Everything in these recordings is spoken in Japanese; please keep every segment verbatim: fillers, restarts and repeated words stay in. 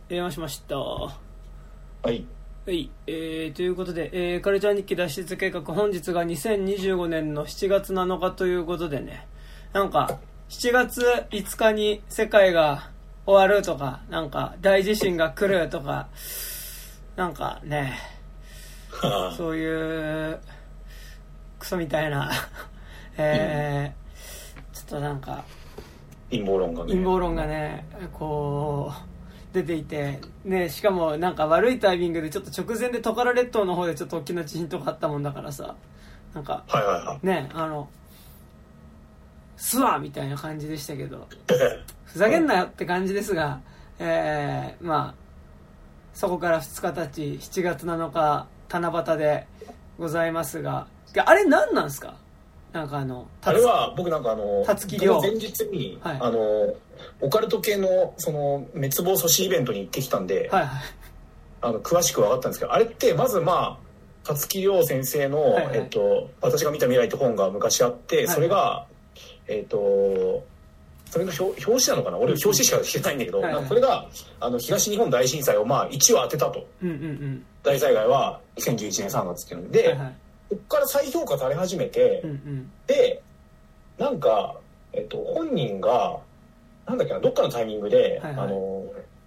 電話しました。はい。 はい。えー、ということで、えー、カルチャー日記脱出計画、本日がにせんにじゅうごねんのしちがつなのかということでね、なんか、しちがついつかに世界が終わるとか、なんか、大地震が来るとか、なんかね、そういう、クソみたいな、えー、ちょっとなんか、 陰謀論がね。 陰謀論がね、こう、出ていて、ね、しかもなんか悪いタイミングでちょっと直前でトカラ列島の方でちょっと大きな地震とかあったもんだからさ、なんか、 はいはいはい、 ね、あの、スワみたいな感じでしたけど、ふざけんなよって感じですが、えー、まあ、そこからふつか経ち、しちがつなのか、七夕でございますが、あれ何なんすか？なんかあのあれは僕なんかあのたつき漁前日に、 はい、 あのオカルト系のその滅亡阻止イベントに行ってきたんで、 はいはい、 あの詳しく分かったんですけど、あれってまずまあたつき漁先生の、はいはい、えっと、私が見た未来って本が昔あって、それが、はいはい、えっとそれの表紙なのかな、俺表紙しかしてないんだけど、はいはい、なんかこれがあの東日本大震災をまあいちわ当てたと、 うんうんうん、 大災害はにせんじゅういちねんさんがつっていうので、はいはい、こっから再評価され始めて、うんうん、でなんか、えっと、本人がなんだっけな、どっかのタイミングで、はいはい、あの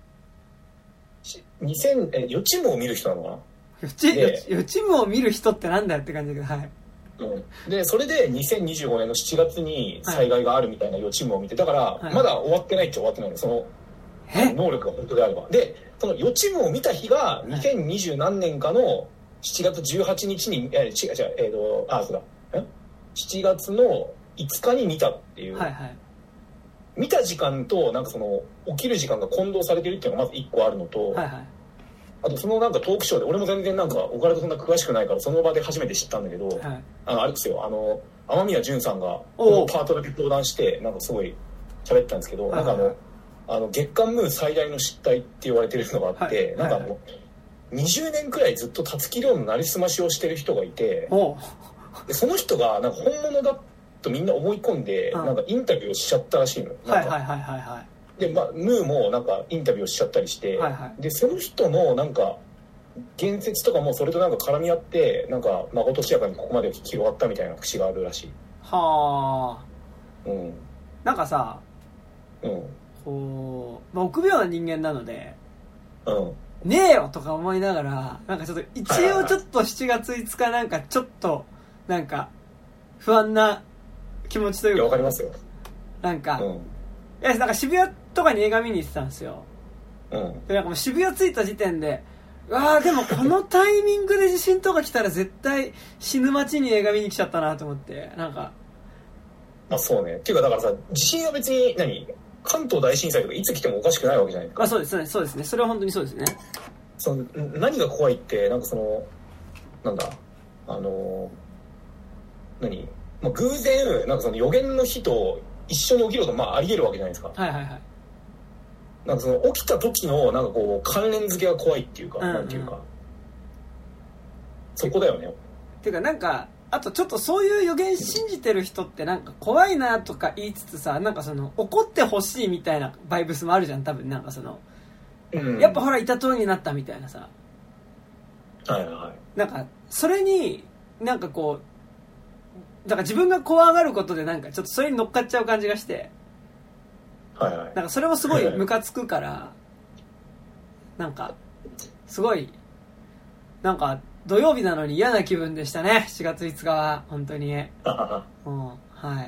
にせんえ予知夢を見る人なのかな、 予知予知夢を見る人ってなんだよって感じだけど、はい、 うん、でそれでにせんにじゅうごねんのしちがつに災害があるみたいな予知夢を見て、だから、はい、まだ終わってないっちゃ終わってないの、その能力が本当であれば。でその予知夢を見た日がにせんにじゅうなんねんかのしちがつじゅうはちにちに、えー、違う違う、えーと、あ、そうだ、んしちがつのいつかに見たっていう、はいはい、見た時間となんかその起きる時間が混同されてるっていうのがまずいっこあるのと、はいはい、あとそのなんかトークショーで、俺も全然なんかオカルトそんな詳しくないからその場で初めて知ったんだけど、はい、あのあれですよ、あの雨宮純さんがこのパートだけ登壇してなんかすごい喋ったんですけど、なんかあのあの月刊ムー最大の失態って言われてるのがあって、はい、なんかあの、はいはい、にじゅうねんくらいずっとたつき漁のなりすましをしてる人がいて、でその人がなんか本物だとみんな思い込んで、うん、なんかインタビューをしちゃったらしいの。 はいはいはいはいはい。 で、まあ、ムーもなんかインタビューをしちゃったりして、はいはい、でその人のなんか言説とかもそれとなんか絡み合って、なんかまことしやかにここまで広がったみたいな節があるらしい。 はあ。 うん。 なんかさ、 うん。 こう、まあ、臆病な人間なので、 うん。 ねえよとか思いながら、なんかちょっと一応ちょっとしちがついつかなんかちょっとなんか不安な気持ちというか、いやわかりますよ。 なんか、 うん、 いやなんか渋谷とかに映画見に行ってたんですよ。 うん。 でなんかもう渋谷着いた時点で、ああでもこのタイミングで地震とか来たら絶対死ぬ街に映画見に来ちゃったなと思って、なんか。 まあそうね。っていうかだからさ、地震は別に何？関東大震災とかいつ来てもおかしくないわけじゃないですか。 あ、そうですね、そうですね。それは本当にそうですね。 その何が怖いってなんかそのなんだあの何、まあ、偶然なんかその予言の日と一緒に起きることまああり得るわけじゃないですか。 はいはいはい。 なんかその起きた時のなんかこう関連付けが怖いっていうか、うんうん、なんていうかそこだよね。 っていうかなんかあとちょっとそういう予言信じてる人ってなんか怖いなとか言いつつさ、なんかその怒ってほしいみたいなバイブスもあるじゃん多分。なんかその、うん、やっぱほらいた通りになったみたいなさ、 はいはい、 なんかそれになんかこうだから自分が怖がることでなんかちょっとそれに乗っかっちゃう感じがして、 はいはい、 なんかそれもすごいムカつくから、はいはい、なんかすごいなんか土曜日なのに嫌な気分でしたね、しちがついつかは本当に。うん、はい。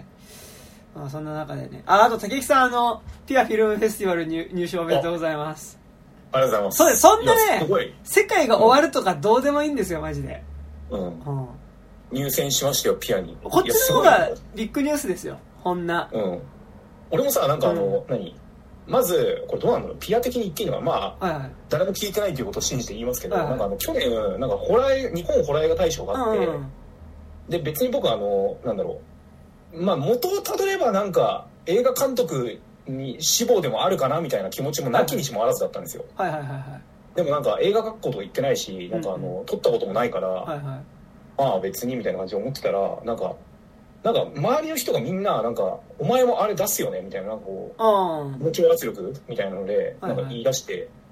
まあ、そんな中でね、あ、あと竹木さん、あのピアフィルムフェスティバルに入賞おめでとうございます。 ありがとうございます。 そうです。そんなね、世界が終わるとかどうでもいいんですよ、マジで。 うん。うん、入選しましたよ、ピアに。 こっちの方がビッグニュースですよ、こんな。 うん。俺もさ、なんかあの、うん、何まずこれどうなんだろう、ピア的に言っていいのはまあ、はいはい、誰も聞いてないということを信じて言いますけど、はいはい、なんかあの去年なんかホラー日本ホラー映画大賞があって、うん、で別に僕はあのなんだろう、まあ元をたどればなんか映画監督に志望でもあるかなみたいな気持ちもなきにしもあらずだったんですよ。 はいはいはいはい。 でもなんか映画学校とか行ってないし、なんかあの、うんうん、撮ったこともないから、はいはい、まあ別にみたいな感じで思ってたら、なんかなんか周りの人がみんななんかお前もあれ出すよねみたいな、なんかこう気持ちの圧力みたいなのでなんか言い出して、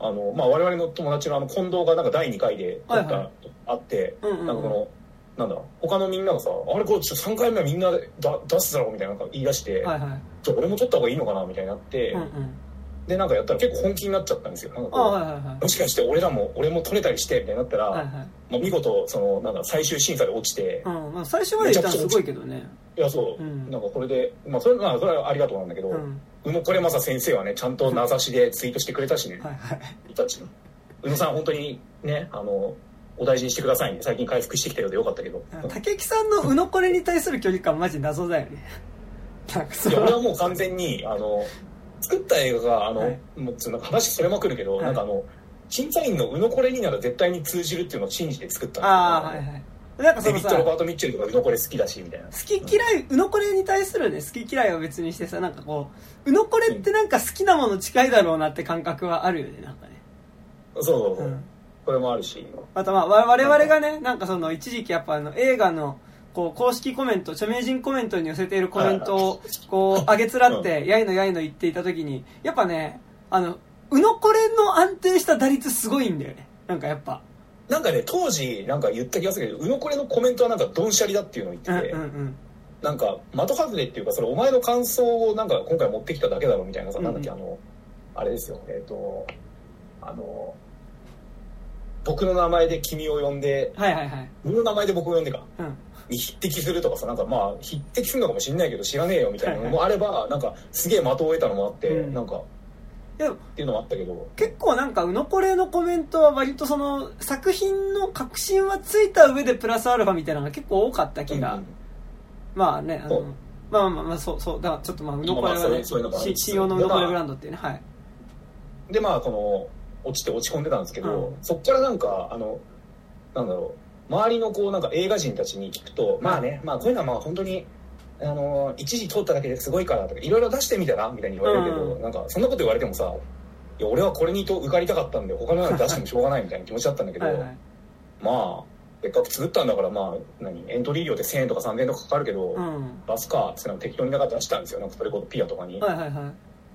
あの、まあ、我々の友達のあの近藤がなんかだいにかいで撮った、はいはい、あって、 うんうんうん、 なんかこのなんだ他のみんながさあれこれちょさんかいめはみんなでだ出すだろうみたいななんか言い出して、 はいはい、 ちょ俺も撮った方がいいのかなみたいになって、 うんうん、 でなんかやったら結構本気になっちゃったんですよ。なんかこう、 はいはいはい、 もしかして俺らも俺も撮れたりしてみたいになったら、 はいはい、 まあ、見事そのなんだ最終審査で落ちて、 うんまあ、最初まで言ったらすごいけどね。 いやそう、うん、なんかこれで、まあ、それまあそれはありがとうなんだけど、うん、宇野これまさ先生はねちゃんと名指しでツイートしてくれたしね、 はいはい、 いたし宇野さん本当にねあのお大事にしてくださいね。最近回復してきたようでよかったけど、 竹木さんの宇野これに対する距離感マジ謎だよね。 いや俺はもう完全にあの作った映画があの、はい、もうなんか話それまくるけど、はい、なんかあの審査員の宇野これになら絶対に通じるっていうのを信じて作ったんですよ。 ああはいはいなんかそのさデビッド・ロバート・ミッチェルとか宇野これ好きだしみたいな好き嫌い宇野これに対するね好き嫌いは別にしてさなんかこう宇野これってなんか好きなもの近いだろうなって感覚はあるよねなんかね。 そうそうそう、うん、これもあるしまたまあ我々がねなんかその一時期やっぱあの映画のこう公式コメント著名人コメントに寄せているコメントをこう上げつらってやいのやいの言っていた時にやっぱねあの宇野これの安定した打率すごいんだよねなんかやっぱなんかね当時なんか言った気がするけど宇野これのコメントはなんかドンシャリだっていうのを言ってて、 うんうんうん、 なんか的外れっていうかそれお前の感想をなんか今回持ってきただけだろみたいなさ、うんうん、なんだっけあのあれですよえっ、ー、とあの僕の名前で君を呼んで、 はいはいはい、 僕の名前で僕を呼んでか、 うん、 に匹敵するとかさなんかまあ匹敵するのかもしれないけど知らねえよみたいなのもあれば、はいはい、なんかすげえ的を得たのもあって、うん、なんかっていうのもあったけど結構なんか宇野これのコメントは割とその作品の確信はついた上でプラスアルファみたいなのが結構多かった気が、うん、まあねあのまあまあまあそうそうだからちょっとまあ宇野これはね信用の宇野これブランドっていうねはいでまあこの落ちて落ち込んでたんですけど、うん、そっからなんかあのなんだろう周りのこうなんか映画人たちに聞くと、うん、まあねまあこういうのはまあ本当にあの一時通っただけですごいからとかいろいろ出してみたらみたいに言われるけど、うん、なんかそんなこと言われてもさいや俺はこれにと受かりたかったんで他のように出してもしょうがないみたいな気持ちだったんだけどはい、はい、まあせっかく作ったんだからまあ何エントリー料でせんえんとかさんぜんえんとかかかるけど、うん、出すかって適当になかったらしたんですよなんかそれこそピアとかに、 はいはいはい、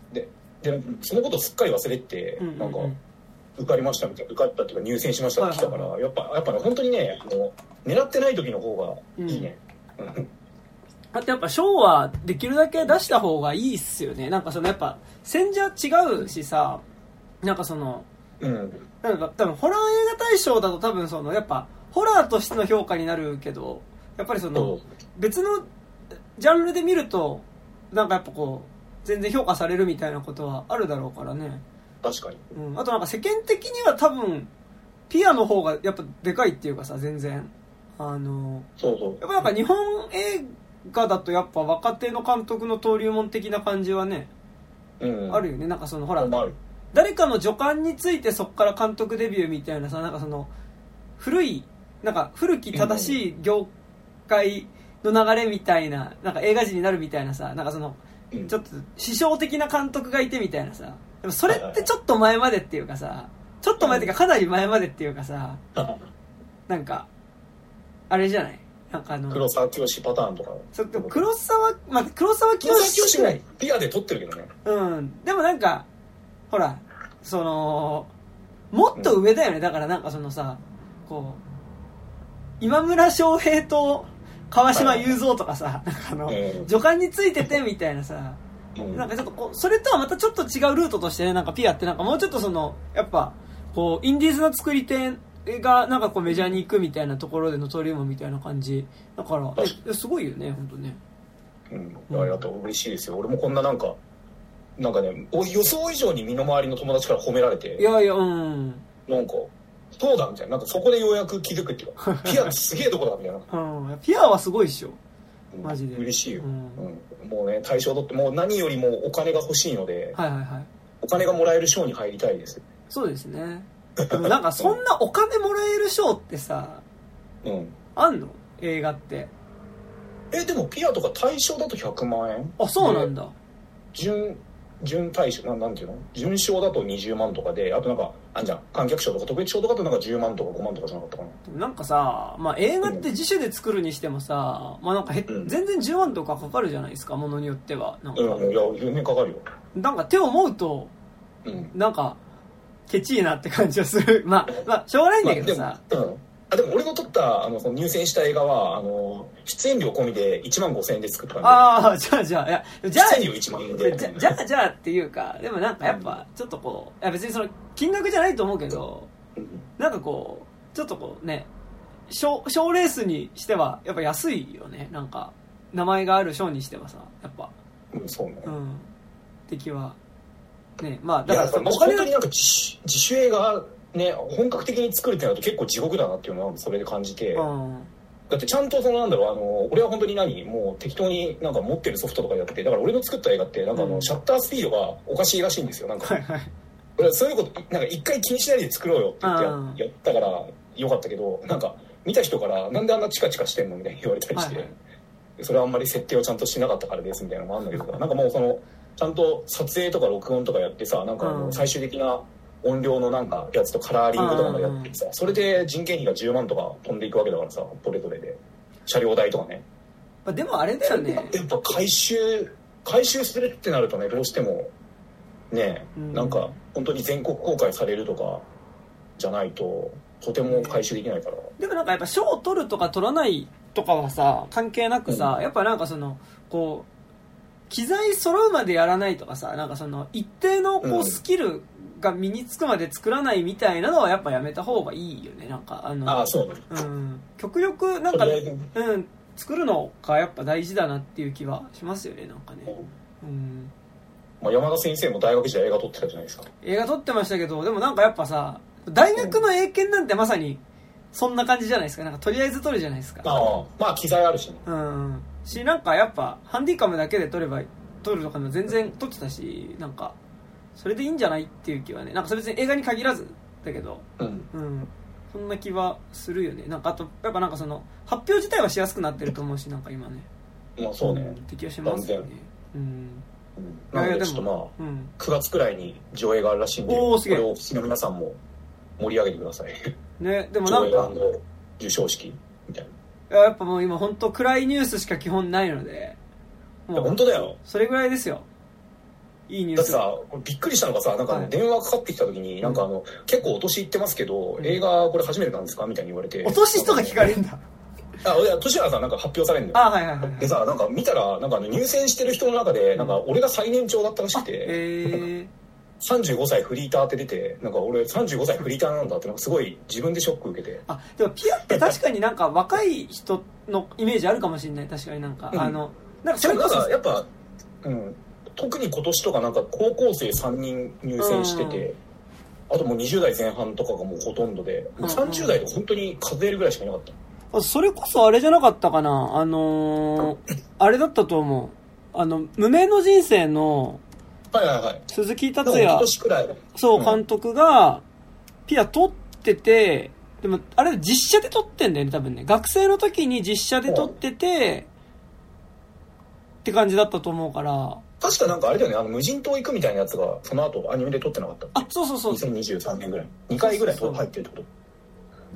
ででそのことをすっかり忘れて、うんうんうん、なんか受かりましたみたいな受かったっていうか入選しましたって来たから、はいはいはい、やっぱやっぱね本当にねあの狙ってない時の方がいいね、うんあとやっぱ賞はできるだけ出した方がいいっすよねなんかそのやっぱ戦者違うしさなんかその、 うん、 なんか多分ホラー映画大賞だと多分そのやっぱホラーとしての評価になるけどやっぱりその別のジャンルで見るとなんかやっぱこう全然評価されるみたいなことはあるだろうからね確かに、 うん、あとなんか世間的には多分ピアの方がやっぱでかいっていうかさ全然あのそうそうやっぱなんか日本映画だとやっぱ若手の監督の登竜門的な感じはね、 うん、 あるよねなんかそのほら誰かの助監についてそこから監督デビューみたいなさなんかその古いなんか古き正しい業界の流れみたいななんか映画人になるみたいなさなんかそのちょっと師匠的な監督がいてみたいなさでもそれってちょっと前までっていうかさちょっと前っていうかかなり前までっていうかさなんかあれじゃないなんかあの黒沢清パターンとかそう黒沢、まあ、黒沢清もピアで撮ってるけどねうんでもなんかほらそのもっと上だよね、うん、だからなんかそのさこう今村翔平と川島雄三とかさ、なんかあの、えー、助監についててみたいなさ、うん、なんかちょっとこうそれとはまたちょっと違うルートとしてねなんかピアってなんかもうちょっとそのやっぱこうインディーズな作り手がなんかこうメジャーに行くみたいなところでの登竜門みたいな感じだからえすごいよね本当ね。 うん、ありがとう嬉しいですよ。俺もこんななんかなんかね予想以上に身の回りの友達から褒められていやいやうんなんかそうだみたいななんかそこでようやく気づくっていうかピアってすげえとこだみたいな、 うん、ピアはすごいっしょマジで、 うん、嬉しいよ、うんうん、もうね大賞取ってもう何よりもお金が欲しいので、 はいはいはい、 お金がもらえる賞に入りたいです。 そうですね。でもなんかそんなお金もらえる賞ってさ、 うん、 あんの映画ってえでもピアとか大賞だとひゃくまんえんあそうなんだ準準大賞 な, なんていうの準賞だとにじゅうまんとかであとなんかあんじゃん観客賞とか特別賞とかだとなんかじゅうまんとかごまんとかじゃなかったかな。 なんかさ、まあ、映画って自主で作るにしてもさ、うんまあ、なんかへ、うん、全然じゅうまんとかかかるじゃないですかものによってはなんか、 うん、いや全然かかるよ。 なんか手を思うと、うん、なんかケチいなって感じはする。まあ、まあ、しょうがないんだけどさ。 まあ、でも、うん。あ、でも俺の撮った、あの、その入選した映画は、あの、出演料込みでいちまんごせんえんで作ったんで。 ああ、じゃあじゃあ、いや、じゃあ、 出演料いちまんえんで。 じゃ、じゃあじゃあっていうか、でもなんかやっぱ、ちょっとこう、いや別にその、金額じゃないと思うけど、なんかこう、ちょっとこうね、賞、賞レースにしては、やっぱ安いよね。なんか、名前がある賞にしてはさ、やっぱ。 うん、そうね。 うん。敵は。ね、まあ、 だから、お金がなんか自主、自主映画、ね、本格的に作るってなると結構地獄だなっていうのはそれで感じて、うん、だってちゃんとそのなんだろう、あの俺は本当に何もう適当になんか持ってるソフトとかやって、だから俺の作った映画ってなんかあの、うん、シャッタースピードがおかしいらしいんですよ。なんか、はいはい、俺はそういうことなんか一回気にしないで作ろうよって言って や,、うん、やったからよかったけど、なんか見た人からなんであんなチカチカしてんのみたいに言われたりして、はいはい、それはあんまり設定をちゃんとしなかったからですみたいなのもあるんだけど、なんかもうそのちゃんと撮影とか録音とかやってさ、なんかあの最終的な音量のなんかやつとカラーリングとかまでやってさ、それで人件費がじゅうまんとか飛んでいくわけだからさ、ポレトレで車両代とかね。 でもあれだよね、 やっぱ回収回収するってなるとね、どうしてもね、うん、なんか本当に全国公開されるとかじゃないととても回収できないから。 でもなんかやっぱ賞を取るとか取らないとかはさ関係なくさ、うん、やっぱなんかそのこう機材揃うまでやらないとかさ、なんかその一定のこうスキルが身につくまで作らないみたいなのはやっぱやめた方がいいよね。なんかあの、 あ、そうね、 うん、極力なんか、うん、作るのがやっぱ大事だなっていう気はしますよね。なんかね、うん、 まあ、山田先生も大学時代映画撮ってたじゃないですか。 映画撮ってましたけど、でもなんかやっぱさ、大学の英検なんてまさにそんな感じじゃないですか。なんかとりあえず撮るじゃないですか。 ああ、まあ機材あるしね。 うん。し、なんかやっぱハンディカムだけで撮れば撮るとかも全然撮ってたし、なんかそれでいいんじゃないっていう気はね。なんかそれ別に映画に限らずだけど、うん、うん、そんな気はするよね。なんかあとやっぱなんかその発表自体はしやすくなってると思うし、なんか今ね。 まあそうね。 うん、って気はしますよね。うん。 なのでちょっとまあ、うん、くがつくらいに上映があるらしいんで、これをお聞きの皆さんも盛り上げてください。ね、でもなんか上映&授賞式みたいな。 いや、やっぱもう今本当暗いニュースしか基本ないので、 もう本当だよ。 それぐらいですよ。いいニュース。 だってさ、びっくりしたのがさ、なんか、ね、はい、電話かかってきた時に、なんかあの、結構お年いってますけど、うん、映画これ初めてなんですかみたいに言われて。 お年とか聞かれるんだ。 あ、年はさ、なんか発表されるんだよ。 あ、はいはいはい。 でさ、なんか見たら、なんか入選してる人の中で、なんか俺が最年長だったらしくて、 へー。 さんじゅうごさいフリーターって出て、なんか俺さんじゅうごさいフリーターなんだって、なんかすごい自分でショック受けて。 あ、でもピアって確かになんか若い人のイメージあるかもしれない。確かになんか、うん、あの、なんかそれこそやっぱ、うん、特に今年とかなんか高校生さんにん入選してて、うん、あともうにじゅうだいぜん半とかがもうほとんどで、うん、さんじゅう代で本当に数えるぐらいしかいなかった。 それこそあれじゃなかったかな、あのー、あれだったと思う。あの、無名の人生の、 はいはいはい、 鈴木達也、そう、 うん、 監督が、ピア撮ってて、でも、あれ実写で撮ってんだよね、多分ね。学生の時に実写で撮ってて、って感じだったと思うから。 確かなんかあれだよね、あの、無人島行くみたいなやつが、その後アニメで撮ってなかったっけ？ あ、そうそうそう。 にせんにじゅうさんねんぐらい。にかいぐらい入ってるってこと？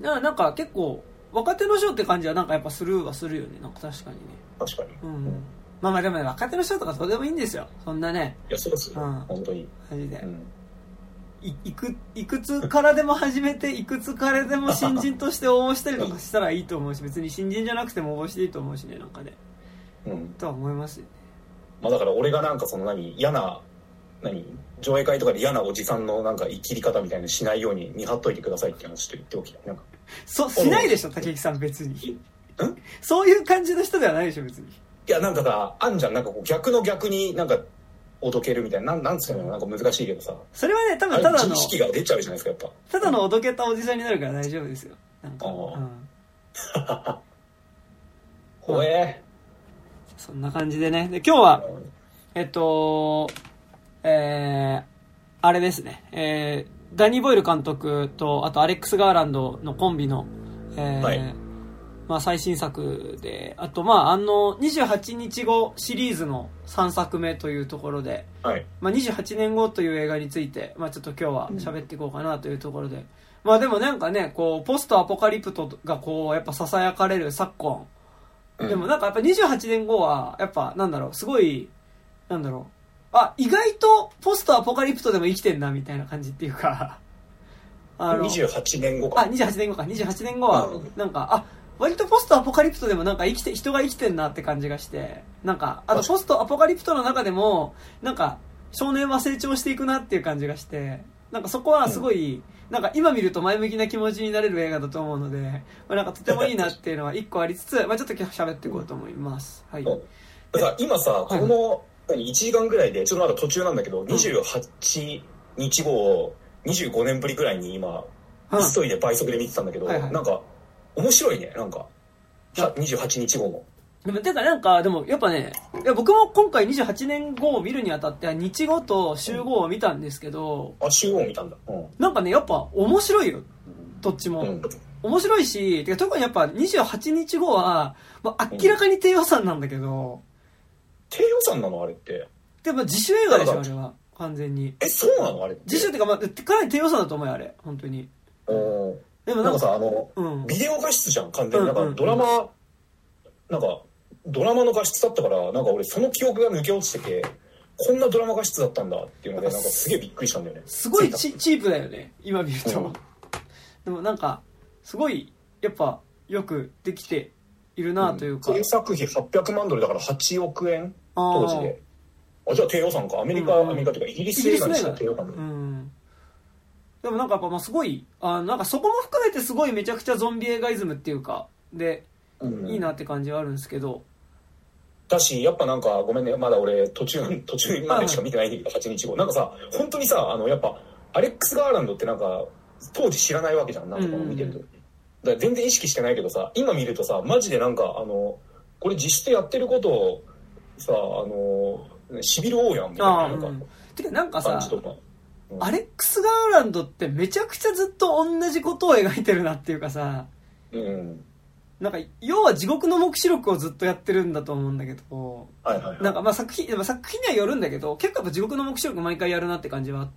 な、なんか結構、若手の賞って感じはなんかやっぱスルーはするよね、なんか確かにね。 確かに。 うん。うん、まあまあでもね、若手の賞とかどうでもいいんですよ。そんなね。 いや、そうですよ。うん、本当に。 マジで。うん、い, い, くいくつからでも始めて、いくつからでも新人として応募したりとかしたらいいと思うし、別に新人じゃなくても応募していいと思うしね、なんかね。うん。とは思いますよね。 まあだから俺がなんかその何、嫌な、何、上映会とかで嫌なおじさんのなんか生きり方みたいにしないように見張っといてくださいって話と言っておきたい。なんか。 そ、しないでしょ、竹木さん別に。ん？そういう感じの人ではないでしょ、別に。 いや、なんかさ、あんじゃん、なんかこう逆の逆になんか、おどけるみたいな、なん、なんつうの、なんか難しいけどさ。 それはね、多分ただの。 知識が出ちゃうじゃないですか、やっぱ。 ただのおどけたおじさんになるから大丈夫ですよ。なんか。 ああ。怖え。 そんな感じでね。で、今日は、えっと、えー、あれですね。えー、ダニー・ボイル監督と、あとアレックス・ガーランドのコンビの、えー、はい、まあ最新作で、あとまああのにじゅうはちにちごシリーズのさんさくめというところで、 はい、 まあにじゅうはちねんごという映画について、まあちょっと今日は喋っていこうかなというところで、うん、まあでもなんかね、こうポストアポカリプトがこうやっぱ囁かれる昨今、うん、でもなんかやっぱにじゅうはちねんごはやっぱなんだろう、すごいなんだろう、あ、意外とポストアポカリプトでも生きてんなみたいな感じっていうかあのにじゅうはちねんごか。 あ、にじゅうはちねんごか。にじゅうはちねんごは、なんか、あ、割とポストアポカリプトでもなんか生きて、人が生きてんなって感じがして、なんか、あとポストアポカリプトの中でも、なんか、少年は成長していくなっていう感じがして、なんかそこはすごい、うん、なんか今見ると前向きな気持ちになれる映画だと思うので、まあ、なんかとてもいいなっていうのは一個ありつつ、まあちょっと今日喋っていこうと思います。はい。 だから今さ、このいちじかんぐらいで、ちょっとまだ途中なんだけど、にじゅうはちにちごをにじゅうごねんぶりぐらいに今、急いで倍速で見てたんだけど、はいはい、なんか面白いね、なんか。にじゅうはちにちごも。 でも、てかなんか、でもやっぱね、いや僕も今回にじゅうはちねんごを見るにあたっては日ごと週ごを見たんですけど、 うん、あ、週ごを見たんだ。うん、 なんかね、やっぱ面白いよ。どっちも。うん、面白いし、てか特にやっぱにじゅうはちにちごは、まあ、明らかに低予算なんだけど、うん、 低予算なのあれって。 でも自主映画でしょ、あれは。完全に。 え、そうなのあれって。 自主ってか、まあ、かなり低予算だと思うよ、あれ。本当に。 うん。でもなんかさ、あの、うん、ビデオ画質じゃん、完全に。なんかドラマ、うんうんうん、なんか、ドラマの画質だったから、なんか俺その記憶が抜け落ちてて、こんなドラマ画質だったんだっていうので、なんかすげえびっくりしたんだよね。 すごい チ, チープだよね、今見ると。うん、でもなんか、すごい、やっぱ、よくできているなというか。 制作費はっぴゃくまんドルだからはちおくえん当時で。あ、じゃあ低予算か。アメリカ、うんうん、アメリカというかイギリス映画にしたら低予算だ、うん。 でもなんかやっぱまあすごい、あ、なんかそこも含めてすごいめちゃくちゃゾンビ映画イズムっていうか、で、うん、いいなって感じはあるんですけど。 だし、やっぱなんか、ごめんね、まだ俺、途中、途中までしか見てないんだけど、はちにちご。なんかさ、本当にさ、あの、やっぱ、アレックス・ガーランドってなんか、当時知らないわけじゃん、なんか見てると。うんうん、だから全然意識してないけどさ、今見るとさ、マジでなんか、あの、これ実質でやってることを、さ、あの、しびる王やん、みたいな。なんか、うん、 てかなんかさ、うん、アレックス・ガーランドってめちゃくちゃずっと同じことを描いてるなっていうかさ、うん。なんか要は地獄の黙示録をずっとやってるんだと思うんだけど、 はいはいはい、 なんかまあ作品、まあ、作品にはよるんだけど、結構やっぱ地獄の黙示録毎回やるなって感じはあって、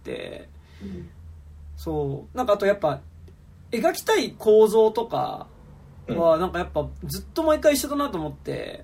うん、そうなんかあとやっぱ描きたい構造とかはなんかやっぱずっと毎回一緒だなと思って、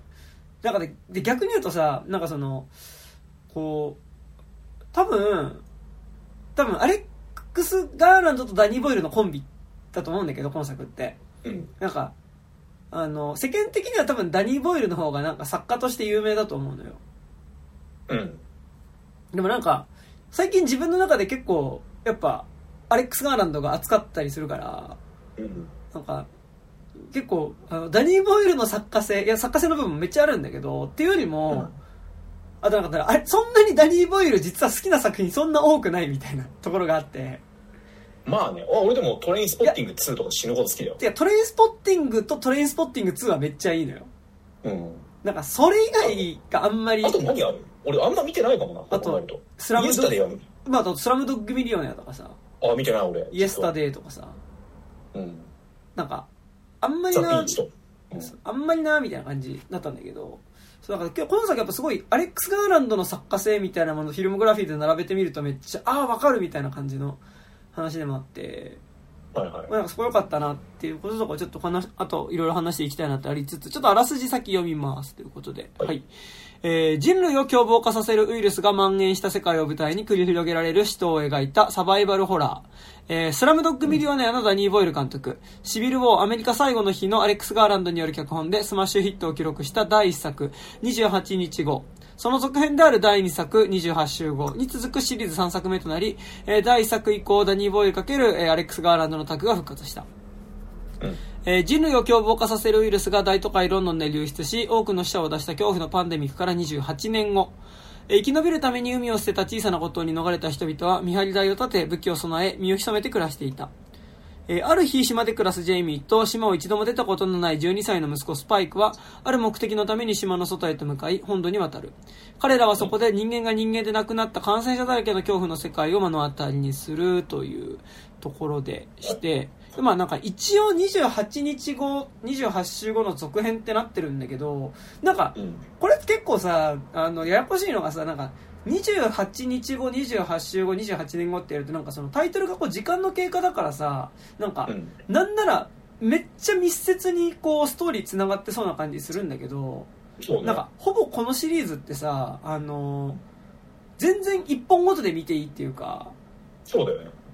なんか で, で逆に言うとさ、なんかそのこう多分多分アレックス・ガーランドとダニー・ボイルのコンビだと思うんだけど、今作って、うん、なんかあの世間的には多分ダニー・ボイルの方がなんか作家として有名だと思うのよ。 うん。 でもなんか最近自分の中で結構やっぱアレックス・ガーランドが熱かったりするから、うん、なんか結構あのダニー・ボイルの作家性、いや作家性の部分めっちゃあるんだけど、っていうよりも、うん、あとなんかあれそんなにダニー・ボイル実は好きな作品そんな多くないみたいなところがあって。 まあね、あ俺でもトレインスポッティングツーとか死ぬほど好きだよ。 いやトレインスポッティングとトレインスポッティングツーはめっちゃいいのよ。 うん。 なんかそれ以外があんまり。 あと何ある？俺あんま見てないかもな。 あとスラムドッグ、まああとスラムドッグミリオネアとかさ。 あ見てない俺。 イエスタデーとかさ。うん。なんかあんまりな、うん、あんまりなみたいな感じだったんだけど。そうだからこの作やっぱすごいアレックス・ガーランドの作家性みたいなものをフィルモグラフィーで並べてみるとめっちゃああ分かるみたいな感じの話でもあって、 はいはい、 なんかそこ良かったなっていうこととかちょっと話あといろいろ話していきたいなってありつつ、ちょっとあらすじ先読みますということで、はい、はい、えー、人類を凶暴化させるウイルスが蔓延した世界を舞台に繰り広げられる死闘を描いたサバイバルホラー、えー、スラムドッグミリオネアのダニー・ボイル監督、シビル・ウォーアメリカ最後の日のアレックス・ガーランドによる脚本でスマッシュヒットを記録しただいいっさくにじゅうはちにちご、その続編であるだいにさくにじゅうはちしゅうごに続くシリーズさんさくめとなり、えー、だいいっさく以降ダニー・ボイル×、えー、アレックス・ガーランドのタッグが復活した、うんえー、人類を凶暴化させるウイルスが大都会ロンドンで流出し、多くの死者を出した恐怖のパンデミックからにじゅうはちねんご、えー、生き延びるために海を捨てた小さな孤島に逃れた人々は見張り台を立て武器を備え身を潜めて暮らしていた。えー、ある日島で暮らすジェイミーと島を一度も出たことのないじゅうにさいの息子スパイクはある目的のために島の外へと向かい本土に渡る。彼らはそこで人間が人間で亡くなった感染者だらけの恐怖の世界を目の当たりにするというところでして、まあなんか一応にじゅうはちにちごにじゅうはちしゅうごの続編ってなってるんだけど、なんかこれ結構さあのややこしいのがさ、なんかにじゅうはちにちごにじゅうはちしゅうごにじゅうはちねんごってやるとなんかそのタイトルがこう時間の経過だからさ、なんか、うん、なんならめっちゃ密接にこうストーリーつながってそうな感じするんだけど、ね、なんかほぼこのシリーズってさあの全然一本ごとで見ていいっていうか、 そうだよね。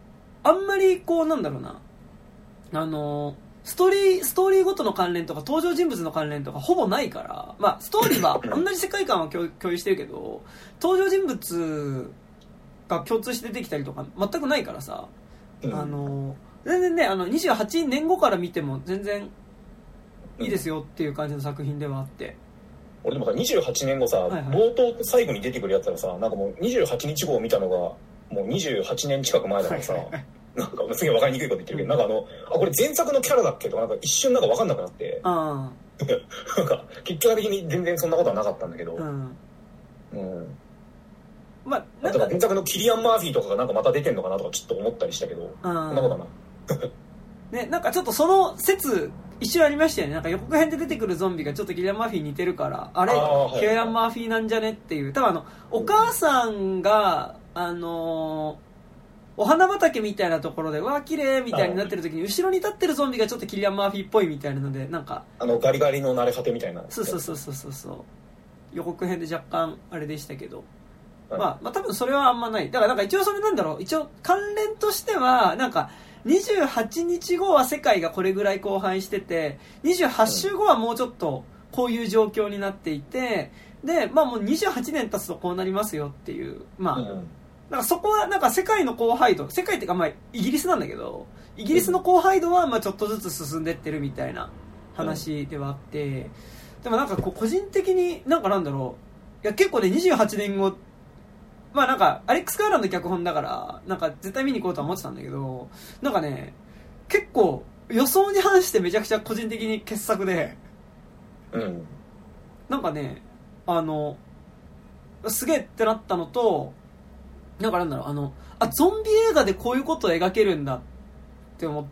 あんまりこうなんだろうな、あのストーリーストーリーごとの関連とか登場人物の関連とかほぼないから、まあストーリーは同じ世界観は 共, 共有してるけど登場人物が共通して出てきたりとか全くないからさ、うん、あの全然ねあのにじゅうはちねんごから見ても全然いいですよっていう感じの作品ではあって、 俺でもにじゅうはちねんごさ、はいはい、冒頭最後に出てくるやつらさ、なんかもうにじゅうはちにちごを見たのがもうにじゅうはちねん近く前だからさ、はいはいはい、なんかすげえ分かりにくいこと言ってるけど、うん、なんかあのあこれ前作のキャラだっけとかなんか一瞬なんか分かんなくなって、あなんか結果的に全然そんなことはなかったんだけど、うん、うんまあ、なんか前作のキリアン・マーフィーとかがなんかまた出てんのかなとかちょっと思ったりしたけど、そんなことはなね、なんかちょっとその説一瞬ありましたよね。なんか予告編で出てくるゾンビがちょっとキリアン・マーフィーに似てるからあれあ、はい、キリアン・マーフィーなんじゃねっていう。多分あのお母さんがあのー、お花畑みたいなところでわー綺麗みたいになってる時に後ろに立ってるゾンビがちょっとキリアン・マーフィーっぽいみたいなので、なんかあのガリガリの慣れ果てみたいな、 そうそうそうそうそうそう予告編で若干あれでしたけど、はい、まあ、まあ多分それはあんまない。だからなんか一応それなんだろう、一応関連としてはなんかにじゅうはちにちごは世界がこれぐらい荒廃してて、にじゅうはちしゅうごはもうちょっとこういう状況になっていて、で、まあもうにじゅうはちねん経つとこうなりますよっていう、まあ、うん、なんかそこはなんか世界の荒廃度、世界っていうかまあイギリスなんだけど、イギリスの荒廃度はまあちょっとずつ進んでってるみたいな話ではあって、でもなんかこう個人的になんかなんだろう、いや結構ねにじゅうはちねんごまあなんかアレックス・カーランの脚本だからなんか絶対見に行こうとは思ってたんだけど、なんかね結構予想に反してめちゃくちゃ個人的に傑作で、うん、なんかねあのすげえってなったのと、なんかなんだろう、あのあゾンビ映画でこういうことを描けるんだって思って、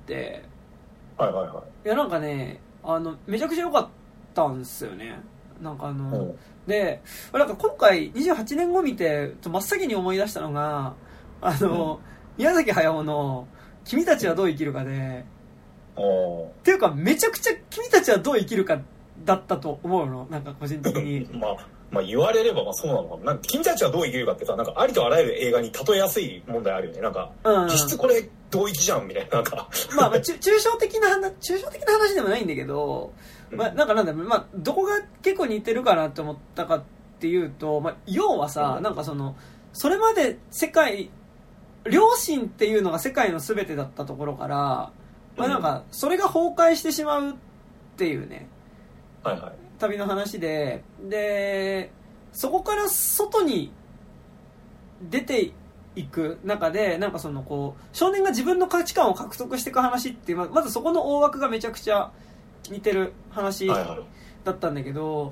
はいはいはい、 いやなんかねあのめちゃくちゃ良かったんですよね。なんかあの、うん、でなんか今回にじゅうはちねんご見て真っ先に思い出したのがあの、うん、宮崎駿の君たちはどう生きるかで、っていうかめちゃくちゃ君たちはどう生きるかだったと思うの、なんか個人的にまあまあ言われればまあそうなのかな。なんか君たちはどう生きるかってさ、なんかありとあらゆる映画に例えやすい問題あるよね。なんか、うん、実質これ同一じゃんみたいな、なんかまあ、まあ、抽象的な話抽象的な話でもないんだけど、まあ、なんかなんだろう、まあ、どこが結構似てるかなと思ったかっていうと、まあ、要はさ、うん、なんかそのそれまで世界良心っていうのが世界の全てだったところから、まあ、なんかそれが崩壊してしまうっていうね、はいはい、旅の話で、でそこから外に出ていく中でなんかそのこう少年が自分の価値観を獲得していく話っていう、まずそこの大枠がめちゃくちゃ似てる話だったんだけど、はいはい、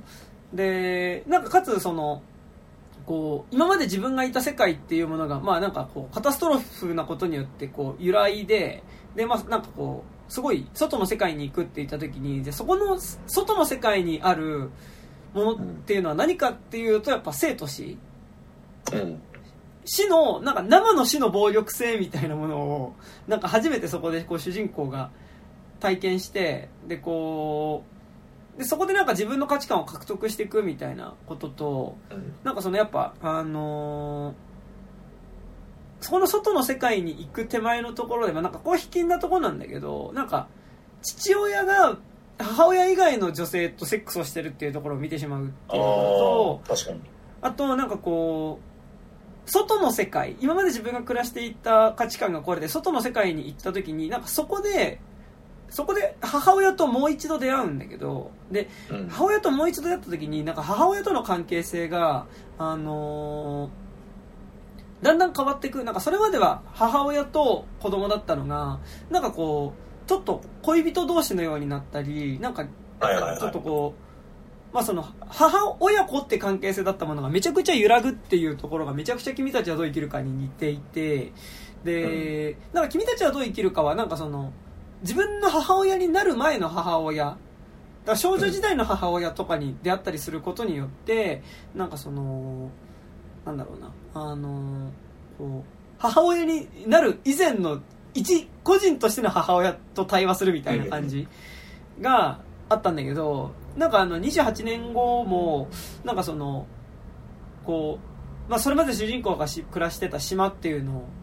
でなんかかつそのこう今まで自分がいた世界っていうものがまあなんかこうカタストロフなことによってこう揺らいで、でまあなんかこうすごい外の世界に行くって言った時に、でそこの外の世界にあるものっていうのは何かっていうとやっぱ生と死、うん、死のなんか生の死の暴力性みたいなものをなんか初めてそこでこう主人公が体験して、でこうでそこでなんか自分の価値観を獲得していくみたいなことと、うん、なんかそのやっぱあのー、そこの外の世界に行く手前のところで、まあ、なんかこう卑近なところなんだけど、なんか父親が母親以外の女性とセックスをしてるっていうところを見てしまうっていうのと、 確かにあとなんかこう外の世界、今まで自分が暮らしていた価値観がこれで外の世界に行った時になんかそこでそこで母親ともう一度出会うんだけど、で、うん、母親ともう一度出会った時になんか母親との関係性があのー、だんだん変わっていく。なんかそれまでは母親と子供だったのがなんかこうちょっと恋人同士のようになったり、なんかちょっとこう、まあその母親子って関係性だったものがめちゃくちゃ揺らぐっていうところがめちゃくちゃ君たちはどう生きるかに似ていて、で、うん、なんか君たちはどう生きるかはなんかその自分の母親になる前の母親だから少女時代の母親とかに出会ったりすることによってなんかそのなんだろうな、あのこう母親になる以前の一個人としての母親と対話するみたいな感じがあったんだけど、なんかあのにじゅうはちねんごもなんかそのこう、まあ、それまで主人公がし暮らしてた島っていうの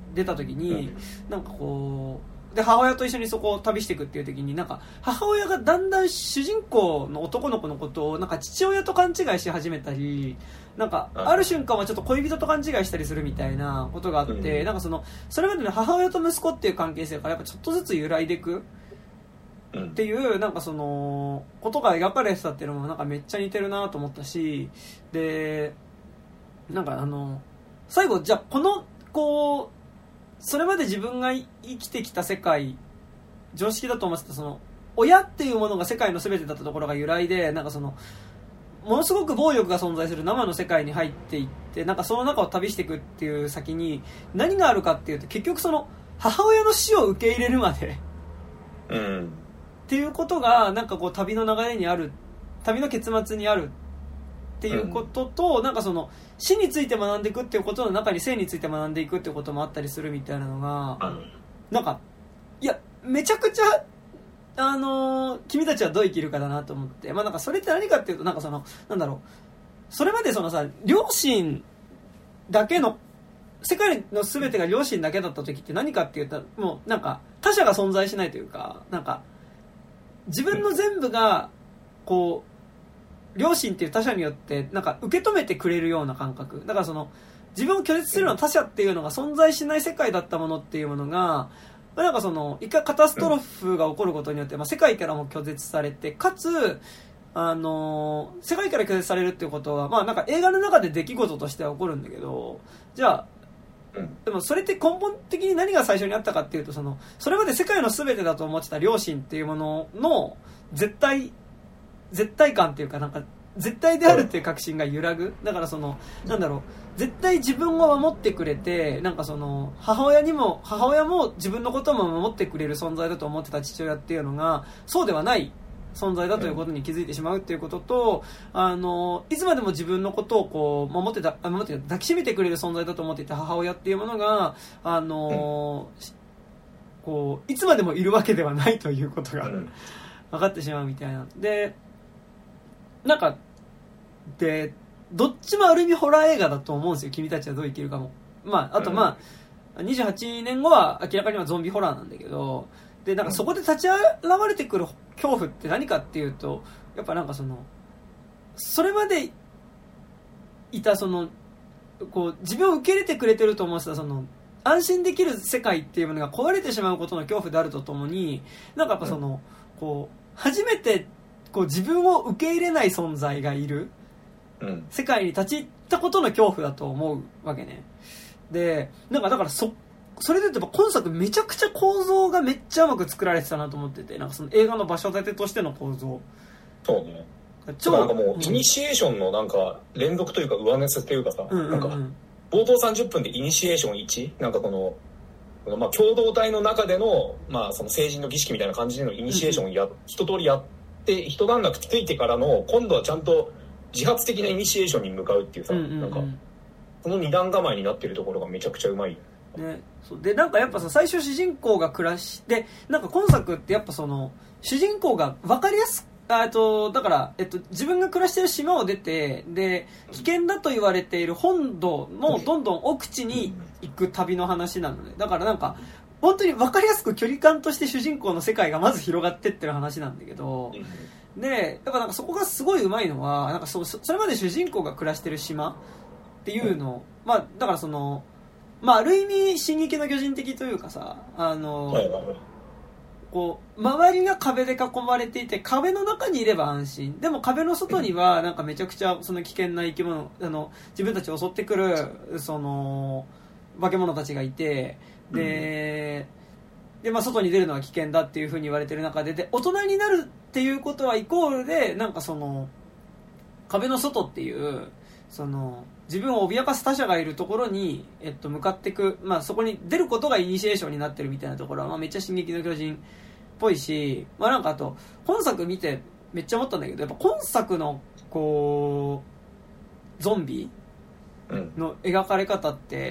出た時に、なんかこうで母親と一緒にそこを旅していくっていう時に、なんか母親がだんだん主人公の男の子のことをなんか父親と勘違いし始めたり、なんかある瞬間はちょっと恋人と勘違いしたりするみたいなことがあって、なんかそのそれまでの母親と息子っていう関係性からやっぱちょっとずつ揺らいでいくっていうなんかそのことが描かれてたっていうのもなんかめっちゃ似てるなと思ったし、でなんかあの最後じゃあこのこうそれまで自分が生きてきた世界常識だと思ってたその親っていうものが世界の全てだったところが由来で、なんかそのものすごく暴力が存在する生の世界に入っていって、なんかその中を旅していくっていう先に何があるかっていうと、結局その母親の死を受け入れるまで、うん、っていうことがなんかこう旅の流れにある、旅の結末にあるっていうことと、うん、なんかその死について学んでいくっていうことの中に生について学んでいくっていうこともあったりするみたいなのが、うん、なんかいやめちゃくちゃあのー、君たちはどう生きるかだなと思って、まあなんかそれって何かっていうと、なんかそのなんだろう、それまでそのさ両親だけの世界の全てが両親だけだった時って何かっていうと、もうなんか他者が存在しないというか、なんか自分の全部がこう両親っていう他者によってなんか受け止めてくれるような感覚だから、その自分を拒絶するような他者っていうのが存在しない世界だったものっていうものが、なんかその一回カタストロフが起こることによって、まあ、世界からも拒絶されて、かつあの世界から拒絶されるっていうことは、まあなんか映画の中で出来事としては起こるんだけど、じゃあでもそれって根本的に何が最初にあったかっていうと、そのそれまで世界の全てだと思ってた良心っていうものの絶対絶対感っていうか、なんか絶対であるっていう確信が揺らぐ。だからそのなんだろう、絶対自分を守ってくれて、なんかその母親にも母親も自分のことも守ってくれる存在だと思ってた父親っていうのがそうではない存在だということに気づいてしまうっていうことと、あのいつまでも自分のことをこう守ってた守って抱きしめてくれる存在だと思っていた母親っていうものが、あのこういつまでもいるわけではないということが分かってしまうみたいな。でなんかでどっちもある意味ホラー映画だと思うんですよ。君たちはどう生きるかも。まああとまあにじゅうはちねんごは明らかにはゾンビホラーなんだけど、でなんかそこで立ち現れてくる恐怖って何かっていうと、やっぱなんかそのそれまでいたそのこう自分を受け入れてくれてると思ってたその安心できる世界っていうものが壊れてしまうことの恐怖であるとともに、なんかやっぱそのこう初めてこう自分を受け入れない存在がいる世界に立ち入ったことの恐怖だと思うわけね。でなんかだからそそれで言うと今作めちゃくちゃ構造がめっちゃうまく作られてたなと思ってて、なんかその映画の場所立てとしての構造、 そうね、超なんかもうイニシエーションのなんか連続というか上乗せっていうかさ、うんうんうん、なんか冒頭さんじゅっぷんでイニシエーションいち、なんかこのこのまあ共同体の中でのまあその成人の儀式みたいな感じでのイニシエーションをや、うんうん、一通りやって一段落ついてからの今度はちゃんと自発的なイニシエーションに向かうっていうさ、うんうんうん、なんかその二段構えになってるところがめちゃくちゃうまい。 ね、そうでなんかやっぱさ最初主人公が暮らしてなんか今作ってやっぱその主人公が分かりやすあとだから、えっと、自分が暮らしてる島を出てで危険だと言われている本土のどんどん奥地に行く旅の話なので、だからなんか本当に分かりやすく距離感として主人公の世界がまず広がってってる話なんだけど、でだからなんかそこがすごい上手いのはなんか そ, それまで主人公が暮らしてる島っていうの、まあだからそのまあ、ある意味進撃の巨人的というかさ、あの、はいはいはい、こう周りが壁で囲まれていて壁の中にいれば安心、でも壁の外にはなんかめちゃくちゃその危険な生き物、あの自分たちを襲ってくるその化け物たちがいて、で、うん、でまあ外に出るのは危険だっていう風に言われてる中で、で大人になるっていうことはイコールでなんかその壁の外っていうその自分を脅かす他者がいるところに、えっと、向かっていく、まあ、そこに出ることがイニシエーションになってるみたいなところは、まあ、めっちゃ進撃の巨人っぽいし、まあ、なんかあと本作見てめっちゃ思ったんだけど、やっぱ今作のこうゾンビの描かれ方って、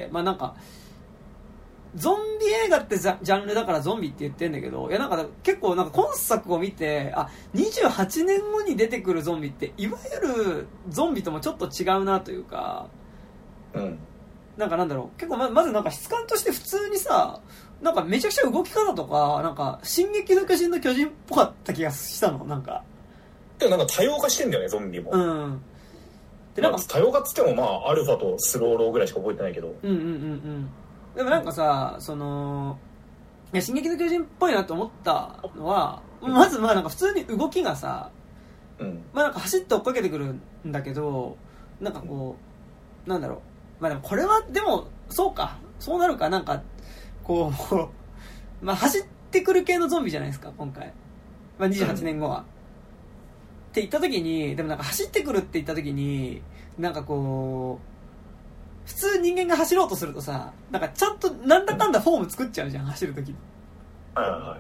まあなんかゾンビ映画ってジャンルだからゾンビって言ってんだけど、いやなんか結構なんか今作を見て、あ、にじゅうはちねんごに出てくるゾンビっていわゆるゾンビともちょっと違うなというか、うん、 なんかなんだろう、結構 ま, まずなんか質感として普通にさ、なんかめちゃくちゃ動き方とか、なんか進撃の巨人の巨人っぽかった気がしたの、なんか。 でもなんか多様化してんだよね、ゾンビも。 うん。でなんか、 まあ、多様化っつってもまあアルファとスローローぐらいしか覚えてないけど。 うんうんうんうん。でもなんかさ、その、いや進撃の巨人っぽいなと思ったのは、うん、まずまあなんか普通に動きがさ、うん、まあなんか走って追っかけてくるんだけど、なんかこう、なんだろう。まあでもこれは、でも、そうか。そうなるか。なんか、こう、まあ走ってくる系のゾンビじゃないですか、今回。まあにじゅうはちねんごは。うん、って言った時に、でもなんか走ってくるって言った時に、なんかこう、普通人間が走ろうとするとさ、なんかちゃんとなんだかんだフォーム作っちゃうじゃん、走る時に。 はいはい。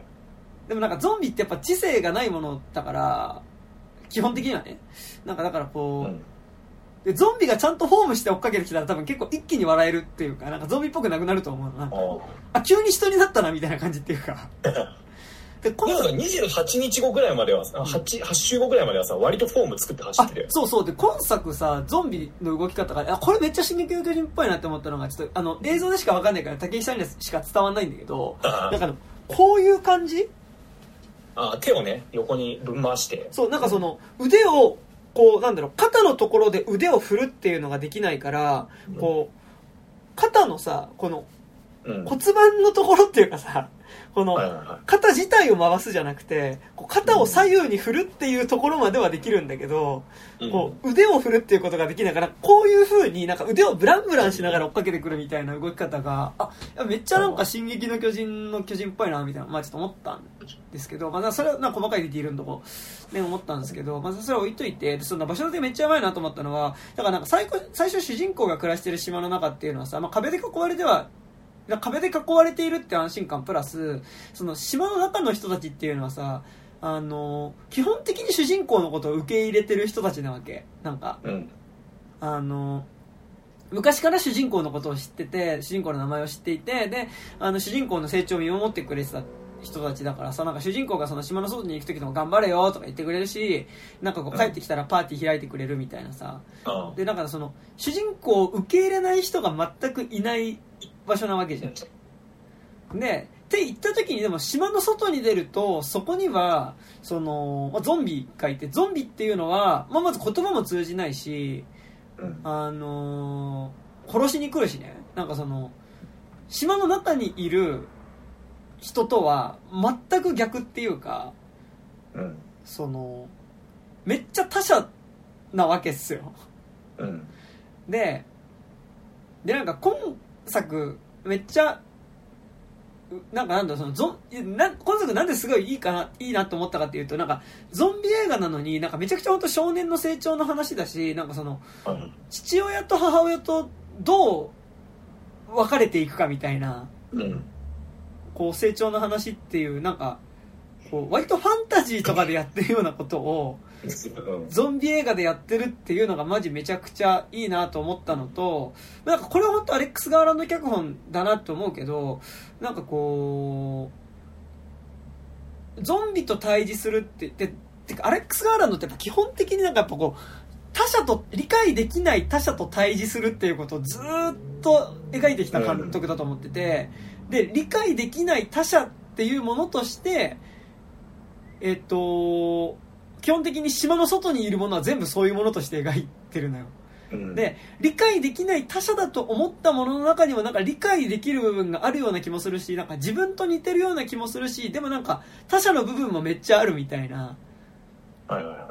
でもなんかゾンビってやっぱ知性がないものだから、基本的にはね。なんかだからこう、うん、でゾンビがちゃんとフォームして追っかけてきたら多分結構一気に笑えるっていうか、なんかゾンビっぽくなくなると思うの。なんかあ、急に人になったなみたいな感じっていうか。 で今度にじゅうはちにちごぐらいまでは、うん、8, 8週後ぐらいまではさ、割とフォーム作って走ってるよ。 そうそう。で今作さ、ゾンビの動き方が、あ、これめっちゃ進撃の巨人っぽいなって思ったのが、ちょっとあの映像でしかわかんないから武井さんにしか伝わんないんだけど、なんかこういう感じ。 あ、手をね横にぶん回して、 そう、なんかその腕をこうなんだろう、肩のところで腕を振るっていうのができないから、うん、こう肩のさ、この骨盤のところっていうかさ、この肩自体を回すじゃなくて、こう肩を左右に振るっていうところまではできるんだけど、うん、こう腕を振るっていうことができないから、こういう風になんか腕をブランブランしながら追っかけてくるみたいな動き方が、あ、めっちゃなんか進撃の巨人の巨人っぽいなみたいな、まあちょっと思ったんですけど、まあそれはなんか細かいディティールのとこね思ったんですけど、まあそれは置いといて、そんな場所でめっちゃやばいなと思ったのは、だからなんか最初最初主人公が暮らしてる島の中っていうのはさ、まあ壁で囲われては壁で囲われているって安心感プラス、その島の中の人たちっていうのはさ、あの基本的に主人公のことを受け入れてる人たちなわけ。なんか、うん、あの昔から主人公のことを知ってて、主人公の名前を知っていて、であの主人公の成長を見守ってくれてた人たちだからさ、なんか主人公がその島の外に行く時でも頑張れよとか言ってくれるし、なんかこう帰ってきたらパーティー開いてくれるみたいなさ、うん、でだからその主人公を受け入れない人が全くいない場所なわけじゃん。で、って言った時にでも島の外に出ると、そこにはその、まあ、ゾンビがいて、ゾンビっていうのは、まあ、まず言葉も通じないし、あのー、殺しに来るしね。なんかその島の中にいる人とは全く逆っていうか、うん、そのめっちゃ他者なわけっすよ。うん、で、でなんか今作めっちゃなんかなんだそのゾンな今作なんですごいいいかないいなと思ったかっていうと、なんかゾンビ映画なのになんかめちゃくちゃ本当少年の成長の話だし、なんかその、うん、父親と母親とどう別れていくかみたいな、うん、こう成長の話っていうなんかこう割とファンタジーとかでやってるようなことをゾンビ映画でやってるっていうのがマジめちゃくちゃいいなと思ったのと、なんかこれは本当アレックス・ガーランド脚本だなと思うけど、なんかこうゾンビと対峙するってでてかアレックス・ガーランドってやっぱ基本的になんかやっぱこう他者と理解できない他者と対峙するっていうことをずっと描いてきた監督だと思ってて、で理解できない他者っていうものとしてえっと基本的に島の外にいるものは全部そういうものとして描いてるのよ、うん、で理解できない他者だと思ったものの中にもなんか理解できる部分があるような気もするし、なんか自分と似てるような気もするし、でもなんか他者の部分もめっちゃあるみたいな、はいはいはい、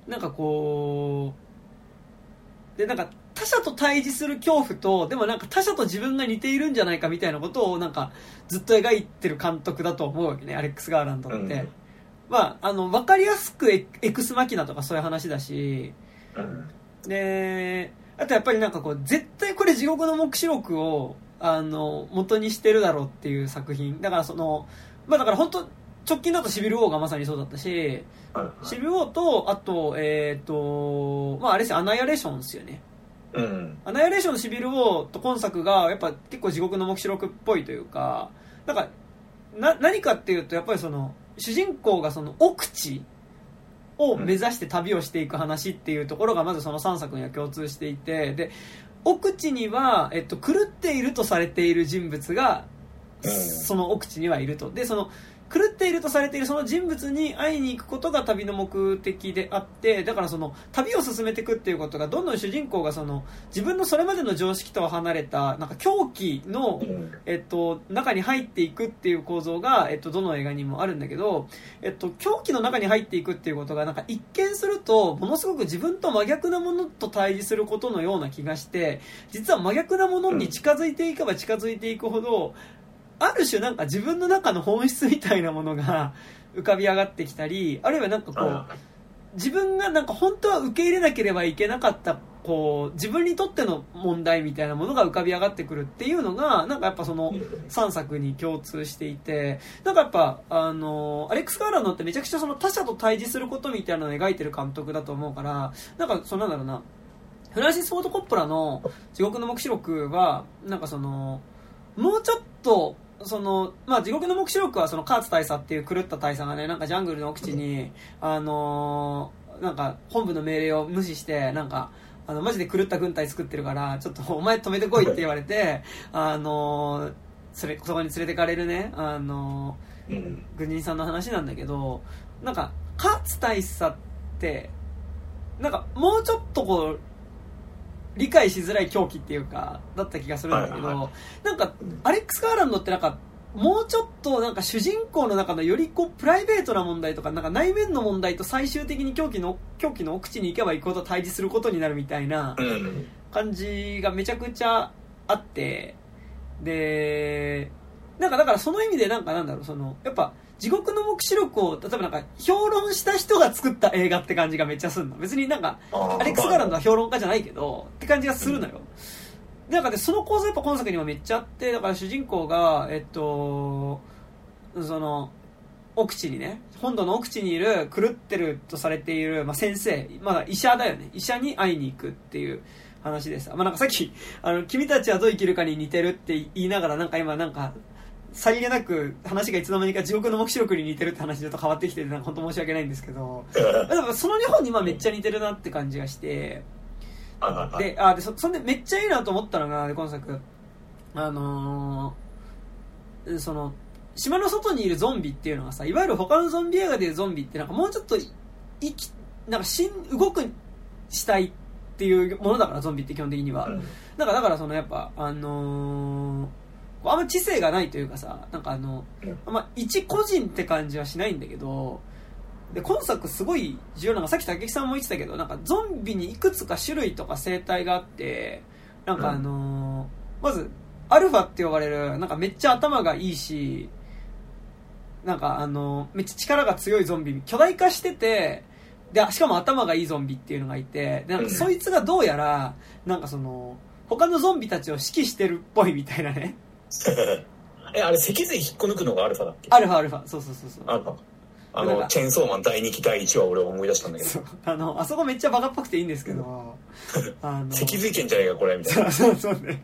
なんかこうでなんか他者と対峙する恐怖と、でもなんか他者と自分が似ているんじゃないかみたいなことをなんかずっと描いてる監督だと思うわけね、アレックス・ガーランドって、うん、まあ、あの分かりやすく エ, エクスマキナとかそういう話だし、うん、であとやっぱりなんかこう絶対これ地獄の黙示録をあの元にしてるだろうっていう作品だからそのまあだから本当直近だとシビル・ウォーがまさにそうだったし、シビル・ウォーとあとえっ、ー、とまああれですよ、アナイアレーションですよね、うん、アナイアレーションのシビル・ウォーと今作がやっぱ結構地獄の黙示録っぽいというか、なんかな何かっていうとやっぱりその主人公がその奥地を目指して旅をしていく話っていうところがまずそのさんさくには共通していて、で奥地には、えっと、狂っているとされている人物が、うん、その奥地にはいると。で、その、狂っているとされているその人物に会いに行くことが旅の目的であって、だからその旅を進めていくっていうことがどんどん主人公がその自分のそれまでの常識とは離れたなんか狂気の、えっと、中に入っていくっていう構造が、えっと、どの映画にもあるんだけど、えっと、狂気の中に入っていくっていうことがなんか一見するとものすごく自分と真逆なものと対峙することのような気がして、実は真逆なものに近づいていけば近づいていくほどある種なんか自分の中の本質みたいなものが浮かび上がってきたり、あるいはなんかこう自分がなんか本当は受け入れなければいけなかったこう自分にとっての問題みたいなものが浮かび上がってくるっていうのがなんかやっぱそのさんさくに共通していて、なんかやっぱあのアレックス・ガーランドってめちゃくちゃその他者と対峙することみたいなのを描いてる監督だと思うから、なんかそのなんだろうな、フランシス・フォード・コッポラの地獄の黙示録はなんかそのもうちょっとそのまあ、地獄の黙示録はそのカーツ大佐っていう狂った大佐がね、なんかジャングルの奥地にあのー、なんか本部の命令を無視してなんかあのマジで狂った軍隊作ってるからちょっとお前止めてこいって言われてあのー、それそこに連れてかれるねあのー、軍人さんの話なんだけど、なんかカーツ大佐ってなんかもうちょっとこう理解しづらい狂気っていうかだった気がするんだけど、はいはい、なんかアレックス・ガーランドってなんかもうちょっとなんか主人公の中のよりこうプライベートな問題とかなんか内面の問題と最終的に狂気の狂気の奥地に行けば行くほど対峙することになるみたいな感じがめちゃくちゃあって、でなんかだからその意味でなんかなんだろう、そのやっぱ地獄の黙示録を例えばなんか評論した人が作った映画って感じがめっちゃするの。別になんかアレックス・ガーランドは評論家じゃないけどって感じがするのよ。でなんかでその構造やっぱ今作にもめっちゃあって、だから主人公がえっとその奥地にね、本土の奥地にいる狂ってるとされている、まあ、先生、まだ医者だよね、医者に会いに行くっていう話です。まあ、なんかさっきあの君たちはどう生きるかに似てるって言いながらなんか今なんかさりげなく話がいつの間にか地獄の黙示録に似てるって話でと変わってきてて、なんか本当申し訳ないんですけどだからそのにほんに今めっちゃ似てるなって感じがして、であで そ, そんでめっちゃいいなと思ったのが今作あのー、その島の外にいるゾンビっていうのがさ、いわゆる他のゾンビ映画でいうゾンビってなんかもうちょっと生きなんかしん動くしたいっていうものだから、ゾンビって基本的には、うん、だからだからそのやっぱあのーあんま知性がないというかさ、なんかあの、うん、まあ、一個人って感じはしないんだけど、で今作すごい重要なのがさっき武木さんも言ってたけど、なんかゾンビにいくつか種類とか生態があって、なんかあのー、まずアルファって呼ばれるなんかめっちゃ頭がいいし、なんかあのめっちゃ力が強いゾンビ、巨大化してて、でしかも頭がいいゾンビっていうのがいて、でなんかそいつがどうやらなんかその他のゾンビたちを指揮してるっぽいみたいなねえ、あれ脊髄引っこ抜くのがアルファだっけ？ アルファアルファ、そうそうそうそう。 アルファ。あのチェーンソーマンだいにきだいいちわ俺は思い出したんだけど。 そう、あのあそこめっちゃバカっぽくていいんですけど、 あの脊髄剣じゃねえかこれみたいな。 そうそうそうね。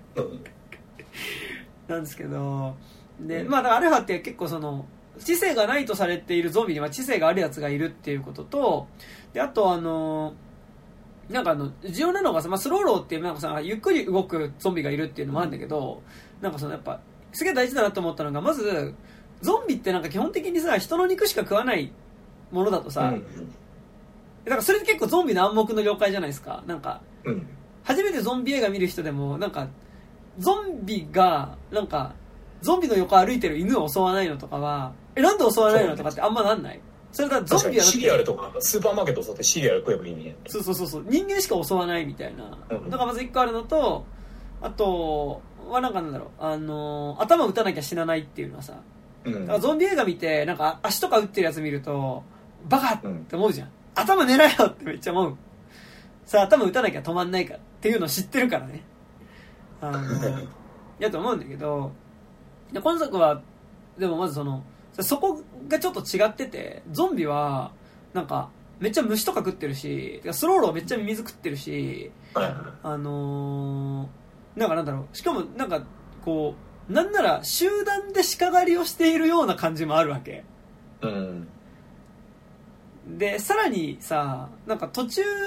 なんですけど、でまあだからアルファって結構その知性がないとされているゾンビには知性があるやつがいるっていうことと、であとあのなんかあの重要なのがさ、まあ、スローローっていうなんかさゆっくり動くゾンビがいるっていうのもあるんだけど、なんかそのやっぱすげえ大事だなと思ったのが、まずゾンビってなんか基本的にさ人の肉しか食わないものだとさ、うん、だからそれって結構ゾンビの暗黙の了解じゃないですか。なんか、うん、初めてゾンビ映画見る人でもなんかゾンビがなんかゾンビの横歩いてる犬を襲わないのとかは、えなんで襲わないのとかってあんまなんない。それだゾンビはシリアルとかスーパーマーケットを襲ってシリアル食えばいいね。 そうそうそうそう、人間しか襲わないみたいな、うん、だからまず一個あるのと、あとはなんかなんだろう、あのー、頭打たなきゃ死なないっていうのはさ、うん、だからゾンビ映画見てなんか足とか打ってるやつ見るとバカって思うじゃん、うん、頭狙えよってめっちゃ思う。さあ頭打たなきゃ止まんないからっていうのを知ってるからね、あのー、やと思うんだけど、で今作はでもまずそのそこがちょっと違ってて、ゾンビはなんかめっちゃ虫とか食ってるし、スローローめっちゃミミズ食ってるし、あのー、なんかなんだろう、しかもなんかこうなんなら集団で鹿狩りをしているような感じもあるわけ、うん、でさらにさなんか途中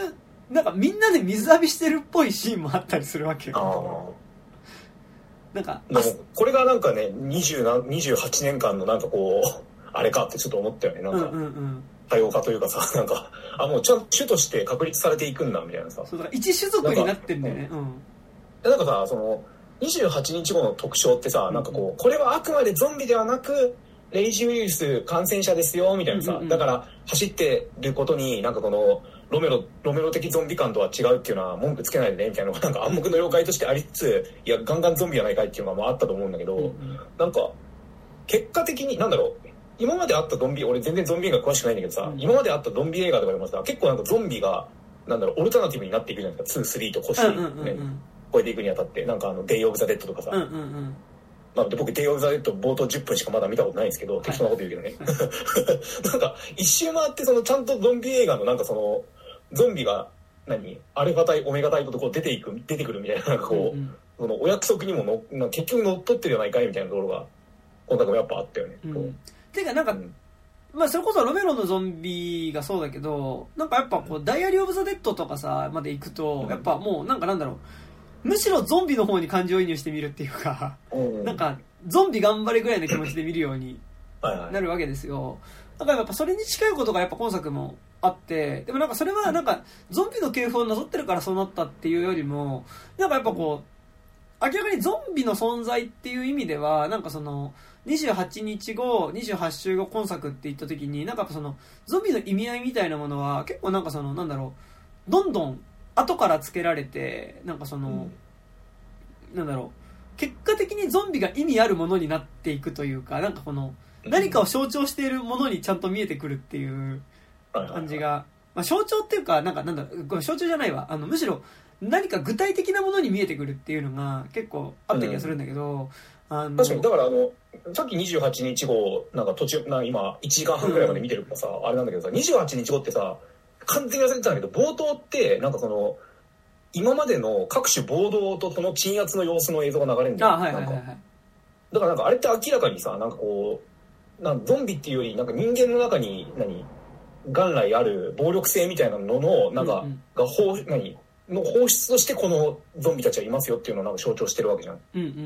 なんかみんなで水浴びしてるっぽいシーンもあったりするわけよ。なんかでもこれがなんかねにじゅう、にじゅうはちねんかんのなんかこうあれかってちょっと思ったよね。なんか多様化というかさ、なんかあもうちゃんと種として確立されていくんだみたいなさ。 そうだから一種族になってんだよね。 うん、なんかさそのにじゅうはちにちごの特徴ってさ、なんかこうこれはあくまでゾンビではなくレイジウイルス感染者ですよみたいなさ、うんうんうん、だから走ってることになんかこのロメロロメロ的ゾンビ感とは違うっていうのは文句つけないでねみたいなのがなんか暗黙の了解としてありつつ、いやガンガンゾンビやないかいっていうのがあったと思うんだけど、うんうん、なんか結果的になんだろう、今まであったゾンビ、俺全然ゾンビ映画詳しくないんだけどさ、うん、今まであったゾンビ映画とかでもさ結構なんかゾンビがなんだろうオルタナティブになっていくじゃないですか。ツー、スリーと腰ね、うんうんうん、超えていくにあたってなんかあのデイ・オブ・ザ・デッドとかさ、うんうんうんまあ、で僕デイ・オブ・ザ・デッド冒頭じゅっぷんしかまだ見たことないんですけど、はい、適当なこと言うけどね、はい、なんか一周回ってそのちゃんとゾンビ映画のなんかそのゾンビが何アルファ体オメガ体とこう出ていく出てくるみたいななんかこう、うんうん、そのお約束にものなんか結局乗っ取ってるじゃないかいみたいなところが今回もやっぱあったよね。うん、 ていうかなんか、うん、まあそれこそロメロのゾンビがそうだけど、なんかやっぱこう、うん、ダイアリー・オブ・ザ・デッドとかさまで行くと、うん、やっぱもうなんかなんだろう。むしろゾンビの方に感情移入してみるっていうか、うん、なんかゾンビ頑張れぐらいの気持ちで見るようになるわけですよ。だからやっぱそれに近いことがやっぱ今作もあって、でもなんかそれはなんかゾンビの系譜をなぞってるからそうなったっていうよりも、なんかやっぱこう明らかにゾンビの存在っていう意味ではなんかそのにじゅうはちにちごにじゅうはちしゅうご今作って言った時になんかそのゾンビの意味合いみたいなものは結構なんかそのなんだろう、どんどん後からつけられてなんかその、うん、なんだろう結果的にゾンビが意味あるものになっていくというか、なんかこの何かを象徴しているものにちゃんと見えてくるっていう感じが、まあ、象徴っていうかなんかなんだこれ象徴じゃないわ、あのむしろ何か具体的なものに見えてくるっていうのが結構あった気がするんだけど、うん、あの確かにだからあのさっきにじゅうはちにちごなんか途中な今いちじかんはんくらいまで見てるからさ、うん、あれなんだけどさにじゅうはちにちごってさ完全に忘れてたんだけど冒頭ってなんかその今までの各種暴動とその鎮圧の様子の映像が流れるんだよ。 あ、はいはいはいはい、 だからなんかあれって明らかにさなんかこうなんかゾンビっていうよりなんか人間の中に何元来ある暴力性みたいなののなんか、うんうん、が放何の放出としてこのゾンビたちはいますよっていうのをなんか象徴してるわけじゃん。 うんうんうんうん、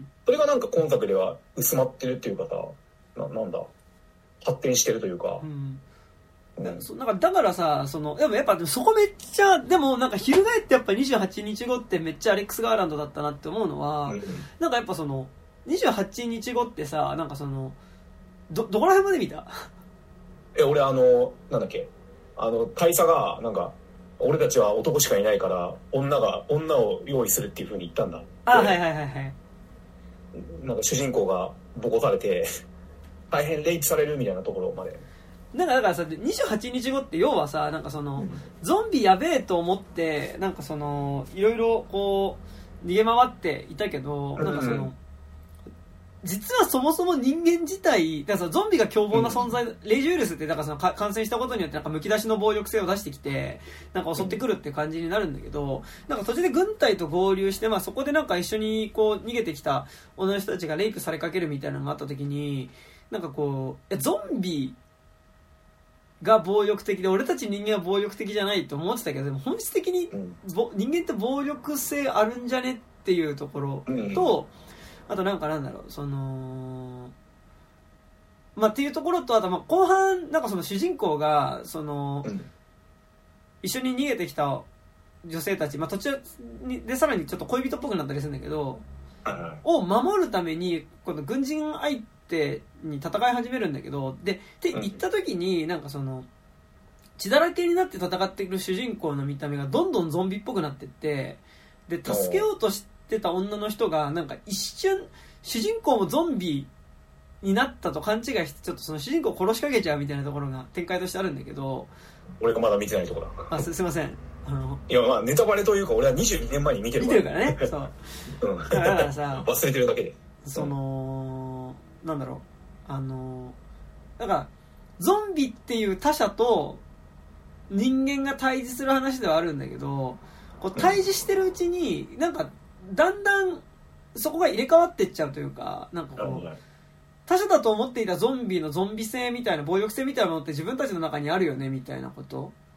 それがなんか今作では薄まってるっていうかさ な, なんだ発展してるというか。 うんうん、なんかだからさそのでもやっぱそこめっちゃでもなんか翻ってやっぱにじゅうはちにちごってめっちゃアレックス・ガーランドだったなって思うのは、うん、なんかやっぱそのにじゅうはちにちごってさなんかそのどどこら辺まで見た？ え俺あのなんだっけあの大佐がなんか俺たちは男しかいないから女が女を用意するっていう風に言ったんだ。 あはいはいはいはいなんか主人公がボコされて大変レイプされるみたいなところまで。 なんかだからさにじゅうはちにちごって要はさなんかその、うん、ゾンビやべえと思ってなんかそのいろいろこう逃げ回っていたけど、なんかその、うん、実はそもそも人間自体だからゾンビが凶暴な存在、うん、レイジウイルスってだからその感染したことによってなんかむき出しの暴力性を出してきてなんか襲ってくるっていう感じになるんだけど、なんか途中で軍隊と合流して、まあ、そこでなんか一緒にこう逃げてきた女の人たちがレイプされかけるみたいなのがあった時になんかこうゾンビが暴力的で俺たち人間は暴力的じゃないと思ってたけど、でも本質的に、うん、人間って暴力性あるんじゃねっていうところと、うん、あとなんかなんだろうそのまあっていうところと、あとまあ後半なんかその主人公がその、うん、一緒に逃げてきた女性たち、まあ途中にでさらにちょっと恋人っぽくなったりするんだけど、うん、を守るためにこの軍人相手に戦い始めるんだけど、でって言った時になんかその血だらけになって戦っている主人公の見た目がどんどんゾンビっぽくなってって、で助けようとしてた女の人がなんか一瞬主人公もゾンビになったと勘違いしてちょっとその主人公を殺しかけちゃうみたいなところが展開としてあるんだけど、 俺がまだ見てないところだ。 あ す, すいませんあのいやまあネタバレというか俺はにじゅうにねんまえに見てるから見てるからねそう、うん、だからさ忘れてるだけでそのなんだろうあのだからゾンビっていう他者と人間が対峙する話ではあるんだけど、こう対峙してるうちになんかだんだんそこが入れ替わっていっちゃうというか、なんかこう他者だと思っていたゾンビのゾンビ性みたいな暴力性みたいなものって自分たちの中にあるよねみたいなこと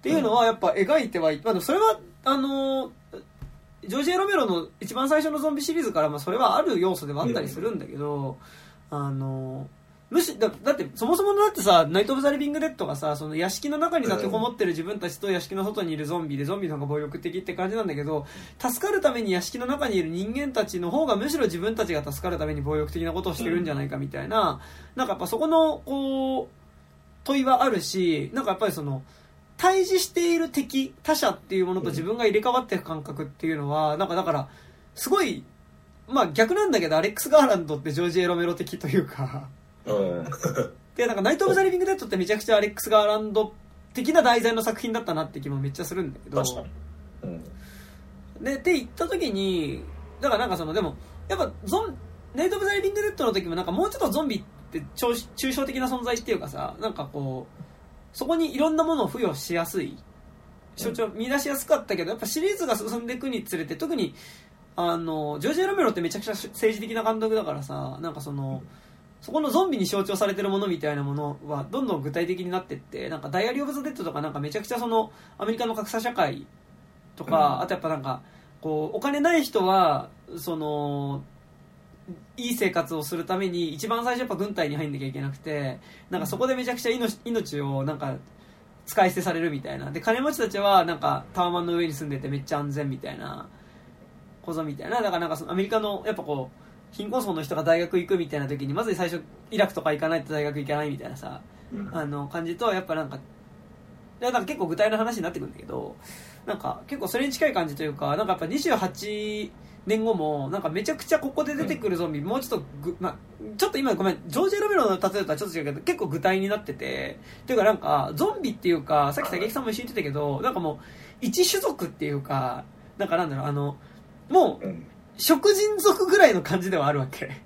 っていうのはやっぱ描いてはい、まあ、それはあのジョージ・エロメロの一番最初のゾンビシリーズから、まあ、それはある要素ではあったりするんだけど、うん、あのむし だ, だってそもそもだってさ、ナイト・オブ・ザ・リビング・デッドがさ、その屋敷の中にだけこもってる自分たちと屋敷の外にいるゾンビで、ゾンビの方が暴力的って感じなんだけど、助かるために屋敷の中にいる人間たちの方がむしろ自分たちが助かるために暴力的なことをしてるんじゃないかみたいな、なんかやっぱそこのこう問いはあるし、なんかやっぱりその対峙している敵他者っていうものと自分が入れ替わっていく感覚っていうのは、なんかだからすごい、まあ逆なんだけど、アレックス・ガーランドってジョージ・エロメロ的というかうん、でなんかナイト・オブ・ザ・リビング・デッドってめちゃくちゃアレックス・ガーランド的な題材の作品だったなって気もめっちゃするんだけど、 確かに、うん、 でって言った時に、だからなんかそのでもやっぱゾンナイト・オブ・ザ・リビング・デッドの時もなんかもうちょっとゾンビって抽象的な存在っていうかさ、なんかこうそこにいろんなものを付与しやすい象徴見出しやすかったけど、やっぱシリーズが進んでいくにつれて、特にあのジョージ・エロメロってめちゃくちゃ政治的な監督だからさ、なんかそのそこのゾンビに象徴されてるものみたいなものはどんどん具体的になっていって、なんかダイアリー・オブ・ザ・デッドとかなんかめちゃくちゃそのアメリカの格差社会とか、うん、あとやっぱなんかこうお金ない人はそのいい生活をするために一番最初やっぱ軍隊に入んなきゃいけなくて、なんかそこでめちゃくちゃ 命, 命をなんか使い捨てされるみたいな、で金持ちたちはなんかタワマンの上に住んでてめっちゃ安全みたいな小僧みたいな、だからなんかそのアメリカのやっぱこう貧困層の人が大学行くみたいな時にまず最初イラクとか行かないと大学行けないみたいなさ、うん、あの感じとやっぱなんかなんか結構具体の話になってくるんだけど、なんか結構それに近い感じというか、なんかやっぱにじゅうはちねんごもなんかめちゃくちゃここで出てくるゾンビ、うん、もうちょっとぐ、まあ、ちょっと今ごめんジョージ・ロメロの例えとはちょっと違うけど結構具体になってて、っていうかなんかゾンビっていうかさっき武井さんも一緒に言ってたけど、なんかもう一種族っていうか、なんかなんだろう、あのもう、うん食人族ぐらいの感じではあるわけ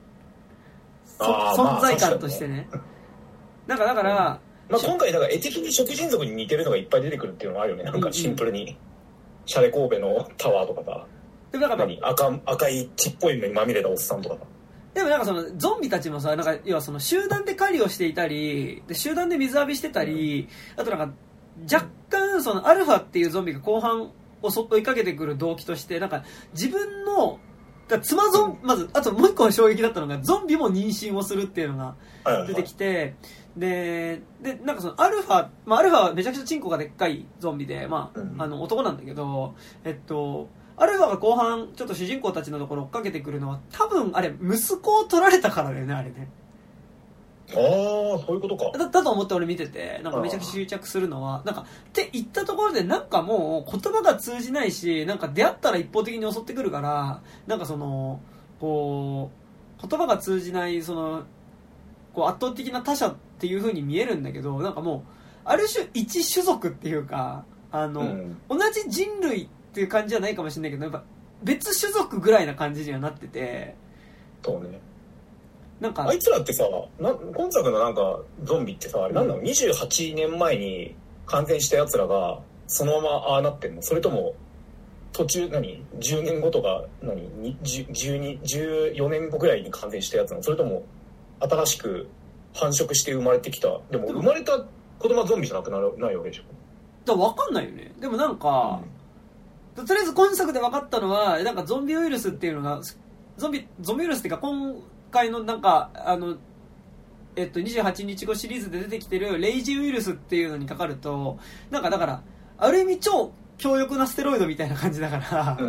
存在感としてね、まあ、なんかだから、 うんまあ、今回だから絵的に食人族に似てるのがいっぱい出てくるっていうのがあるよね、なんかシンプルに、うんうん、シャレ神戸のタワーとかさ、でもなんか何 赤, 赤い血っぽい目にまみれたおっさんとかさ、 でもなんかそのゾンビたちもさ、なんか要はその集団で狩りをしていたりで集団で水浴びしてたり、うん、あとなんか若干そのアルファっていうゾンビが後半追いかけてくる動機として、なんか自分の妻ゾンまずあともう一個衝撃だったのがゾンビも妊娠をするっていうのが出てきて、ででなんかそのアルファ、まあ、アルファはめちゃくちゃチンコがでっかいゾンビで、まあ、あの男なんだけど、えっとアルファが後半ちょっと主人公たちのところ追っかけてくるのは多分あれ息子を取られたからだよね、あれね。 ああそういうことかだ, だと思って俺見てて、なんかめちゃくちゃ執着するのはなんかって言ったところでなんかもう言葉が通じないし、なんか出会ったら一方的に襲ってくるから、なんかそのこう言葉が通じないそのこう圧倒的な他者っていう風に見えるんだけど、なんかもうある種一種族っていうか、あの、うん、同じ人類っていう感じじゃないかもしれないけど、やっぱ別種族ぐらいな感じにはなってて、 そうね。 なんかあいつらってさ、な今作のなんかゾンビってさ、あれなんだろう、うん、にじゅうはちねんまえに感染したやつらがそのままああなってんの？それとも途中何じゅうねんごとか何じゅうに、じゅうよねんごぐらいに感染したやつなの？それとも新しく繁殖して生まれてきた？でも生まれた子供はゾンビじゃなくなるないわけでしょ？ だから分かんないよね。でもなんか、うん、とりあえず今作で分かったのは、なんかゾンビウイルスっていうのがゾンビゾンビウイルスっていうか今回のなんかあのえっとにじゅうはちにちごシリーズで出てきてるレイジウイルスっていうのにかかると、なんかだからある意味超強力なステロイドみたいな感じだから、うん、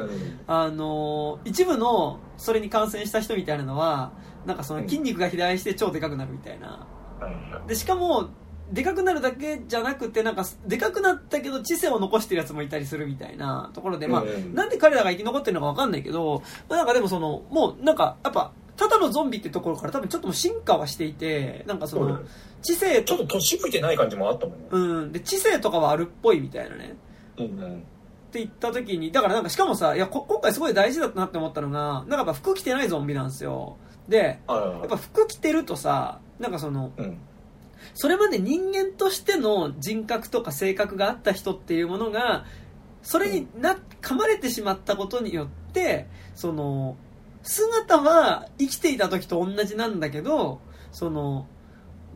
あの一部のそれに感染した人みたいなのはなんかその筋肉が肥大して超でかくなるみたいな、うん、でしかもでかくなるだけじゃなくて、なんかでかくなったけど知性を残してるやつもいたりするみたいなところで、まあ、うん、なんで彼らが生き残ってるのか分かんないけど、まあ、なんかでもそのもうなんかやっぱただのゾンビってところから多分ちょっとも進化はしていて、なんかその知性ちょっと年老いてない感じもあったもんね。 うん、で知性とかはあるっぽいみたいなね。うんうん。って言った時に、だからなんかしかもさ、いやこ今回すごい大事だったなって思ったのが、なんかやっぱ服着てないゾンビなんですよ。で、やっぱ服着てるとさ、なんかその、うん、それまで人間としての人格とか性格があった人っていうものがそれにな噛まれてしまったことによって、その姿は生きていた時と同じなんだけど、その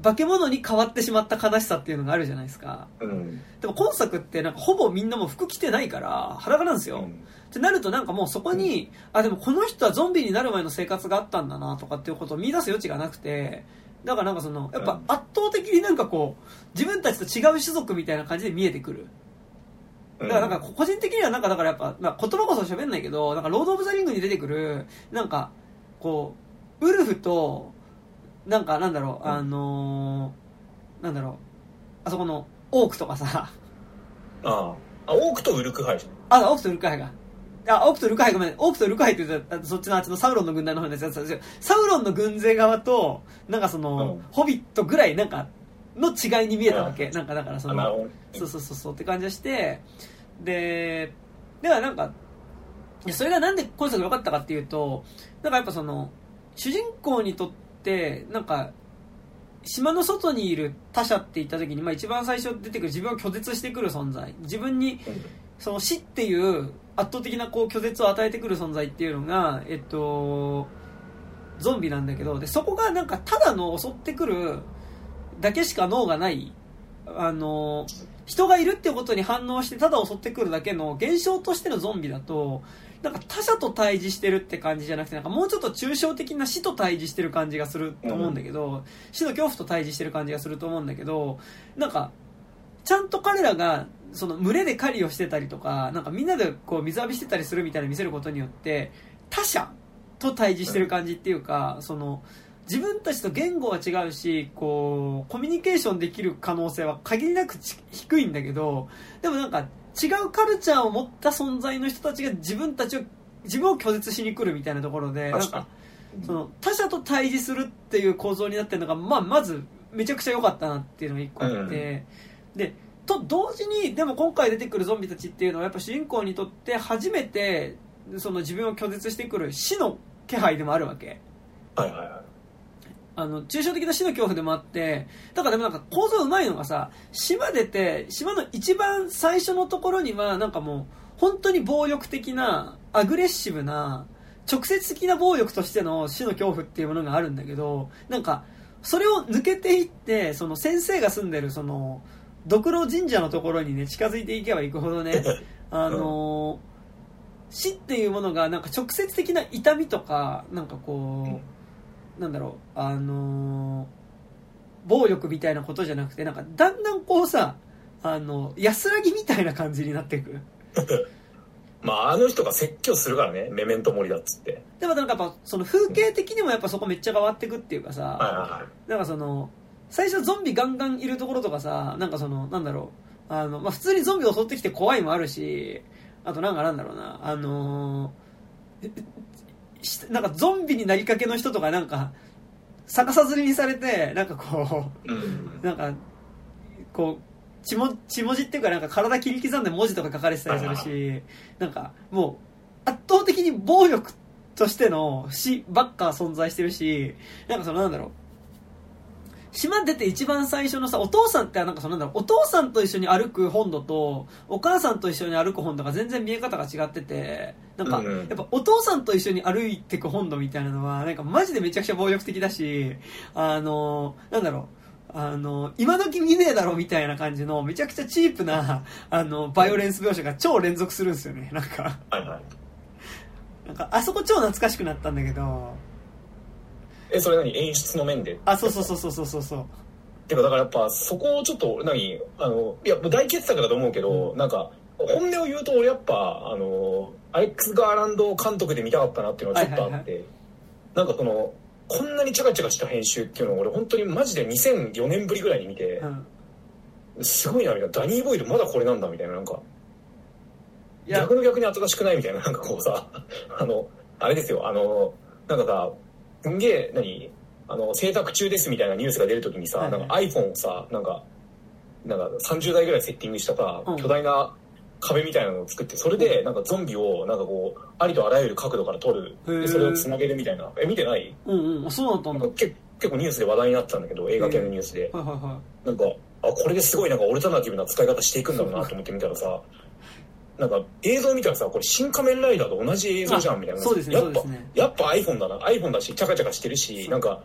化け物に変わってしまった悲しさっていうのがあるじゃないですか、 うん、 でも今作ってなんかほぼみんなも服着てないから裸なんですよ、うん、ってなるとなんかもうそこに、うん、あでもこの人はゾンビになる前の生活があったんだなとかっていうことを見出す余地がなくて、だからなんかそのやっぱ圧倒的になんかこう自分たちと違う種族みたいな感じで見えてくる。だからなんか個人的にはなんかだからやっぱ、まあ、言葉こそ喋んないけどなんかロード・オブ・ザ・リングに出てくるなんかこうウルフとなんかなんだろう、あのー、なんだろうあそこのオークとかさああオークとウルクハイあオークとウルクハイがあオークとウルクハイごめんオークとウルクハイって言うとそっちのあっちのサウロンの軍団の方のやつなんですよ。サウロンの軍勢側となんかその、うん、ホビットぐらいなんかの違いに見えたわけ、うん、なんかだからそのそうそうそうそうって感じがしてでではなんかそれがなんで今作が良かったかっていうとなんかやっぱその主人公にとってなんか島の外にいる他者って言った時に、まあ、一番最初出てくる自分を拒絶してくる存在自分にその死っていう圧倒的なこう拒絶を与えてくる存在っていうのがえっとゾンビなんだけどでそこがなんかただの襲ってくるだけしか脳がないあの人がいるってことに反応してただ襲ってくるだけの現象としてのゾンビだとなんか他者と対峙してるって感じじゃなくてなんかもうちょっと抽象的な死と対峙してる感じがすると思うんだけど、うん、死の恐怖と対峙してる感じがすると思うんだけどなんかちゃんと彼らがその群れで狩りをしてたりとかなんかみんなでこう水浴びしてたりするみたいな見せることによって他者と対峙してる感じっていうか、うん、その自分たちと言語は違うしこうコミュニケーションできる可能性は限りなく低いんだけどでもなんか違うカルチャーを持った存在の人たちが自分たちを自分を拒絶しに来るみたいなところでなんかその他者と対峙するっていう構造になってるのが、まあ、まずめちゃくちゃ良かったなっていうのが一個あって、うん、でと同時にでも今回出てくるゾンビたちっていうのはやっぱ主人公にとって初めてその自分を拒絶してくる死の気配でもあるわけ。 はいはいはいあの抽象的な死の恐怖でもあってだからでもなんか構造うまいのがさ島出て島の一番最初のところにはなんかもう本当に暴力的なアグレッシブな直接的な暴力としての死の恐怖っていうものがあるんだけどなんかそれを抜けていってその先生が住んでるそのドクロ神社のところにね近づいていけばいくほどねあの死っていうものがなんか直接的な痛みとかなんかこうなんだろうあのー、暴力みたいなことじゃなくてなんかだんだんこうさあの安らぎみたいな感じになっていくまああの人が説教するからねメメントモリだっつってでもなんかやっぱその風景的にもやっぱそこめっちゃ変わっていくっていうかさ、 はいはいはい、 なんかその最初ゾンビガンガンいるところとかさなんかそのなんだろうあの、まあ、普通にゾンビ襲ってきて怖いもあるしあとなんかなんだろうなあのーなんかゾンビになりかけの人とかなんか逆さずりにされてなんかこう、うん、なんかこう血も血文字っていうかなんか体切り刻んで文字とか書かれてたりするしなんかもう圧倒的に暴力としての死ばっか存在してるしなんかそのなんだろう島出て一番最初のさお父さんってなんかそのなんだろうお父さんと一緒に歩く本土とお母さんと一緒に歩く本土が全然見え方が違っててなんかやっぱお父さんと一緒に歩いてく本土みたいなのはなんかマジでめちゃくちゃ暴力的だしあのなんだろうあの今時見ねえだろみたいな感じのめちゃくちゃチープなあのバイオレンス描写が超連続するんですよねなんかなんかあそこ超懐かしくなったんだけどえそれ何演出の面であそうそうそうそうそうそうそうてかだからやっぱそこをちょっと何あのいや大傑作だと思うけど、うん、なんか本音を言うと俺やっぱあのアレックス・ガーランド監督で見たかったなっていうのはちょっとあって、はいはいはい、なんかそのこんなにチャカチャカした編集っていうのを俺本当にマジでにせんよねんぶりぐらいに見て、うん、すごいなみたいなダニー・ボイルまだこれなんだみたいななんか逆の逆に新しくないみたいななんかこうさあのあれですよあのなんかさすんげえ何あの製作中ですみたいなニュースが出るときにさ、はいはい、なんか iPhone をさなんかなんかさんじゅうだいぐらいセッティングしたさ、うん、巨大な壁みたいなのを作ってそれでなんかゾンビをなんかこうありとあらゆる角度から撮るでそれをつなげるみたいなえ見てない？ うんうんそうだったんだ。 結構ニュースで話題になってたんだけど映画系のニュースで、 はいはいはい、 なんかあこれですごいなんかオルタナティブな使い方していくんだろうなと思って見たらさなんか映像見たらさこれ新仮面ライダーと同じ映像じゃんみたいな。 そうですねやっぱ、 そうですね、 やっぱ iPhone だな iPhone だしチャカチャカしてるしなんか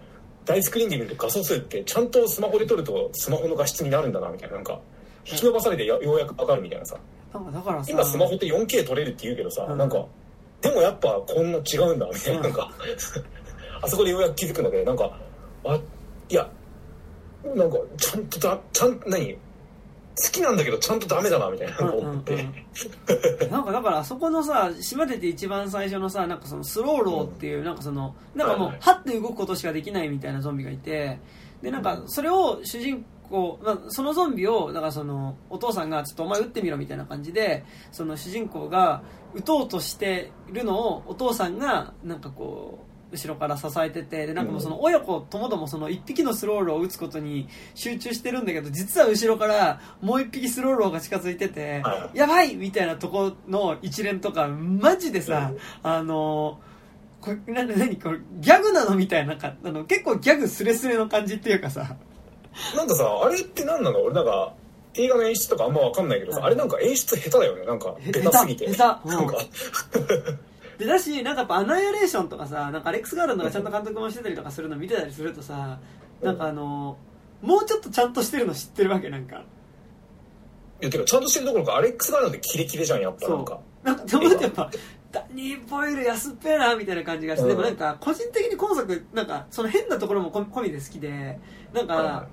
大スクリーンで見ると画素数ってちゃんとスマホで撮るとスマホの画質になるんだなみたいな、なんか引き伸ばされてようやく分かるみたいなさ。 なんかだからさ、 今スマホって よんケー 撮れるって言うけどさ、うん、なんかでもやっぱこんな違うんだみたいな、うん、なんかあそこでようやく気づくんだけど、なんかあいやなんかちゃんとだちゃん何好きなんだけどちゃんとダメだなみたいな思って、うんうんうん、 なんかだからあそこのさ島出て一番最初のさなんかそのスローローっていう、うん、なんかそのなんかもうハッて動くことしかできないみたいなゾンビがいて、でなんかそれを主人公、まあ、そのゾンビをだからそのお父さんがちょっとお前撃ってみろみたいな感じでその主人公が撃とうとしているのをお父さんがなんかこう後ろから支えてて、でなんかもうその親子ともどもその一匹のスローローを撃つことに集中してるんだけど、実は後ろからもう一匹スローローが近づいててやばいみたいなとこの一連とかマジでさ、あのこれな何これギャグなのみたいな、なんかあの結構ギャグスレスレの感じっていうかさ、 なんかさあれって何なの、俺なんか映画の演出とかあんま分かんないけどさ、あれなんか演出下手だよね、なんか下手すぎて下手、 なんかでだしなんかやっぱアナイアレーションとかさ、なんかアレックス・ガーランドがちゃんと監督もしてたりとかするの見てたりするとさ、なんかあのもうちょっとちゃんとしてるの知ってるわけ、なんかいやてかちゃんとしてるどころかアレックス・ガーランドってキレキレじゃんやっぱ、なんかなんかでもやっぱダニー・ボイル安っぺえなみたいな感じがして、うん、でもなんか個人的に今作なんかその変なところも込みで好きで、なんか、はい、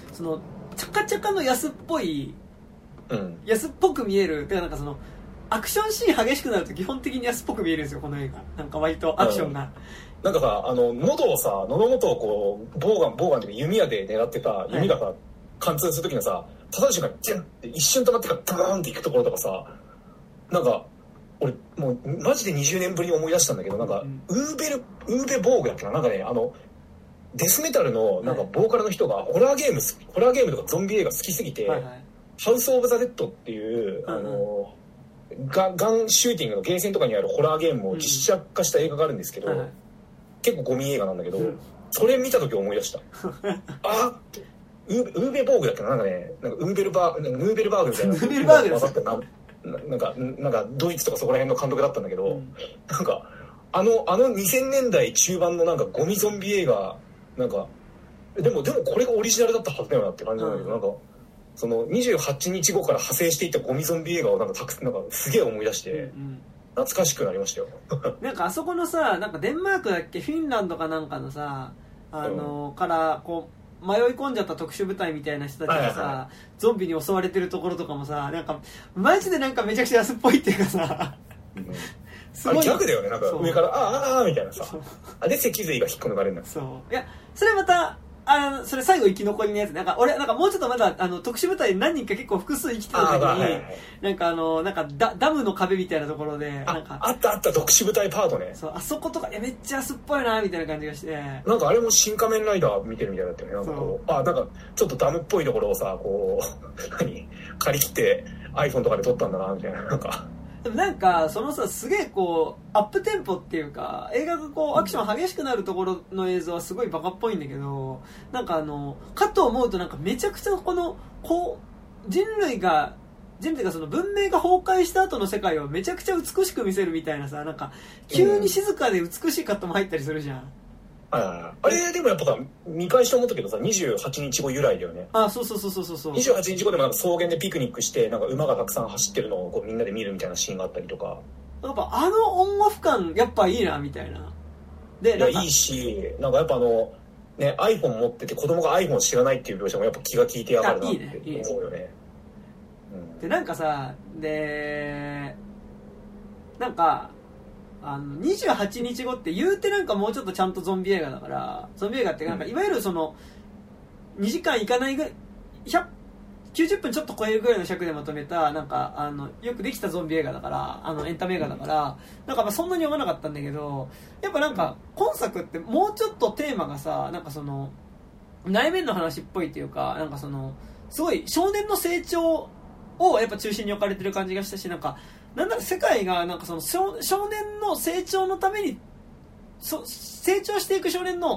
そのチャカチャカの安っぽい、うん、安っぽく見える、てかなんかそのアクションシーン激しくなると基本的に安っぽく見えるんですよこの映画、なんか割とアクションが、 うん、なんかさあの喉をさ喉元をこうボウガンボウガンっていう弓矢で狙ってた弓がさ、はい、貫通するときのさ叩く瞬間にジュンって一瞬止まってからダーンっていくところとかさ、なんか俺もうマジでにじゅうねんぶりに思い出したんだけど、なんか、うん、ウーベルウーベボーグだっけな、なんかねあのデスメタルのなんかボーカルの人がホラーゲームホラーゲームとかゾンビ映画好きすぎて、はいはい、ハウス・オブ・ザ・デッドっていう、うん、あのガ, ガンシューティングのゲーセンとかにあるホラーゲームを実写化した映画があるんですけど、うん、結構ゴミ映画なんだけど、うん、それ見た時思い出したあウーウーベボーグだっけな、なんかねなんかウーベルバーヌーベルバーグみたいなヌーベルバーグですななんかなんかドイツとかそこら辺の監督だったんだけど、うん、なんかあのあのにせんねんだい中盤のなんかゴミゾンビ映画なんかでもでもこれがオリジナルだったはずだよなって感じなんだけど、うん、なんかそのにじゅうはちにちごから派生していったゴミゾンビ映画をなんかたくなんかすげえ思い出して、うん、懐かしくなりましたよなんかあそこのさなんかデンマークだっけフィンランドかなんかのさあの、うん、からこう迷い込んじゃった特殊部隊みたいな人たちがさ、はいはいはい、ゾンビに襲われてるところとかもさなんかマジでなんかめちゃくちゃ安っぽいっていうかさ、うん、すごいあれ逆だよね、なんか上からあーあーみたいなさあで脊髄が引っこ抜かれるんだ。 そういやそれまたあそれ最後生き残りのやつなんか俺なんかもうちょっとまだあの特殊部隊何人か結構複数生きてた時に、はいはい、なんかあのなんか ダ, ダムの壁みたいなところでなんかあったあった特殊部隊パートね。 そうあそことかいやめっちゃ安っぽいなみたいな感じがして、 なんかあれも新仮面ライダー見てるみたいだったよね。なんかこうあなんかちょっとダムっぽいところをさこう何借り切って iPhone とかで撮ったんだなみたいな、なんかでもなんかそのさすげえこうアップテンポっていうか映画がこうアクション激しくなるところの映像はすごいバカっぽいんだけど、なんかあのかと思うとなんかめちゃくちゃこのこう人類が人類がその文明が崩壊した後の世界をめちゃくちゃ美しく見せるみたいなさ、なんか急に静かで美しいカットも入ったりするじゃん。 あ, あれでもやっぱさ見返して思ったけどさにじゅうはちにちご由来だよね。 あそうそうそうそうそうにじゅうはちにちごでもなんか草原でピクニックしてなんか馬がたくさん走ってるのをこうみんなで見るみたいなシーンがあったりとか、 やっぱあのオンオフ感やっぱいいなみたいな。 でなんかいいしなんかやっぱあのね iPhone 持ってて子供が iPhone 知らないっていう描写もやっぱ気が利いてやがるなって思うよね。 でなんかさでなんかあのにじゅうはちにちごって言うてなんかもうちょっとちゃんとゾンビ映画だからゾンビ映画ってなんかいわゆるそのにじかんいかないぐらいひゃくきゅうじゅっぷんちょっと超えるぐらいの尺でまとめたなんかあのよくできたゾンビ映画だからあのエンタメ映画だからなんかまあそんなに読まなかったんだけど、やっぱなんか今作ってもうちょっとテーマがさなんかその内面の話っぽいっていうかなんかそのすごい少年の成長をやっぱ中心に置かれてる感じがしたし、なんかなんだろ世界がなんかその 少, 少年の成長のためにそ成長していく少年の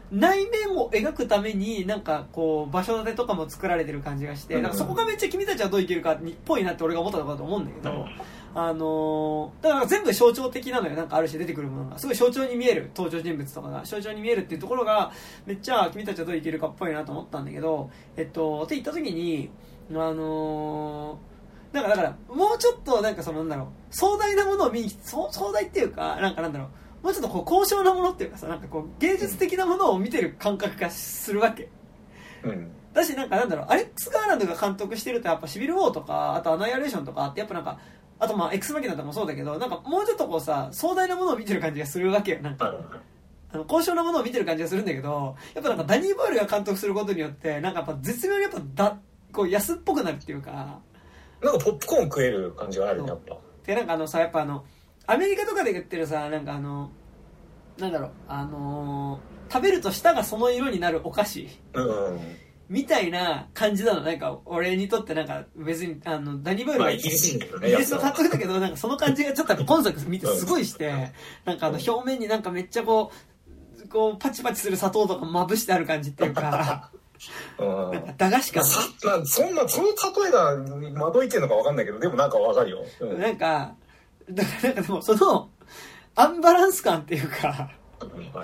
内面を描くためになんかこう場所立てとかも作られてる感じがして、なんかそこがめっちゃ君たちはどう生きるかっぽいなって俺が思ったところだと思うんだけど、あのー、だから全部象徴的なのよ。なんかある種出てくるものがすごい象徴に見える、登場人物とかが象徴に見えるっていうところがめっちゃ君たちはどう生きるかっぽいなと思ったんだけど、えっとって言った時にあのー、なんかだからもうちょっとなんかそのなんだろう、壮大なものを見に壮大っていうかなんかなんだろう、もうちょっとこう高尚なものっていうかさ、なんかこう芸術的なものを見てる感覚がするわけ。うん。だしなんかなんだろう、アレックス・ガーランドが監督してるとやっぱシビル・ウォーとか、あとアナイアレーションとかってやっぱなんか、あとまあエクスマキナとかもそうだけど、なんかもうちょっとこうさ、壮大なものを見てる感じがするわけよ。なんか、あの高尚なものを見てる感じがするんだけど、やっぱなんかダニー・ボイルが監督することによって、なんかやっぱ絶妙にやっぱだ、こう安っぽくなるっていうか、 なんかポップコーン食える感じがあるね、やっぱ。 で、なんかあのさ、やっぱあの、アメリカとかで言ってるさ、なんかあの、なんだろう、あのー、食べると舌がその色になるお菓子、うん、みたいな感じなの。なんか俺にとってなんか別にあのダニー・ボイルはイギリス人だよね、イギリスの監督だけど、なんかその感じがちょっと今作見てすごいして、うん、なんかあの表面になんかめっちゃこうこうパチパチする砂糖とかまぶしてある感じっていうか。うん、なんか駄菓子感、 まあ、そんなその例えが惑いてるのか分かんないけど、でもなんか分かるよ、 うん、なんかだからなんかでもそのアンバランス感っていうか、はい、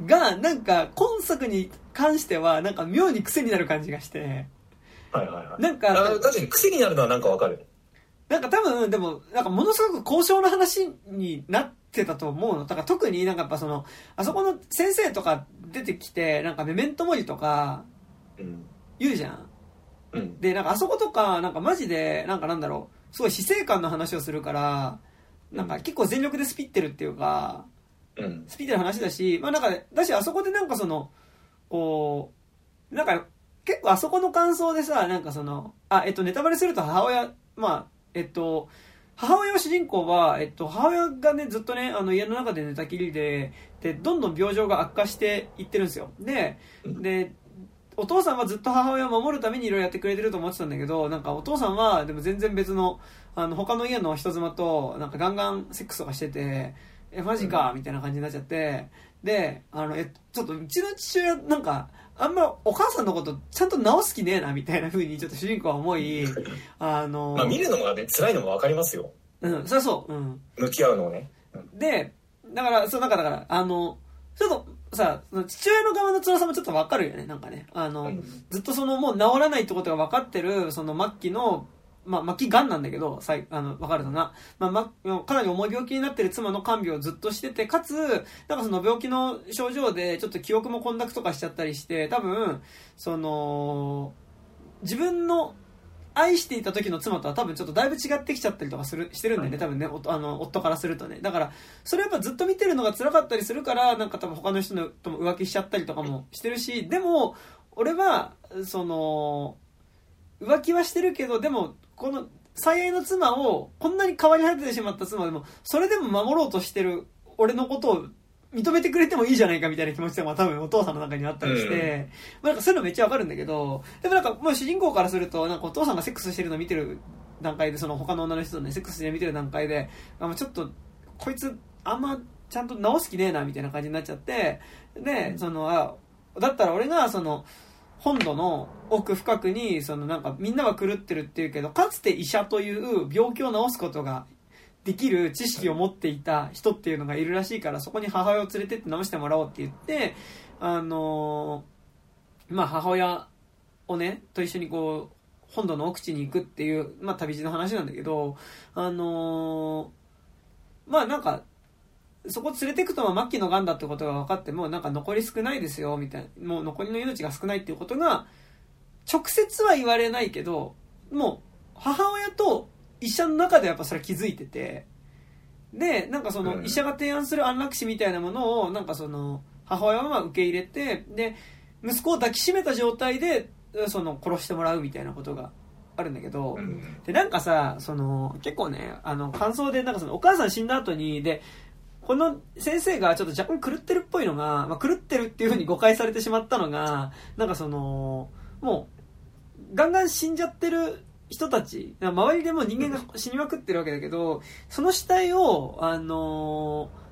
がなんか今作に関してはなんか妙に癖になる感じがして、 はいはいはい、なんか確かに癖になるのはなんか分かる。 なんか多分でもなんかものすごく高尚な話になってたと思うの。だから特になんかやっぱそのあそこの先生とか出てきてなんかメメントモリとか言うじゃん、うん、でなんかあそことかなんかマジでなんかなんだろう、すごい死生観の話をするから、なんか結構全力でスピってるっていうか、うん、スピってる話だし、まあなんかだしあそこでなんかそのこうなんか結構あそこの感想でさ、なんかそのあえっとネタバレすると母親、まあえっと母親は主人公は、えっと、母親がねずっとねあの家の中で寝たきりで、でどんどん病状が悪化していってるんですよ。ででお父さんはずっと母親を守るためにいろいろやってくれてると思ってたんだけど、なんかお父さんはでも全然別のあの他の家の人妻となんかガンガンセックスとかしてて、えマジかみたいな感じになっちゃって、であのえちょっとうちの父親なんかあんまお母さんのことちゃんと直す気ねえなみたいな風にちょっと主人公は思い、あのまあ見るのがね辛いのも分かりますよ。 うんそりゃそう、うん、 向き合うのをね、 うん、でだからそうなんかだからあのちょっとさ父親の側の辛さもちょっと分かるよね。なんかねあの、うん、ずっとそのもう治らないってことが分かってるその末期のまあ、末期がんなんだけど、さいあの分かるのな、まあま、かなり重い病気になってる妻の看病をずっとしてて、かつなんかその病気の症状でちょっと記憶も混濁とかしちゃったりして、多分その自分の愛していた時の妻とは多分ちょっとだいぶ違ってきちゃったりとかするしてるんだよね、多分ね、あの夫からするとね。だからそれやっぱずっと見てるのが辛かったりするから、なんか多分他の人のとも浮気しちゃったりとかもしてるし、でも俺はその浮気はしてるけど、でもこの最愛の妻をこんなに変わり果ててしまった妻でもそれでも守ろうとしてる俺のことを認めてくれてもいいじゃないかみたいな気持ちが多分お父さんの中にあったりして、うん、まあ、なんかそういうのめっちゃわかるんだけど、でもなんかもう主人公からするとなんかお父さんがセックスしてるのを見てる段階で、その他の女の人とねセックスしてるのを見てる段階で、あちょっとこいつあんまちゃんと直す気ねえなみたいな感じになっちゃって、でそのあだったら俺がその本土の奥深くにそのなんかみんなは狂ってるっていうけど、かつて医者という病気を治すことができる知識を持っていた人っていうのがいるらしいから、そこに母親を連れてって治してもらおうって言って、あのー、まあ母親をねと一緒にこう本土の奥地に行くっていう、まあ、旅路の話なんだけど、あのー、まあなんかそこ連れてくと末期のがんだってことが分かってもなんか残り少ないですよみたいな、もう残りの命が少ないっていうことが直接は言われないけど、もう母親と医者の中でやっぱそれ気づいてて、でなんかその医者が提案する安楽死みたいなものをなんかその母親は受け入れて、で息子を抱きしめた状態でその殺してもらうみたいなことがあるんだけど、でなんかさその結構ねあの感想でなんかそのお母さん死んだ後にでこの先生がちょっと若干狂ってるっぽいのが、まあ、狂ってるっていう風に誤解されてしまったのが、なんかそのもうガンガン死んじゃってる人たち、周りでも人間が死にまくってるわけだけど、その死体をあの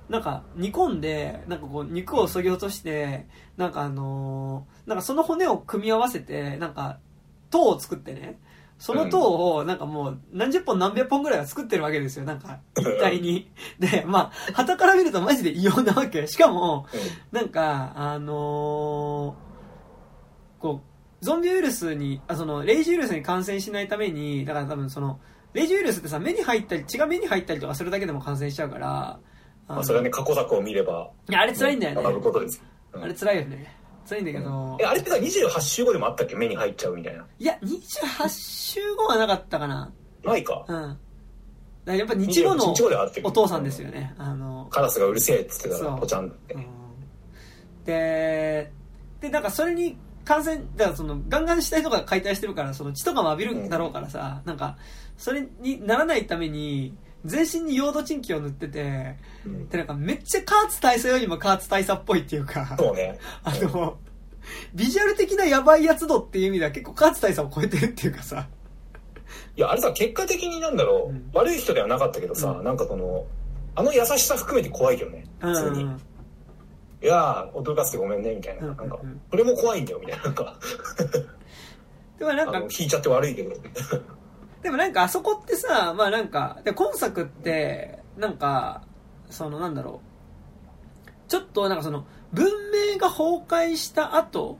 なんか煮込んでなんかこう肉を削ぎ落としてなんかあのー、なんかその骨を組み合わせてなんか塔を作ってね、その塔をなんかもう何十本何百本ぐらいは作ってるわけですよ、なんか一体に。で、まあ傍から見るとマジで異様なわけ。しかもなんかあのー、こうゾンビウイルスにあそのレイジウイルスに感染しないために、だから多分そのレイジウイルスってさ、目に入ったり血が目に入ったりとかするだけでも感染しちゃうから、 あまあ、それはね過去作を見れば、 いやあれ辛いんだよね。 学ぶことです、 うん、あれ辛いよね。辛いんだけど、うん、 えあれってさにじゅうはち週後でもあったっけ、目に入っちゃうみたいな。 いやにじゅうはち週後はなかったかな。 ないか。 うん。だからやっぱ日後のお父さんですよね。あのカラスがうるせえっつってたらポチャンって、うん、 ででなんかそれに感染だからそのガンガン死体とか解体してるからその血とかも浴びるだろうからさ、うん、なんかそれにならないために全身にヨードチンキを塗ってて、うん、でなんかめっちゃカーツ大佐よりもカーツ大佐っぽいっていうか、 そうね、 あのビジュアル的なヤバいやつ度っていう意味では結構カーツ大佐を超えてるっていうかさ、 いやあれさ結果的になんだろう、うん、悪い人ではなかったけどさ、うん、なんかそのあの優しさ含めて怖いけどね普通に、うん、いやー驚かせてごめんねみたいな、うん、なんかこれも怖いんだよみたいな、なんかでもなんか引いちゃって悪いけどでもなんかあそこってさ、まあなんかで今作ってなんかそのなんだろう、ちょっとなんかその文明が崩壊した後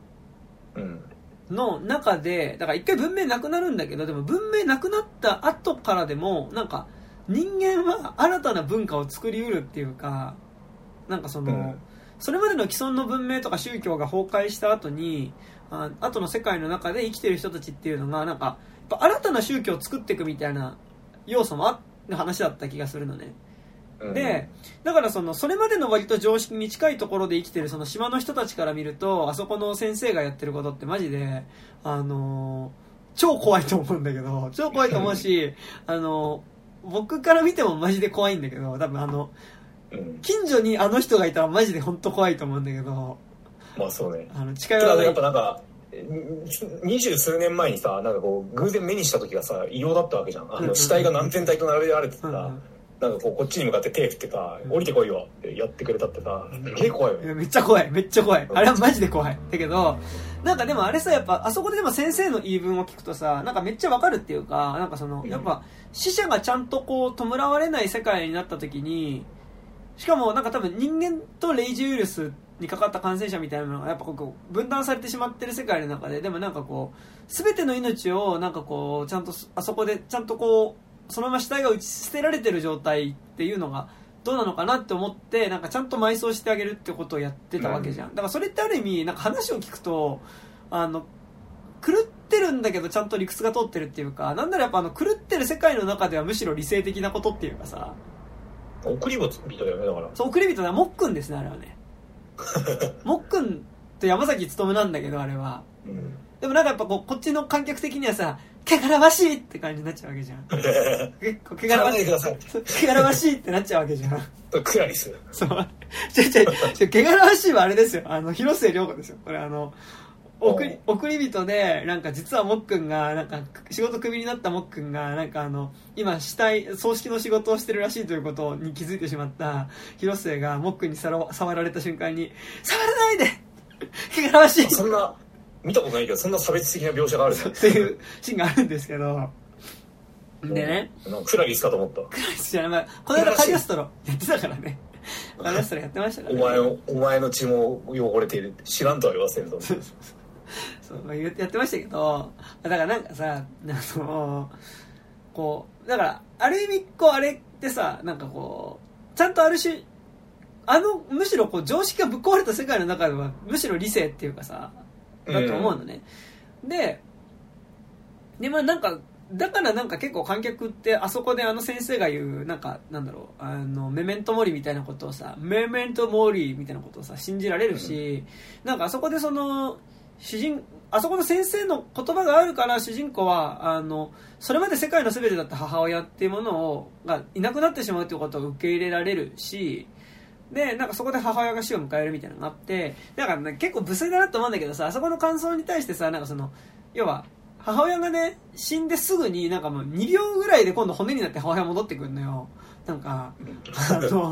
の中で、だから一回文明なくなるんだけど、でも文明なくなった後からでもなんか人間は新たな文化を作りうるっていうか、なんかその、うん、それまでの既存の文明とか宗教が崩壊した後にあ後の世界の中で生きてる人たちっていうのがなんかやっぱ新たな宗教を作っていくみたいな要素もある話だった気がするのね、うん、でだからそのそれまでの割と常識に近いところで生きてるその島の人たちから見ると、あそこの先生がやってることってマジであのー、超怖いと思うんだけど、超怖いと思うしあのー、僕から見てもマジで怖いんだけど、多分あの近所にあの人がいたらマジで本当怖いと思うんだけど、 まあそうね、 あの近寄らない。 やっぱなんか二十数年前にさ、なんかこう偶然目にした時がさ異様だったわけじゃん。あの死体が何千体と並べられてさ、うんうん、なんかこうこっちに向かって手振ってさ、降りてこいよってやってくれたってさ、結構怖いよね。 いやめっちゃ怖い、めっちゃ怖い。あれはマジで怖い。だけどなんかでもあれさ、やっぱあそこででも先生の言い分を聞くとさ、なんかめっちゃわかるっていうか、なんかそのやっぱ死者がちゃんとこう弔われない世界になった時に、しかもなんか多分人間とレイジウイルスにかかった感染者みたいなのがやっぱこう分断されてしまってる世界の中で、でもなんかこう全ての命をなんかこうちゃんとあそこでちゃんとこうそのまま死体が打ち捨てられてる状態っていうのがどうなのかなって思って、なんかちゃんと埋葬してあげるってことをやってたわけじゃん。だからそれってある意味なんか話を聞くとあの狂ってるんだけどちゃんと理屈が通ってるっていうか、なんならやっぱあの狂ってる世界の中ではむしろ理性的なことっていうかさ、 送り人だよね。だからそう送り人だ、もっくんですねあれはねもっくんと山崎努なんだけどあれは、うん、でもなんかやっぱこうこっちの観客的にはさ汚らわしいって感じになっちゃうわけじゃん結構汚らわしい汚らわしいってなっちゃうわけじゃんクラリスそうちょちょちょ汚らわしいはあれですよ、あの広末涼子ですよこれ。あの送り、送り人でなんか実はもっくんがなんか仕事クビになったもっくんがなんかあの今死体葬式の仕事をしてるらしいということに気づいてしまった広末がもっくんに触られた瞬間に触らないで汚らわしい、 そんな見たことないけどそんな差別的な描写があるっていうシーンがあるんですけど、でね、 クラリスかと思った。 クラリスじゃない、まあ、この間カリオストロやってたからねカリオストロやってましたからね。 お前のお前の血も汚れているって知らんとは言わせんぞそうやってましたけど、だからなんかさ、あのこうだからある意味こうあれってさ、なんかこうちゃんとある種あのむしろこう常識がぶっ壊れた世界の中ではむしろ理性っていうかさだと思うのね、うん、ででまあなんかだからなんか結構観客ってあそこであの先生が言うなんかなんだろう、あのメメントモリみたいなことをさメメントモリみたいなことをさ信じられるし、うん、なんかあそこでその主人あそこの先生の言葉があるから主人公はあのそれまで世界の全てだった母親っていうものをがいなくなってしまうということを受け入れられるし、でなんかそこで母親が死を迎えるみたいなのがあって、なんか、ね、結構無粋だなと思うんだけどさ、あそこの感想に対してさ、なんかその要は母親がね死んですぐになんかもうにびょうぐらいで今度骨になって母親戻ってくるのよ。なんかあの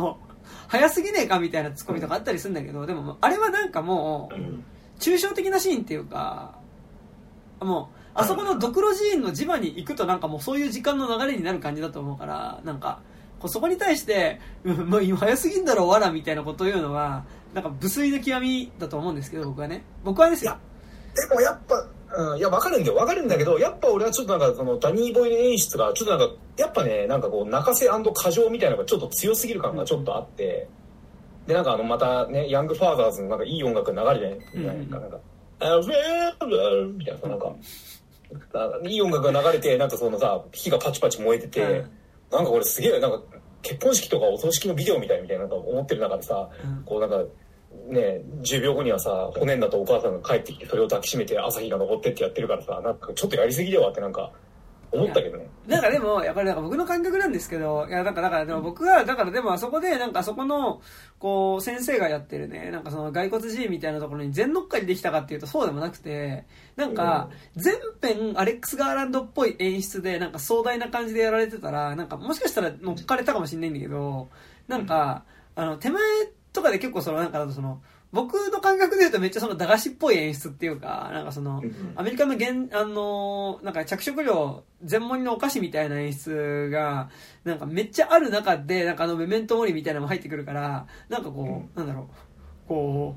早すぎねえかみたいなツッコミとかあったりするんだけど、でもあれはなんかもう抽象的なシーンっていうか、もうあそこのドクロ寺院の地場に行くとなんかもうそういう時間の流れになる感じだと思うから、なんかこうそこに対して、うん、もう今早すぎんだろわらみたいなことを言うのはなんか無粋な極みだと思うんですけど、僕はね僕はですよ。 でもやっぱうん、いや、わかるんだよ、わかるんだけど、やっぱ俺はちょっとなんか、その、ダニー・ボイル演出が、ちょっとなんか、やっぱね、なんかこう、泣かせ&過剰みたいなのがちょっと強すぎる感がちょっとあって、で、なんかあの、またね、ヤング・ファーザーズのなんかいい音楽が流れてないなんか、なんか、あーみたいな、なんか、いい音楽が流れて、なんかそのさ、火がパチパチ燃えてて、うん、なんかこれすげえ、なんか、結婚式とかお葬式のビデオみたいみたいな、なんか思ってる中でさ、うん、こうなんか、ね、じゅうびょうごにはさ骨になったお母さんが帰ってきてそれを抱きしめて朝日が昇ってってやってるからさ、なんかちょっとやりすぎだわってなんか思ったけどね。 なんかでもやっぱりなんか僕の感覚なんですけど、いやなんかだからでも僕がだからでもあそこでなんかそこのこう先生がやってるねなんかその骸骨寺院みたいなところに全乗っかりできたかっていうとそうでもなくて、なんか全編アレックス・ガーランドっぽい演出でなんか壮大な感じでやられてたらなんかもしかしたら乗っかれたかもしれないんだけど、なんかあの手前とかで結構そのなんかその僕の感覚で言うとめっちゃその駄菓子っぽい演出っていうか、なんかそのアメリカの現あのなんか着色料全盛りのお菓子みたいな演出がなんかめっちゃある中でなんかあのメメントモリみたいなのも入ってくるから、なんかこう、うん、なんだろうこ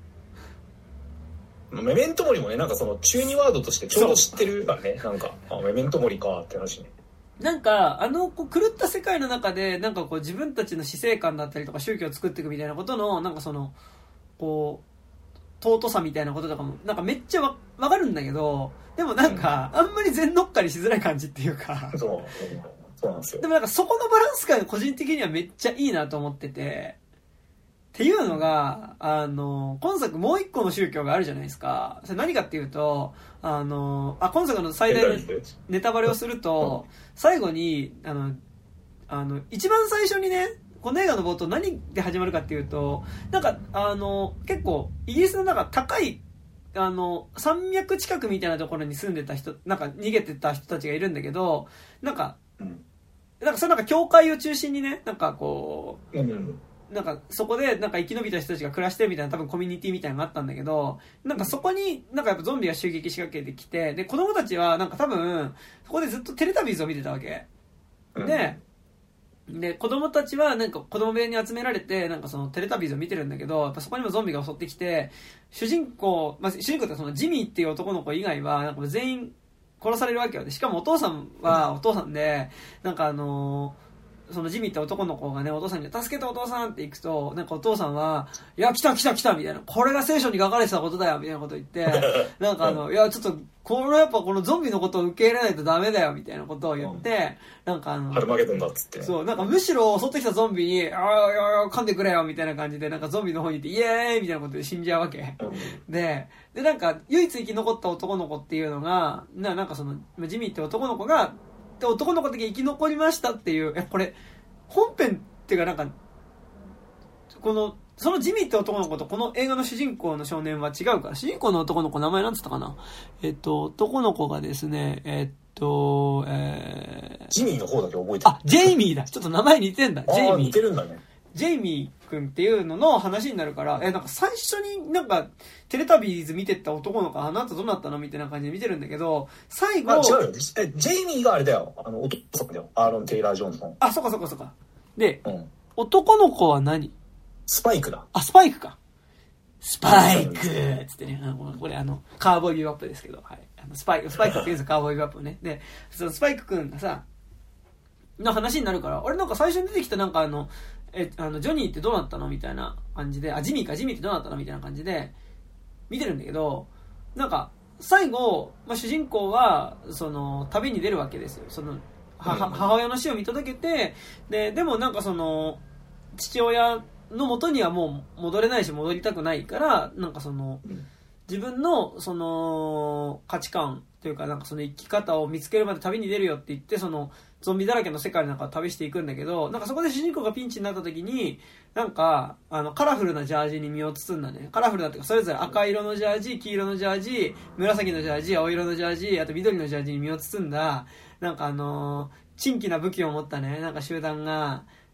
うメメントモリもねなんかその中二ワードとしてちょうど知ってるからね、なんかあメメントモリかって話ね。 なんかあのこう狂った世界の中でなんかこう自分たちの死生観だったりとか宗教を作っていくみたいなことのなんかそのこう尊さみたいなこととかもなんかめっちゃわ分かるんだけど、でもなんか、うん、あんまり全乗っかりしづらい感じっていうかそうそうなんですよ。 でもなんかそこのバランス感個人的にはめっちゃいいなと思ってて、っていうのがあの今作もう一個の宗教があるじゃないですか。それ何かっていうとあのあ今作の最大のネタバレをすると最後にあのあの一番最初にねこの映画の冒頭何で始まるかっていうとなんかあの結構イギリスのなんか高いあの山脈近くみたいなところに住んでた人なんか逃げてた人たちがいるんだけどなんか、うん、なんかそのなんか教会を中心にねなんかこう、うんうんなんかそこでなんか生き延びた人たちが暮らしてるみたいな多分コミュニティみたいなのがあったんだけどなんかそこになんかやっぱゾンビが襲撃しかけてきてで子供たちはなんか多分そこでずっとテレタビーズを見てたわけで、で子供たちはなんか子供部屋に集められてなんかそのテレタビーズを見てるんだけどやっぱそこにもゾンビが襲ってきて主人公、まあ、主人公ってそのジミーっていう男の子以外はなんか全員殺されるわけよ。でしかもお父さんはお父さんでなんかあのーそのジミーって男の子がねお父さんに助けてお父さんって行くとなんかお父さんはいや来た来た来たみたいなこれが聖書に書かれてたことだよみたいなこと言ってなんかあのいやちょっとこのやっぱこのゾンビのことを受け入れないとダメだよみたいなことを言ってなんかあのハルマゲドンだっつってそうなんかむしろ襲ってきたゾンビにああいやいや噛んでくれよみたいな感じでなんかゾンビの方に行ってイエーイみたいなことで死んじゃうわけででなんか唯一生き残った男の子っていうのがななんかそのジミーって男の子がで男の子だけ生き残りましたっていうえこれ本編っていうかなんかこのそのジミーって男の子とこの映画の主人公の少年は違うから主人公の男の子名前なんつったかなえっと男の子がですねえっとえー、 ジミーの方だけ覚えてるあジェイミーだちょっと名前似てんだジェイミー似てるんだねジェイミー君っていうのの話になるからえなんか最初になんかテレタビーズ見てった男の子あなたどうなったのみたいな感じで見てるんだけど最後あ違うよえジェイミーがあれだよあのお父さんだよアーロン・テイラー・ジョーンズのあそっかそっかそっかで、うん、男の子は何スパイクだあスパイクかスパイクつってねこれあのカーボーイビバップですけど、はい、あのスパイクスパイクっていうカーボーイビバップねでそのスパイク君がさの話になるからあれなんか最初に出てきたなんかあのえあのジョニーってどうなったのみたいな感じであジミーかジミーってどうなったのみたいな感じで見てるんだけどなんか最後、まあ、主人公はその旅に出るわけですよその母、母親の死を見届けてででもなんかその父親の元にはもう戻れないし戻りたくないからなんかその自分のその価値観というかなんかその生き方を見つけるまで旅に出るよって言ってそのゾンビだらけの世界の中を旅していくんだけどなんかそこで主人公がピンチになった時になんかあのカラフルなジャージに身を包んだねカラフルなっていうかそれぞれ赤色のジャージ黄色のジャージ紫のジャージ青色のジャージあと緑のジャージに身を包んだなんかあのー珍奇な武器を持ったねなんか集団が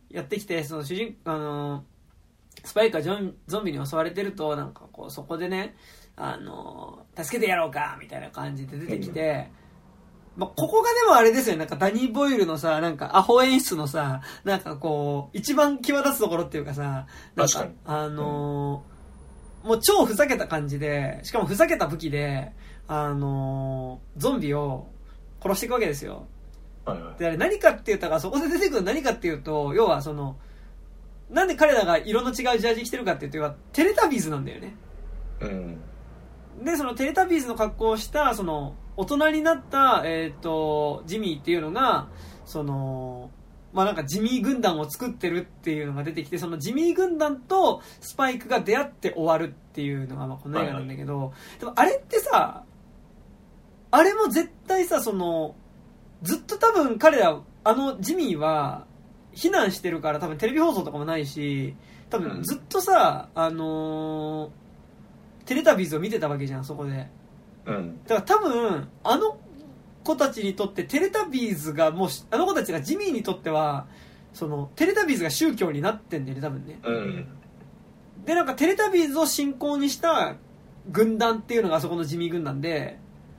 やってきて、その主人、あの、スパイクがゾンゾンビに襲われてると、なんかこう、そこでね、あの、助けてやろうかみたいな感じで出てきて、うん、まあ、ここがでもあれですよ、なんかダニー・ボイルのさ、なんかアホ演出のさ、なんかこう、一番際立つところっていうかさ、なんか、あのー、もう超ふざけた感じで、しかもふざけた武器で、あのー、ゾンビを殺していくわけですよ。 はいはい、 で、あれ何かって言ったら、そこで出てくる何かっていうと、要はその、なんで彼らが色の違うジャージ着てるかっていうと、要はテレタビーズなんだよね。 うん。 で、そのテレタビーズの格好をした、その、大人になった、えっと、ジミーっていうのが、その、まあ、なんかジミー軍団を作ってるっていうのが出てきて、そのジミー軍団とスパイクが出会って終わるっていうのが、まあ、この映画なんだけど、はいはい、でもあれってさ、あれも絶対さ、その、ずっと多分彼ら、あのジミーは、避難してるから多分テレビ放送とかもないし、多分ずっとさ、うん、あのー、テレタビーズを見てたわけじゃん、そこで。 うん。 だから多分、あの子たちにとってテレタビーズがもう、あの子たちがジミーにとっては、その、テレタビーズが宗教になってんだよね、多分ね。 うん。 で、なんかテレタビーズを信仰にした軍団っていうのがあそこのジミー軍団で、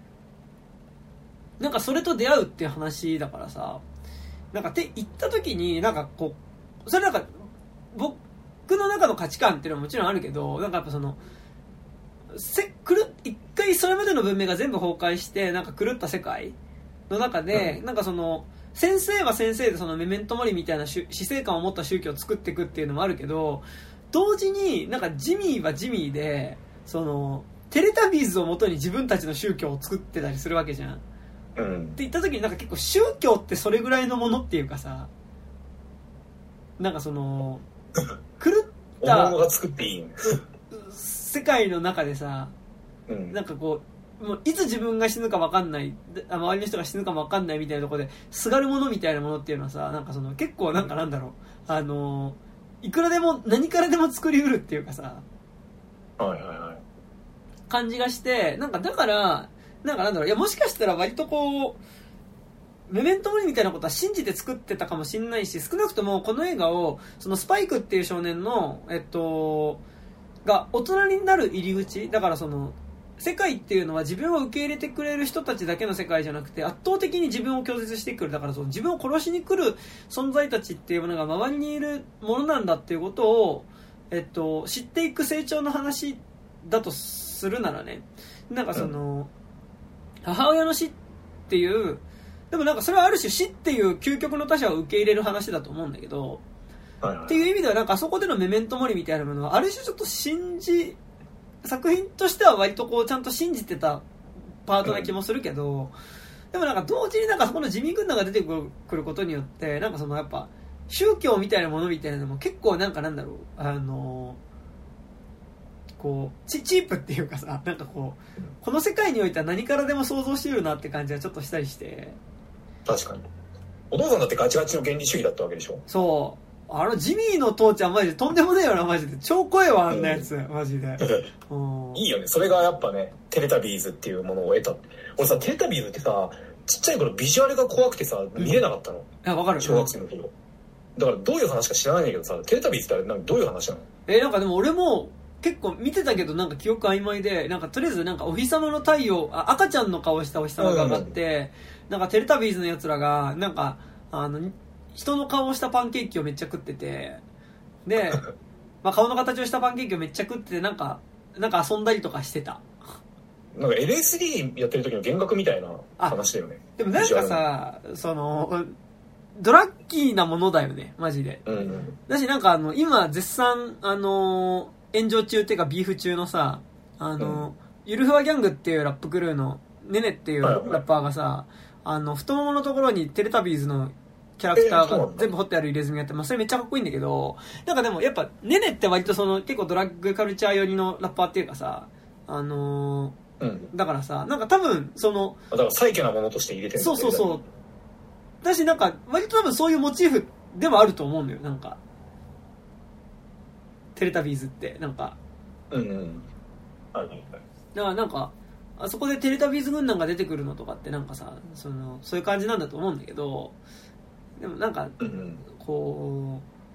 なんかそれと出会うっていう話だからさ、なんかって言った時に、なんかこう、それなんか、僕の中の価値観っていうのはもちろんあるけど、なんかやっぱその、せ、狂っ、一回それまでの文明が全部崩壊して、なんか狂った世界の中で、うん、なんかその、先生は先生でそのメメントモリみたいな死生観を持った宗教を作っていくっていうのもあるけど、同時になんかジミーはジミーで、その、テレタビーズをもとに自分たちの宗教を作ってたりするわけじゃん。 うん、 って言った時になんか結構宗教ってそれぐらいのものっていうかさ、なんかその狂ったおもが作っていい世界の中でさ、 うん、 なんかこうもういつ自分が死ぬか分かんない、周りの人が死ぬかも分かんないみたいなところですがるものみたいなものっていうのはさ、なんかその結構なんかなんだろう、あのいくらでも何からでも作りうるっていうかさ、 はいはいはい、 感じがして、なんかだからなんかなんだろう、いやもしかしたら割とこうメメントモリみたいなことは信じて作ってたかもしれないし、少なくともこの映画をそのスパイクっていう少年のえっとが大人になる入り口だから、その世界っていうのは自分を受け入れてくれる人たちだけの世界じゃなくて、圧倒的に自分を拒絶してくる、だからその自分を殺しに来る存在たちっていうものが周りにいるものなんだっていうことをえっと知っていく成長の話だとするならね、なんかその、うん母親の死っていう、でもなんかそれはある種死っていう究極の他者を受け入れる話だと思うんだけど、 はいはい、 っていう意味ではなんかあそこでのメメントモリみたいなものはある種ちょっと信じ、作品としては割とこうちゃんと信じてたパートな気もするけど、うん、でもなんか同時になんかそこの地味軍団が出てくることによって、なんかそのやっぱ宗教みたいなものみたいなのも結構なんかなんだろう、あのこう チ, チープっていうかさ、なんかこうこの世界においては何からでも想像してるなって感じはちょっとしたりして。 確かにお父さんだってガチガチの原理主義だったわけでしょ。 そう、あのジミーの父ちゃんマジでとんでもねえよな、マジで超怖いわあんなやつ、うん、マジでうん、いいよね、それがやっぱねテレタビーズっていうものを得た。俺さテレタビーズってさちっちゃい頃ビジュアルが怖くてさ見れなかったの、うん、いやわかる、 小学生の頃、だからどういう話か知らないんだけどさ、テレタビーズってあれなんかどういう話なの。 えなんかでも俺も結構見てたけどなんか記憶曖昧で、なんかとりあえずなんかお日様の太陽、あ赤ちゃんの顔したお日様が上がって、うん、なんかテレタビーズのやつらがなんかあの人の顔をしたパンケーキをめっちゃ食ってて、で、まあ、顔の形をしたパンケーキをめっちゃ食っててなんかなんか遊んだりとかしてた。 なんか エルエスディー やってる時の幻覚みたいな話だよね。 でもなんかさ、そのドラッキーなものだよねマジで、 うんうん、 だしなんかあの今絶賛あの炎上中っていうかビーフ中のさ、あの、うん、ゆるふわギャングっていうラップクルーのネネっていうラッパーがさ、はいはい、あの太もものところにテレタビーズのキャラクターが全部彫ってある入れ墨やって、まあ、それめっちゃかっこいいんだけど、なんかでもやっぱネネって割とその結構ドラッグカルチャー寄りのラッパーっていうかさ、あのーうん、だからさ、なんか多分そのだからサイケなものとして入れてるんだよね。 そうそうそう、だしなんか割と多分そういうモチーフでもあると思うんだよ、なんかテレタビーズってなんか、 うんうん、はいはい。 だからなんかあそこでテレタビーズ軍団が出てくるのとかってなんかさ、そのそういう感じなんだと思うんだけど、でもなんか、 うんうん、 こ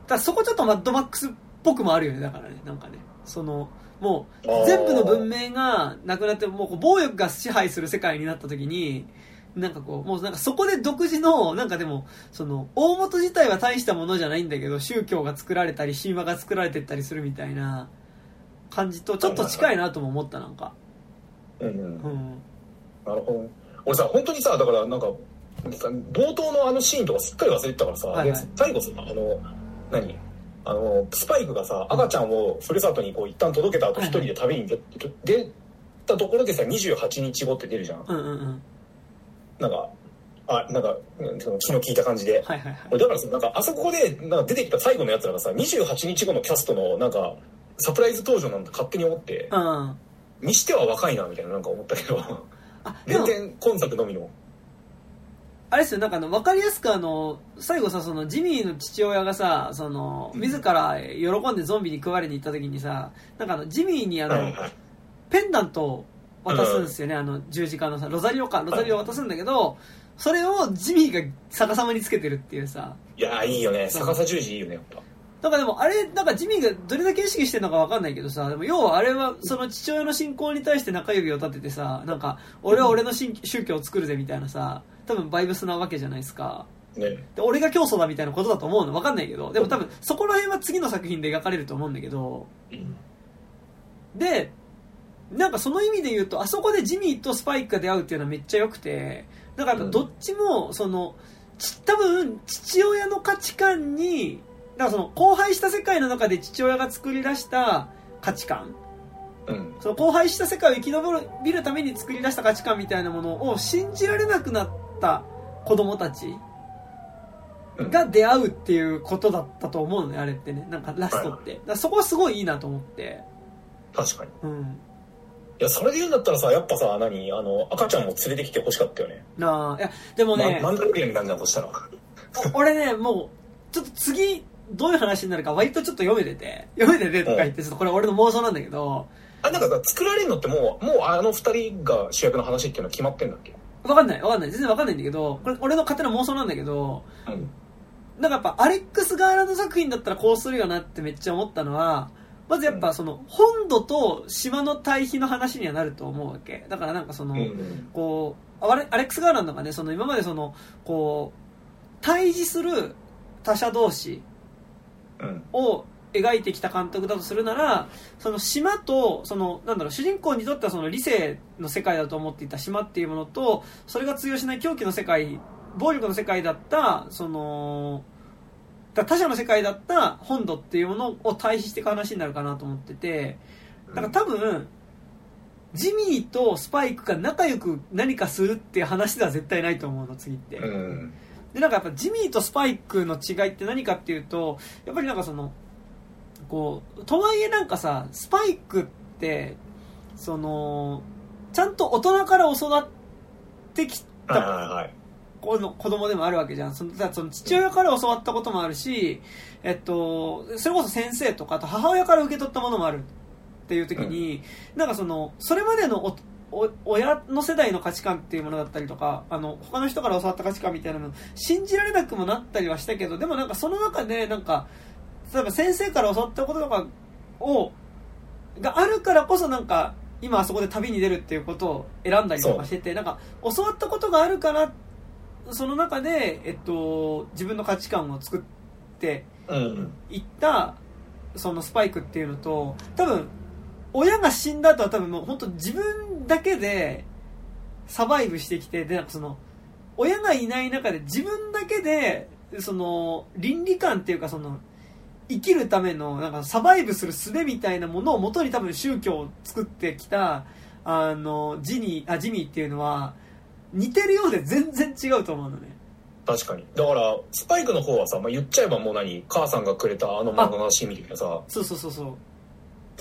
だそこちょっとマッドマックスっぽくもあるよね。だからね、なんかね、そのもう全部の文明がなくなって、もう暴力が支配する世界になった時に、なんかこう、もうなんかそこで独自の、なんかでも、その、大元自体は大したものじゃないんだけど、宗教が作られたり、神話が作られてったりするみたいな感じと、ちょっと近いなとも思った、なんか。 うんうん。うん、なるほど。俺さ、本当にさ、だからなんか、冒頭のあのシーンとかすっかり忘れてたからさ、はいはい、で最後さ、あの、何あの、スパイクがさ、赤ちゃんをふるさとにこう一旦届けた後一人で旅に出、はいはい、出たところでさ、にじゅうはちにちごって出るじゃん。 うんうんうん。 なんか、あ、なんか、気の利いた感じで。 はいはいはい。 だからさ、なんか、あそこで、なんか出てきた最後のやつらがさ、にじゅうはちにちごのキャストの、なんか、サプライズ登場なんて勝手に思って、 うん。 にしては若いな、みたいななんか思ったけど、全然今作のみの。 あれですよ、なんかあの、わかりやすくあの、最後さ、その、ジミーの父親がさ、その、自ら喜んでゾンビに食われに行った時にさ、なんかあの、ジミーにあの、はいはい、ペンダントを渡すんですよね、うん、あの十字架のさ、ロザリオか、ロザリオを渡すんだけど、それをジミーが逆さまにつけてるっていうさ。 いやーいいよね、逆さ十字いいよね、やっぱ。 なんかでもあれ、なんかジミーがどれだけ意識してるのかわかんないけどさ、でも要はあれはその父親の信仰に対して中指を立ててさ、なんか、俺は俺の宗教を作るぜみたいなさ、多分バイブスなわけじゃないですか。 ね、 で俺が教祖だみたいなことだと思うのわかんないけど、でも多分そこら辺は次の作品で描かれると思うんだけど、うん、で、なんかその意味で言うと、あそこでジミーとスパイクが出会うっていうのはめっちゃ良くて、だからどっちも、その、多分父親の価値観に、だからその荒廃した世界の中で父親が作り出した価値観、うん、その荒廃した世界を生き延びるために作り出した価値観みたいなものを信じられなくなった子供たちが出会うっていうことだったと思うのね、あれってね、なんかラストって。だからそこはすごいいいなと思って。 確かに。 うん。 いや、それで言うんだったらさ、やっぱさ、何あの、赤ちゃんも連れてきて欲しかったよね。 なあ、いや、でもね、 マンダロリアンになんじゃんとしたら。 俺ね、もう、ちょっと次、どういう話になるか割とちょっと読めてて、読めててとか言って、ちょっとこれ俺の妄想なんだけど、 あ、なんかさ、作られるのってもう、もうあの二人が主役の話っていうのは決まってんだっけ？ わかんない、わかんない。全然わかんないんだけど、これ俺の勝手な妄想なんだけど、うん、なんかやっぱアレックス・ガーランド作品だったらこうするよなってめっちゃ思ったのは、まずやっぱその本土と島の対比の話にはなると思うわけ。だからなんかその、うん、こうアレックス・ガーランドがね、その今までそのこう対峙する他者同士を描いてきた監督だとするなら、その島とそのなんだろう、主人公にとってはその理性の世界だと思っていた島っていうものと、それが通用しない狂気の世界、暴力の世界だったその他者の世界だった本土っていうものを対比していく話になるかなと思ってて、だから多分ジミーとスパイクが仲良く何かするっていう話では絶対ないと思うの、次って。で、なんかやっぱジミーとスパイクの違いって何かっていうと、やっぱりなんかそのこうとはいえなんかさ、スパイクってそのちゃんと大人から教わってきた、はいはいはい、この子供でもあるわけじゃん。その、その父親から教わったこともあるし、えっと、それこそ先生とか、あと母親から受け取ったものもあるっていう時に、うん、なんかその、それまでのおお親の世代の価値観っていうものだったりとか、あの、他の人から教わった価値観みたいなの信じられなくもなったりはしたけど、でもなんかその中でなんか、例えば先生から教わったこととかを、があるからこそなんか、今あそこで旅に出るっていうことを選んだりとかしてて、なんか教わったことがあるから、その中で、えっと、自分の価値観を作っていった、うん、そのスパイクっていうのと、多分親が死んだ後は多分もう本当自分だけでサバイブしてきて、でなんかその親がいない中で自分だけでその倫理観っていうか、その生きるためのなんかサバイブする術みたいなものを元に多分宗教を作ってきたあのジニーあジミーっていうのは似てるようで全然違うと思うのね。 確かに。だからスパイクの方はさ、まあ、言っちゃえばもう何、母さんがくれたあの漫画のシーンみたいなさ、 そうそうそうそう、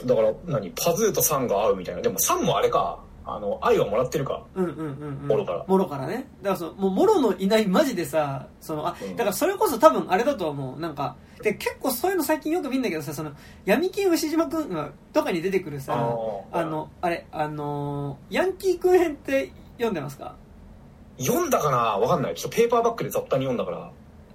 だから何、パズーとサンが合うみたいな。でもサンもあれか、あの愛はもらってるか、 うんうんうんうん、 モロからモロからね。だからそのもうモロのいないマジでさ、そのあ、うん、だからそれこそ多分あれだと思う。なんかで結構そういうの最近よく見るんだけどさ、その闇金牛島くんとかに出てくるさ、ああのあれあのヤンキーくん編って読んでますか？ 読んだかな、わかんない。ちょっとペーパーバッグで雑多に読んだから。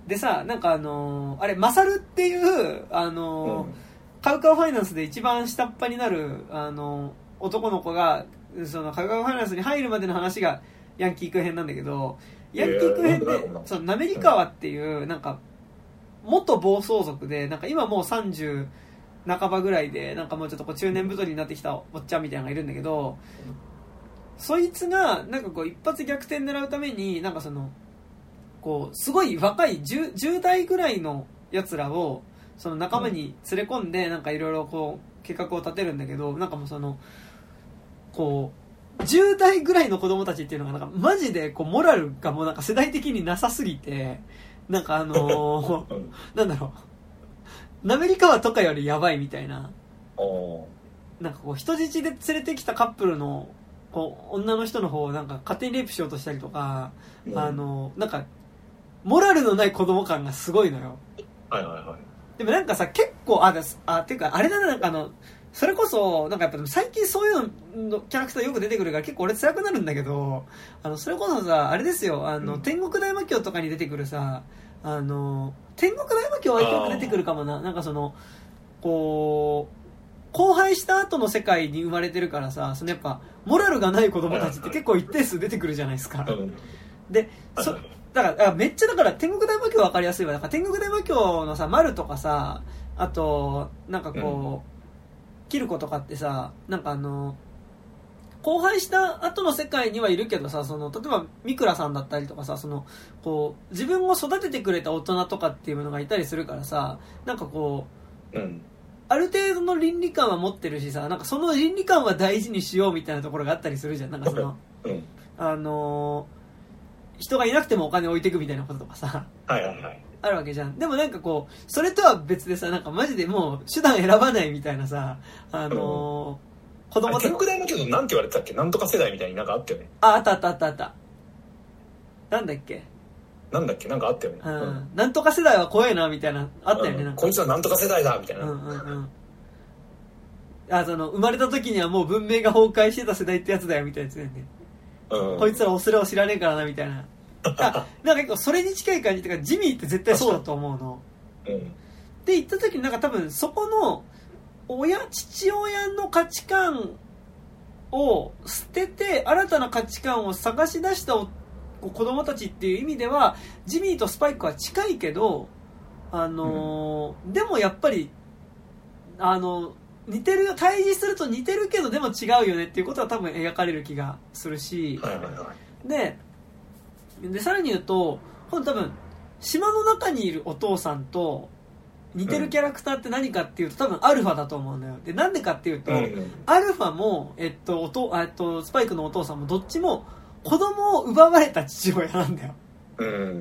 でさ、なんかあのー、あれマサルっていうあのーうん、カウカウファイナンスで一番下っ端になるあのー、男の子がそのカウカウファイナンスに入るまでの話がヤンキーク編なんだけど、ヤンキーク編でその滑川っていうなんか元暴走族で、なんか今もうさんじゅう半ばぐらいで、なんかもうちょっとこう中年太りになってきたおっちゃんみたいなのがいるんだけど、そいつがなんかこう一発逆転狙うためになんかそのこうすごい若い 10, じゅう代ぐらいのやつらをその仲間に連れ込んでなんかいろいろこう計画を立てるんだけど、なんかもうそのこうじゅう代ぐらいの子供たちっていうのがなんかマジでこうモラルがもうなんか世代的になさすぎて、なんかあのー、なんだろう、滑川とかよりやばいみたいな、なんかこう人質で連れてきたカップルのこう女の人の方をなんか勝手にレイプしようとしたりとか、うん、あのなんかモラルのない子供感がすごいのよ。 はいはいはい。 でもなんかさ、結構あですあっていうかあれだね、なんかあのそれこそなんかやっぱ最近そういうのキャラクターよく出てくるから結構俺辛くなるんだけど、あのそれこそさあれですよ、あの、うん、天国大魔教とかに出てくるさ、あの天国大魔教はよく出てくるかもな、なんかそのこう荒廃した後の世界に生まれてるからさ、そのやっぱモラルがない子供たちって結構一定数出てくるじゃないですか。でそだからめっちゃだから天国大魔教分かりやすいわ。だから天国大魔教のさ丸とかさ、あとなんかこう、うん、キルコとかってさ、なんかあの荒廃した後の世界にはいるけどさ、その例えばミクラさんだったりとかさ、そのこう自分を育ててくれた大人とかっていうものがいたりするからさ、なんかこう、うん、ある程度の倫理観は持ってるしさ、なんかその倫理観は大事にしようみたいなところがあったりするじゃん。なんかその、うん、あのー人がいなくてもお金置いていくみたいなこととかさ、 はいはいはい、 あるわけじゃん。でもなんかこうそれとは別でさ、なんかマジでもう手段選ばないみたいなさ、あのー、子供たち天国大魔教のなんて言われてたっけ、なんとか世代みたいになんかあったよね。 あ、あったあったあったあった。なんだっけなんだっけなんかあったよね、 うんうん、なんとか世代は怖いなみたいなあったよね、うん、なんかこいつはなんとか世代だみたいな、 うんうんうん、あ、その生まれた時にはもう文明が崩壊してた世代ってやつだよみたいなやつだよね。うん、こいつら恐れを知らねえからなみたいな。あ、なんか結構それに近い感じっていうか、ジミーって絶対そうだと思うの。うん、で言った時になんか多分そこの親父親の価値観を捨てて新たな価値観を探し出した子供たちっていう意味ではジミーとスパイクは近いけど、あのーうん、でもやっぱりあの似てるよ、対峙すると似てるけどでも違うよねっていうことは多分描かれる気がするし、はいはいはい、で, でさらに言うと多分島の中にいるお父さんと似てるキャラクターって何かっていうと多分アルファだと思うんだよ。でなんでかっていうと、うんうん、アルファも、えっと、おとえっとスパイクのお父さんもどっちも子供を奪われた父親なんだよ、うん、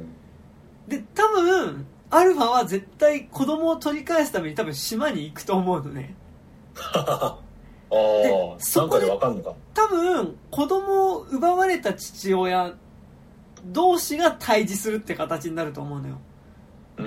で多分アルファは絶対子供を取り返すために多分島に行くと思うのね。 ああ、なんかでわかんのか。 多分子供を奪われた父親同士が対峙するって形になると思うのよ。うん。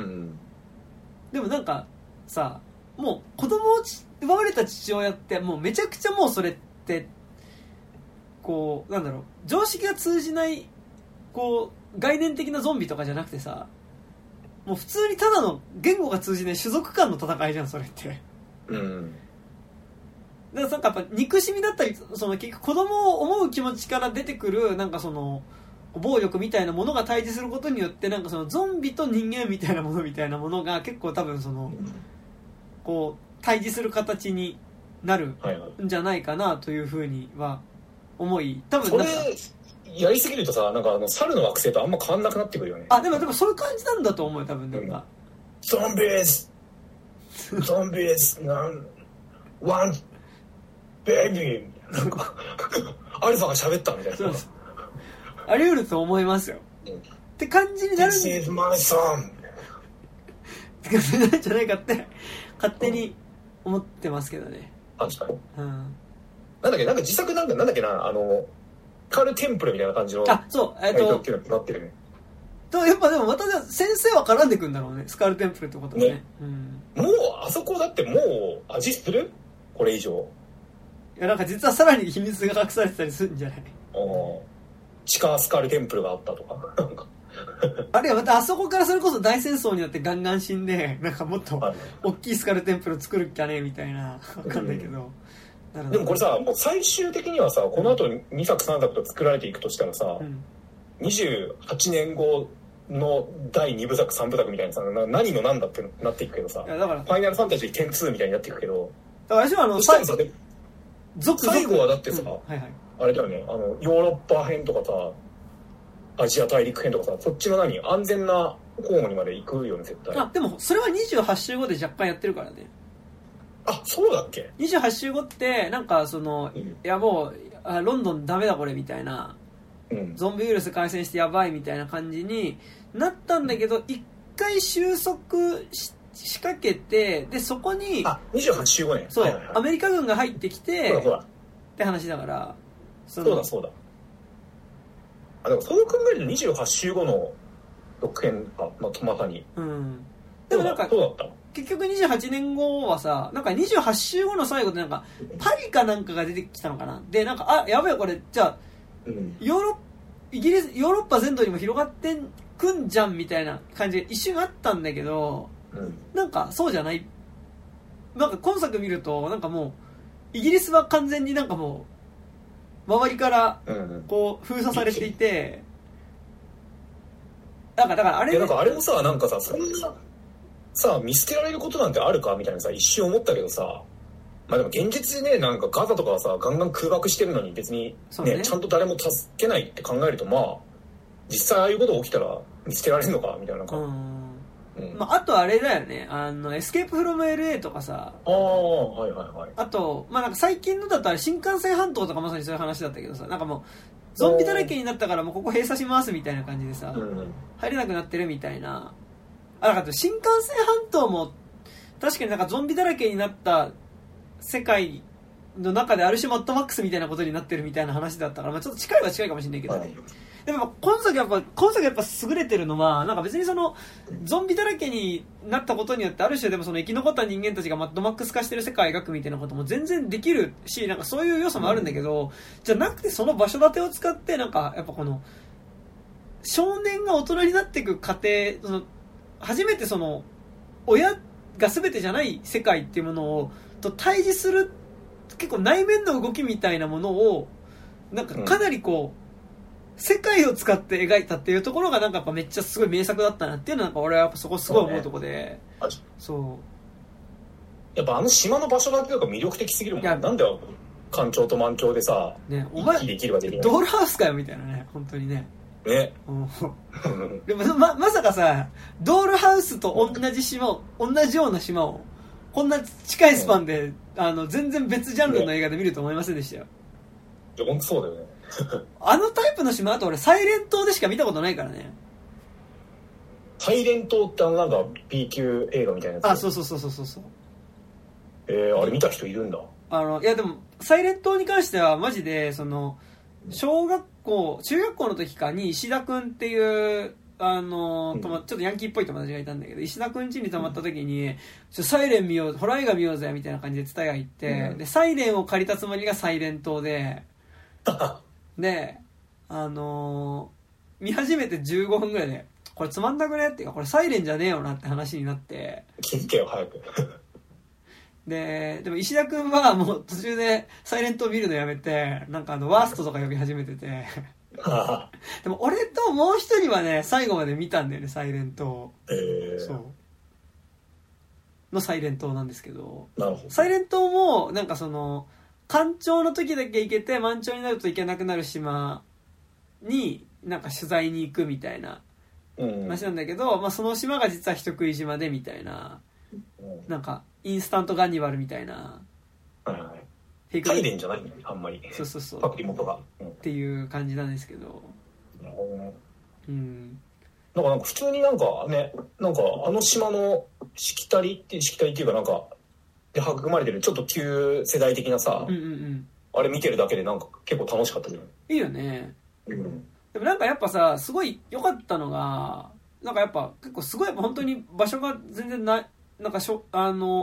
でもなんかさ、もう子供を奪われた父親ってもうめちゃくちゃもうそれってこうなんだろう、常識が通じないこう概念的なゾンビとかじゃなくてさ、もう普通にただの言語が通じない種族間の戦いじゃんそれって。うん。だからなんかやっぱ憎しみだったり、その結局子供を思う気持ちから出てくるなんかその暴力みたいなものが対峙することによってなんかそのゾンビと人間みたいなものみたいなものが結構多分そのこう対峙する形になるんじゃないかなというふうには思い、多分なんかそれやりすぎるとさ、なんかあの猿の惑星とあんま変わんなくなってくるよね。 あ、でもでもそういう感じなんだと思うよ多分。なんか、 うん、ゾンビーズゾンビーズなんワンベビーなんかアルファが喋ったみたいな。そうですあり得ると思いますよ、うん、って感じになるん This is my son って感じなんじゃないかって勝手に思ってますけどね。確かに、うん、なんだっけ、なんか自作なんかなんだっけな、あのカールテンプルみたいな感じのあ、そうえっとなってるね。 とやっぱでもまた先生は絡んでくんだろうね、スカールテンプルってことは ね, ね、 うん、もうあそこだってもう味するこれ以上。 いやなんか実はさらに秘密が隠されてたりするんじゃない。ああ、 地下スカールテンプルがあったとかなんかあれはまたあそこからそれこそ大戦争になってガンガン死んで、なんかもっと大きいスカルテンプル作るっきゃねみたいな、わかんないけど、 うん、でもこれさ、もう最終的にはさ、この後にさくさんさくと作られていくとしたらさ、うん、にじゅうはちねんごのだいにぶさくさんぶさくみたいなさ、何の何だってなっていくけどさ、 いやだからファイナルファンタジーじゅうにみたいになっていくけど、 だから私はあのそしたらさ、で続最後はだってさ、 うんはいはい、 あれだよね、あのヨーロッパ編とかさ、アジア大陸編とかさ、そっちの何安全なホームにまで行くよね絶対。 あでもそれはにじゅうはち週後で若干やってるからね。 あそうだっけ。 にじゅうはち週後ってなんかその、うん、いやもうあロンドンダメだこれみたいな、うん、ゾンビウイルス感染してやばいみたいな感じになったんだけど、一回収束し仕掛けて、でそこにあにじゅうはち週後ね、 そう、 はいはいはい、 アメリカ軍が入ってきてそうだそうだって話だから、 そそうだそうだ。あでもそう考えるとにじゅうはち週後の続編か、まあ、まさに、 うん、でもなんかそうだった結局にじゅうはちねんごはさ、なんかにじゅうはち週後の最後でなんかパリかなんかが出てきたのかな。でなんかあやべえこれじゃあ、うん、ヨーロイギリスヨーロッパ全土にも広がってくんじゃんみたいな感じで一瞬あったんだけど、うん、なんかそうじゃない。なんか今作見るとなんかもうイギリスは完全になんかもう周りからこう封鎖されていて、なんかだからあれ、ね、 なんかあれもさ、なんかさそんなさ見捨てられることなんてあるかみたいなさ一瞬思ったけどさ、まあでも現実でね、なんかガザとかはさガンガン空爆してるのに別に ね, ねちゃんと誰も助けないって考えると、まあ実際ああいうこと起きたら見捨てられるのかみたいな。うんうん、まあ、あとあれだよね、あのエスケープフロム エルエー とかさ、 ああはいはいはい、 あとまあなんか最近のだとあれ新幹線半島とかまさにそういう話だったけどさ、なんかもうゾンビだらけになったからもうここ閉鎖しますみたいな感じでさ、うん、入れなくなってるみたいな。あだから新幹線半島も確かになんかゾンビだらけになった世界の中である種マッドマックスみたいなことになってるみたいな話だったから、まあ、ちょっと近いは近いかもしれないけどね、はい、でも今作やっぱ今作やっぱ優れてるのはなんか別にそのゾンビだらけになったことによってある種でもその生き残った人間たちがマッドマックス化してる世界を描くみたいなことも全然できるし、なんかそういう要素もあるんだけど、うん、じゃなくてその場所建てを使ってなんかやっぱこの少年が大人になっていく過程、その初めてその親が全てじゃない世界っていうものをと対峙する結構内面の動きみたいなものをなんかかなりこう、うん、世界を使って描いたっていうところがなんかやっぱめっちゃすごい名作だったなっていうのはなんか俺はやっぱそこすごい思うところで、そう、ね、 やっぱあの島の場所だけが魅力的すぎるもん。なんで干潮と満潮でさ、 ね、お前できるわけでドールハウスかよみたいなね、本当にね。 ね、 でも ま, まさかさドールハウスと同じ島を同じような島をこんな近いスパンで、うん、あの全然別ジャンルの映画で見ると思いませんでしたよ。 いや本当そうだよねあのタイプの島あと俺サイレン島でしか見たことないからね。 サイレン島ってあのなんか B 級映画みたいなやつ。 あそうそうそうそうそう。 えー、あれ見た人いるんだ。 あのいやでもサイレン島に関してはマジでその小学校中学校の時かに石田くんっていうあの、うん、ちょっとヤンキーっぽい友達がいたんだけど、石田くん家に泊まった時に、うん、ちょサイレン見ようホラー映画見ようぜみたいな感じで伝えが行って、うん、でサイレンを借りたつもりがサイレン島でであのー、見始めてじゅうごふんぐらいでこれつまんなくねっていうかこれサイレンじゃねえよなって話になって気づけよ早くで, でも石田くんはもう途中でサイレントを見るのやめてなんかあのワーストとか呼び始めててでも俺ともう一人はね最後まで見たんだよねサイレント、 えー、 そうのサイレントなんですけど、 なるほど。 サイレントもなんかその干潮の時だけ行けて満潮になると行けなくなる島になんか取材に行くみたいな話なんだけど、うんまあ、その島が実は人食い島でみたいな、うん、なんかインスタントガニバルみたいな、 はいはい、フェイクサイレンじゃないねあんまり。 そうそうそうパクリ元が、 うん、っていう感じなんですけど、 うん、なんかなんか普通になんかねなんかあの島のしきたりってしきたりっていうかなんかで育まれてるちょっと旧世代的なさ、 うんうんうん、 あれ見てるだけでなんか結構楽しかったじゃん。 いいよね、うん、でもなんかやっぱさすごい良かったのがなんかやっぱ結構すごいやっぱ本当に場所が全然ないなんかしょあの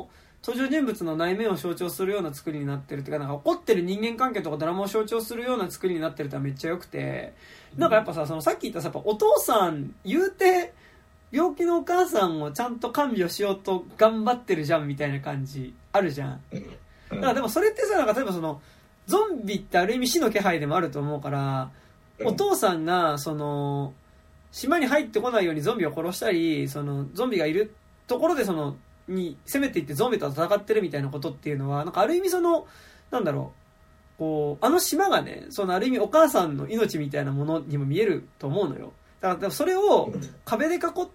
登場人物の内面を象徴するような作りになってるっていうか、なんか起こってる人間関係とかドラマを象徴するような作りになってるってのはめっちゃ良くて、なんかやっぱさ、そのさっき言ったさ、やっぱお父さん言うて病気のお母さんをちゃんと看病しようと頑張ってるじゃんみたいな感じあるじゃん。だからでもそれってさ、なんか例えばそのゾンビってある意味死の気配でもあると思うから、お父さんがその島に入ってこないようにゾンビを殺したり、そのゾンビがいるところでそのに攻めていってゾンビと戦ってるみたいなことっていうのは、なんかある意味そのなんだろう、こうあの島がね、そのある意味お母さんの命みたいなものにも見えると思うのよ。だからそれを壁で囲って、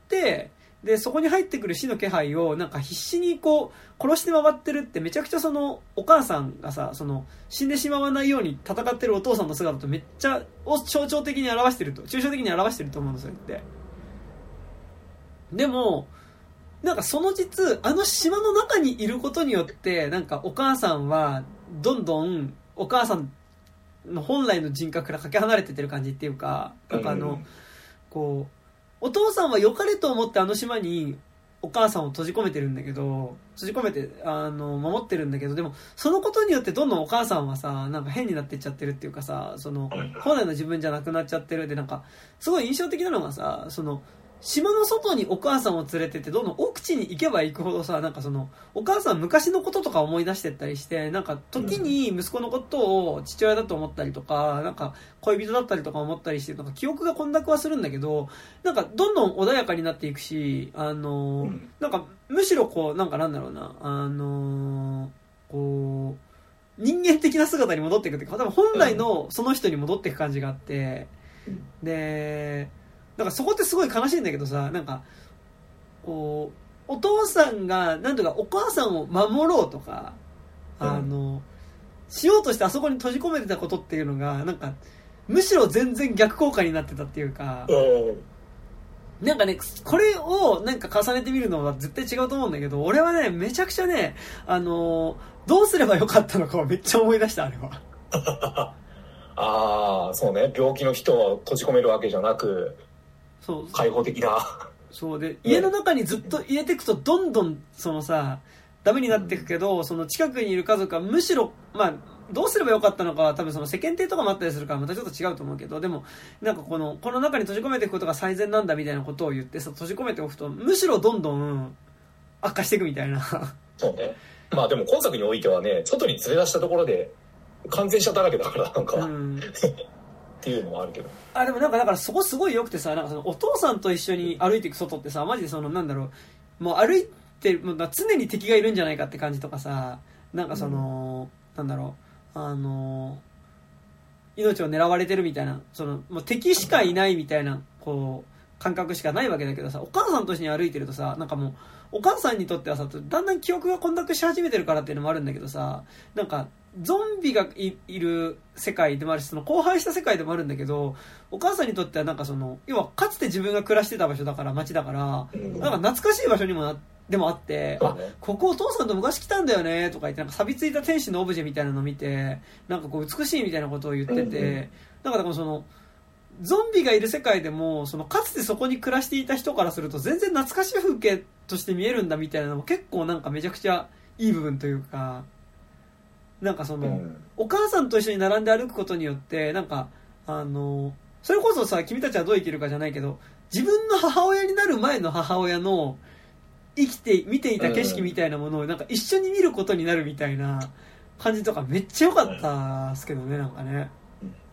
でそこに入ってくる死の気配をなんか必死にこう殺して回ってるって、めちゃくちゃそのお母さんがさ、その死んでしまわないように戦ってるお父さんの姿とめっちゃを象徴的に表してると、抽象的に表してると思うんですよって。でもなんかその実あの島の中にいることによって、なんかお母さんはどんどんお母さんの本来の人格からかけ離れてってる感じっていうか、なんかあのこうお父さんは良かれと思ってあの島にお母さんを閉じ込めてるんだけど、閉じ込めてあの守ってるんだけど、でもそのことによってどんどんお母さんはさ、なんか変になってっちゃってるっていうかさ、その本来の自分じゃなくなっちゃってるで、なんかすごい印象的なのがさ、その島の外にお母さんを連れてってどんどん奥地に行けば行くほどさ、なんかそのお母さん昔のこととか思い出してったりして、なんか時に息子のことを父親だと思ったりとか、なんか恋人だったりとか思ったりして、なんか記憶が混濁はするんだけど、なんかどんどん穏やかになっていくし、あのなんかむしろこうなんかなんだろうな、あのこう人間的な姿に戻っていくっていうか、多分本来のその人に戻っていく感じがあって、でだからそこってすごい悲しいんだけどさ、なんかこうお父さんがなんとかお母さんを守ろうとか、うん、あのしようとしてあそこに閉じ込めてたことっていうのがなんかむしろ全然逆効果になってたっていうか、うん、なんかねこれをなんか重ねてみるのは絶対違うと思うんだけど、俺はねめちゃくちゃね、あのどうすればよかったのかをめっちゃ思い出した、あれは。 ああ、そうね、病気の人を閉じ込めるわけじゃなく、そう開放的な。 そうで、家の中にずっと入れていくとどんどんそのさダメになっていくけど、うん、その近くにいる家族はむしろまあどうすればよかったのかは多分その世間体とかもあったりするからまたちょっと違うと思うけど、でもなんかこのこの中に閉じ込めていくことが最善なんだみたいなことを言ってさ、閉じ込めておくとむしろどんどん悪化していくみたいな。 そうね。まあでも今作においてはね、外に連れ出したところで感染者だらけだからなんか、うんっていうのもあるけど、 あでもなんかだからそこすごい良くてさ、なんかそのお父さんと一緒に歩いていく外ってさ、マジでそのなんだろう、もう歩いてもう常に敵がいるんじゃないかって感じとかさ、なんかその、うん、なんだろう、あの命を狙われてるみたいな、そのもう敵しかいないみたいなこう感覚しかないわけだけどさ、お母さんと一緒に歩いてるとさ、なんかもうお母さんにとってはさ、だんだん記憶が混濁し始めてるからっていうのもあるんだけどさ、なんかゾンビが い, いる世界でもあるし、その荒廃した世界でもあるんだけど、お母さんにとってはなんかその要はかつて自分が暮らしてた場所だから、街だから、うん、なんか懐かしい場所にもなでもあって、うん、あここお父さんと昔来たんだよねとか言って、なんか錆びついた天使のオブジェみたいなのを見て、なんかこう美しいみたいなことを言ってて、うん、なんかだからそのゾンビがいる世界でもそのかつてそこに暮らしていた人からすると全然懐かしい風景として見えるんだみたいなのも結構なんかめちゃくちゃいい部分というか、なんかその、うん、お母さんと一緒に並んで歩くことによってなんかあのそれこそさ、君たちはどう生きるかじゃないけど、自分の母親になる前の母親の生きて見ていた景色みたいなものをなんか一緒に見ることになるみたいな感じとかめっちゃ良かったですけどね、なんかね、うん、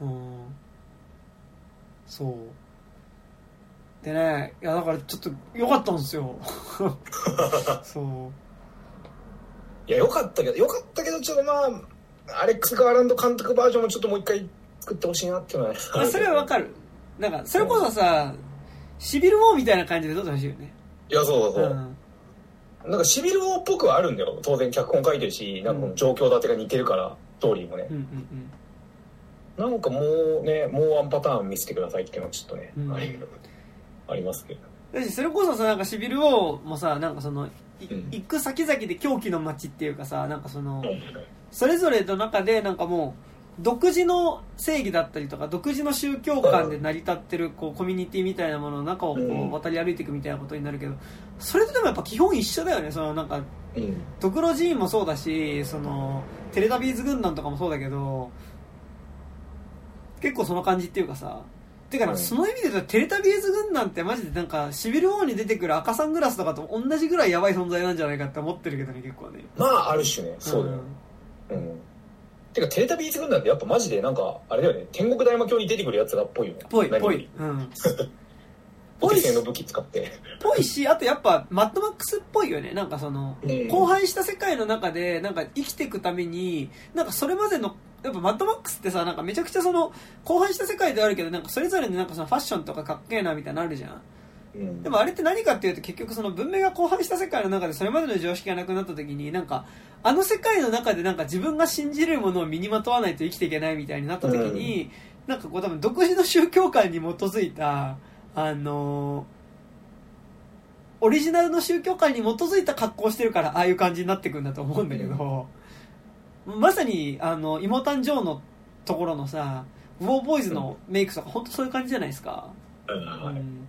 そうでね、いやだからちょっと良かったんですよ。そういや良かったけど良かったけどちょっとまあアレックス・ガーランド監督バージョンもちょっともう一回作ってほしいなっていうのはね。 あそれはわかる。なんかそれこそさ、シビル・ウォーみたいな感じで撮ってほしいよね。 いやそうそうそう、うん、なんかシビル・ウォーっぽくはあるんだよ、当然脚本書いてるし、なんかこの状況立てが似てるから、ストーリーもね、うんうんうん、なんかもうねもうワンパターン見せてくださいっていうのはちょっとね、うん、ありありますけど。 だしそれこそさ、なんかシビル・ウォーもさ、なんかその行く先々で狂気の街っていうかさ、なんかそのそれぞれの中でなんかもう独自の正義だったりとか独自の宗教観で成り立ってるこうコミュニティみたいなものの中をこう渡り歩いていくみたいなことになるけど、それとでもやっぱ基本一緒だよね。そのなんかうん、 ドクロジーンもそうだし、そのテレタビーズ軍団とかもそうだけど、結構その感じっていうかさ、てかなんかその意味で言うとテレタビーズ軍団ってマジでなんかシビル王に出てくる赤サングラスとかと同じぐらいやばい存在なんじゃないかって思ってるけどね、結構ね。 まあある種ね、そうだよ、うん、うん、てかテレタビーズ軍団ってやっぱマジでなんかあれだよね、天国大魔教に出てくるやつらっぽいよね。 ぽいぽい、うんお手製の武器使ってぽいし、あとやっぱマッドマックスっぽいよね。なんかその、うん、荒廃した世界の中でなんか生きていくためになんかそれまでのやっぱマッドマックスってさ、なんかめちゃくちゃその荒廃した世界であるけど、なんかそれぞれになんかそのファッションとかかっけえなみたいなのあるじゃん、うん、でもあれって何かっていうと結局その文明が荒廃した世界の中でそれまでの常識がなくなった時になんかあの世界の中でなんか自分が信じるものを身にまとわないと生きていけないみたいになった時に、うん、なんかこう多分独自の宗教観に基づいたあのーオリジナルの宗教観に基づいた格好をしてるからああいう感じになってくんだと思うんだけど、うん、まさにあの妹誕生のところのさウォーボーイズのメイクとか本当そういう感じじゃないですか、うん、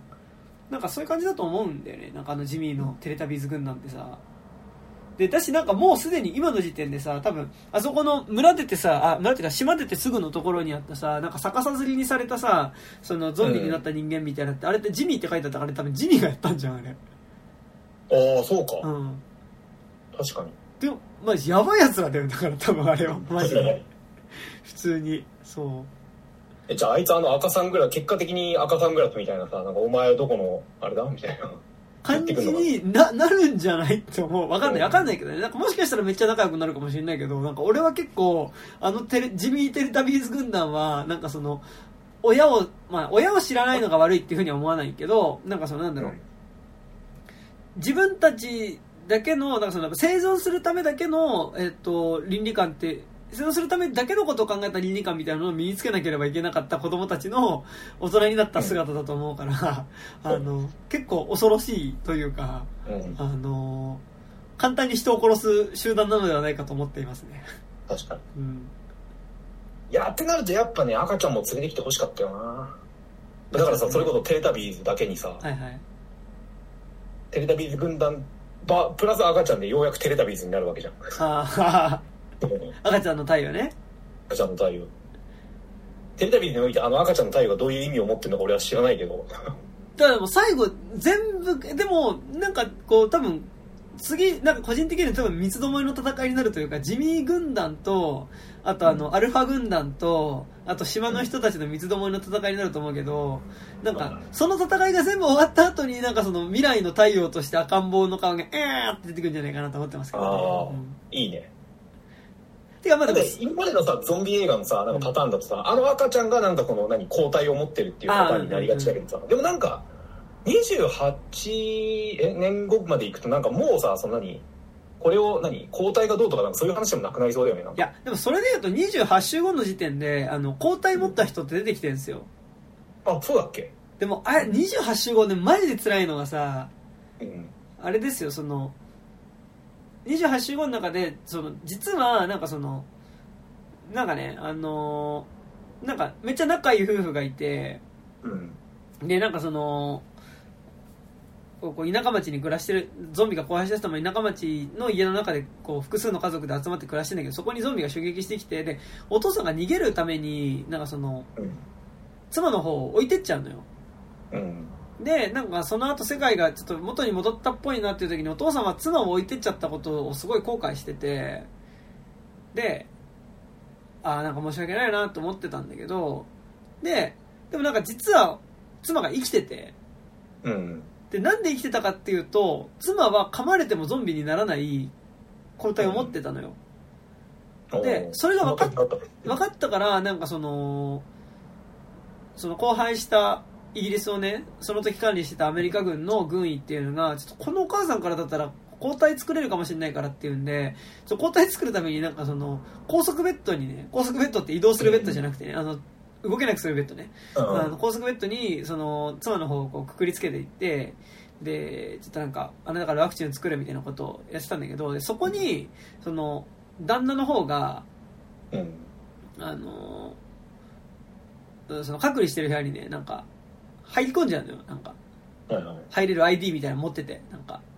なんかそういう感じだと思うんだよね。なんかあのジミーのテレタビーズ軍団ってさ、でだしなんかもうすでに今の時点でさ、多分あそこの村出てさ、あ村ってか島出てすぐのところにあったさ、なんか逆さ釣りにされたさ、そのゾンビになった人間みたいなって、うん、あれってジミーって書いてあったから多分ジミーがやったんじゃんあれ。 ああそうか、 うん、 確かに。 でもまじやばいやつらだよだから多分あれはマジで普通にそう。 えじゃああいつあの赤サングラス、結果的に赤サングラスみたいなさ、なんかお前はどこのあれだみたいな感じに な, なるんじゃないって思う。わかんないわかんないけどね。なんかもしかしたらめっちゃ仲良くなるかもしれないけど、なんか俺は結構あのテレジミー・テレタビーズ軍団はなんかその親をまあ親を知らないのが悪いっていうふうには思わないけど、なんかそのなんだろう、うん、自分たちだけのなんかその生存するためだけのえっと倫理観って、生存するためだけのことを考えた倫理観みたいなのを身につけなければいけなかった子供たちの大人になった姿だと思うから、うん、あの結構恐ろしいというか、うん、あの簡単に人を殺す集団なのではないかと思っていますね。 確かに、 うん、 いやってなるとやっぱね赤ちゃんも連れてきてほしかったよな。だからさ、それこそテレタビーズだけにさ、 はいはい、 テレタビーズ軍団ばプラス赤ちゃんでようやくテレタビーズになるわけじゃん。 あ赤ちゃんの太陽ね。 赤ちゃんの太陽。テレタビーズにおいてあの赤ちゃんの太陽がどういう意味を持ってるのか俺は知らないけど。 だからもう最後全部でもなんかこう多分次なんか個人的には多分三つどもえの戦いになるというか、ジミー軍団とあとあの、うん、アルファ軍団とあと島の人たちの三つどもえの戦いになると思うけど、なんかその戦いが全部終わった後になんかその未来の太陽として赤ん坊の顔がえーって出てくるんじゃないかなと思ってますけど、ね、 ああ、うん、いいね。 てかまだ今までのさゾンビ映画のさなんかパターンだとさ、うん、あの赤ちゃんがなんかこの何抗体を持ってるっていうパターンになりがちだけどさ、うんうん、でもなんかにじゅうはちねんごまでいくとなんかもうさその何これを何抗体がどうとかなんかそういう話でもなくなりそうだよね。なんかいやでもそれでいうとにじゅうはち週後の時点であの抗体持った人って出てきてるんですよ、 うん、あそうだっけ。 でもあれにじゅうはち週後でマジで辛いのがさ、 うん、 あれですよ、そのにじゅうはち週後の中でその実はなんかそのなんかねあのー、なんかめっちゃ仲いい夫婦がいて、 うん、 でなんかそのこう田舎町に暮らしてるゾンビが壊し出したも田舎町の家の中でこう複数の家族で集まって暮らしてるんだけど、そこにゾンビが襲撃してきて、でお父さんが逃げるためになんかその、うん、妻の方を置いてっちゃうのよ、 うん、 でなんかその後世界がちょっと元に戻ったっぽいなっていう時にお父さんは妻を置いてっちゃったことをすごい後悔してて、であなんか申し訳ないなと思ってたんだけど、ででもなんか実は妻が生きてて、 うん、 でなんで生きてたかっていうと妻は噛まれてもゾンビにならない抗体を持ってたのよ、うん、でそれが分かっ、分かったからなんかそのその荒廃したイギリスをねその時管理してたアメリカ軍の軍医っていうのがちょっとこのお母さんからだったら抗体作れるかもしれないからっていうんで、ちょ抗体作るためになんかその高速ベッドにね、高速ベッドって移動するベッドじゃなくてね、あの動けなくするベッドね、うん、あの高速ベッドにその妻の方をこうくくりつけていって、でちょっとなんかあなたからワクチンを作るみたいなことをやってたんだけど、でそこにその旦那の方が、 うん、 あのその隔離してる部屋にねなんか入り込んじゃうのよ、なんか、 はいはい、 入れる アイディー みたいなの持っててなんか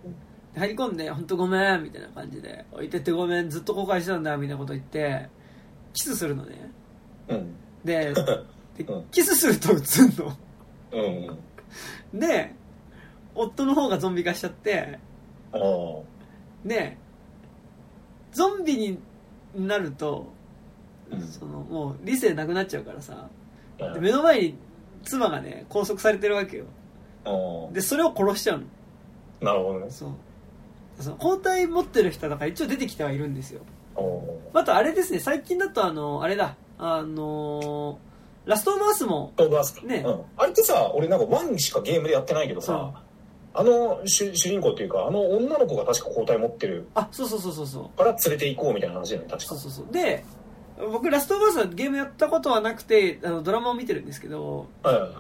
入り込んで本当ごめんみたいな感じで置いてってごめんずっと後悔してたんだみたいなこと言ってキスするのね、 うん、 で, でキスすると映んの、 うん、 で夫の方がゾンビ化しちゃって、 あでゾンビになると、 うん、 そのもう理性なくなっちゃうからさ、で目の前に妻がね拘束されてるわけよ。でそれを殺しちゃうの。 なるほどね。 そうその包帯持ってる人だから一応出てきてはいるんですよ。 あとあれですね、最近だとあのあれだあのー、ラストオブアースもね、 うん、あれってさ俺なんかワンしかゲームでやってないけどさ、あの主主人公っていうかあの女の子が確か包帯持ってる、 あそうそうそうそうそうから連れて行こうみたいな話じゃない確か。 そうそうそうで僕ラストオブアースはゲームやったことはなくてあのドラマを見てるんですけど、 はいはいはい、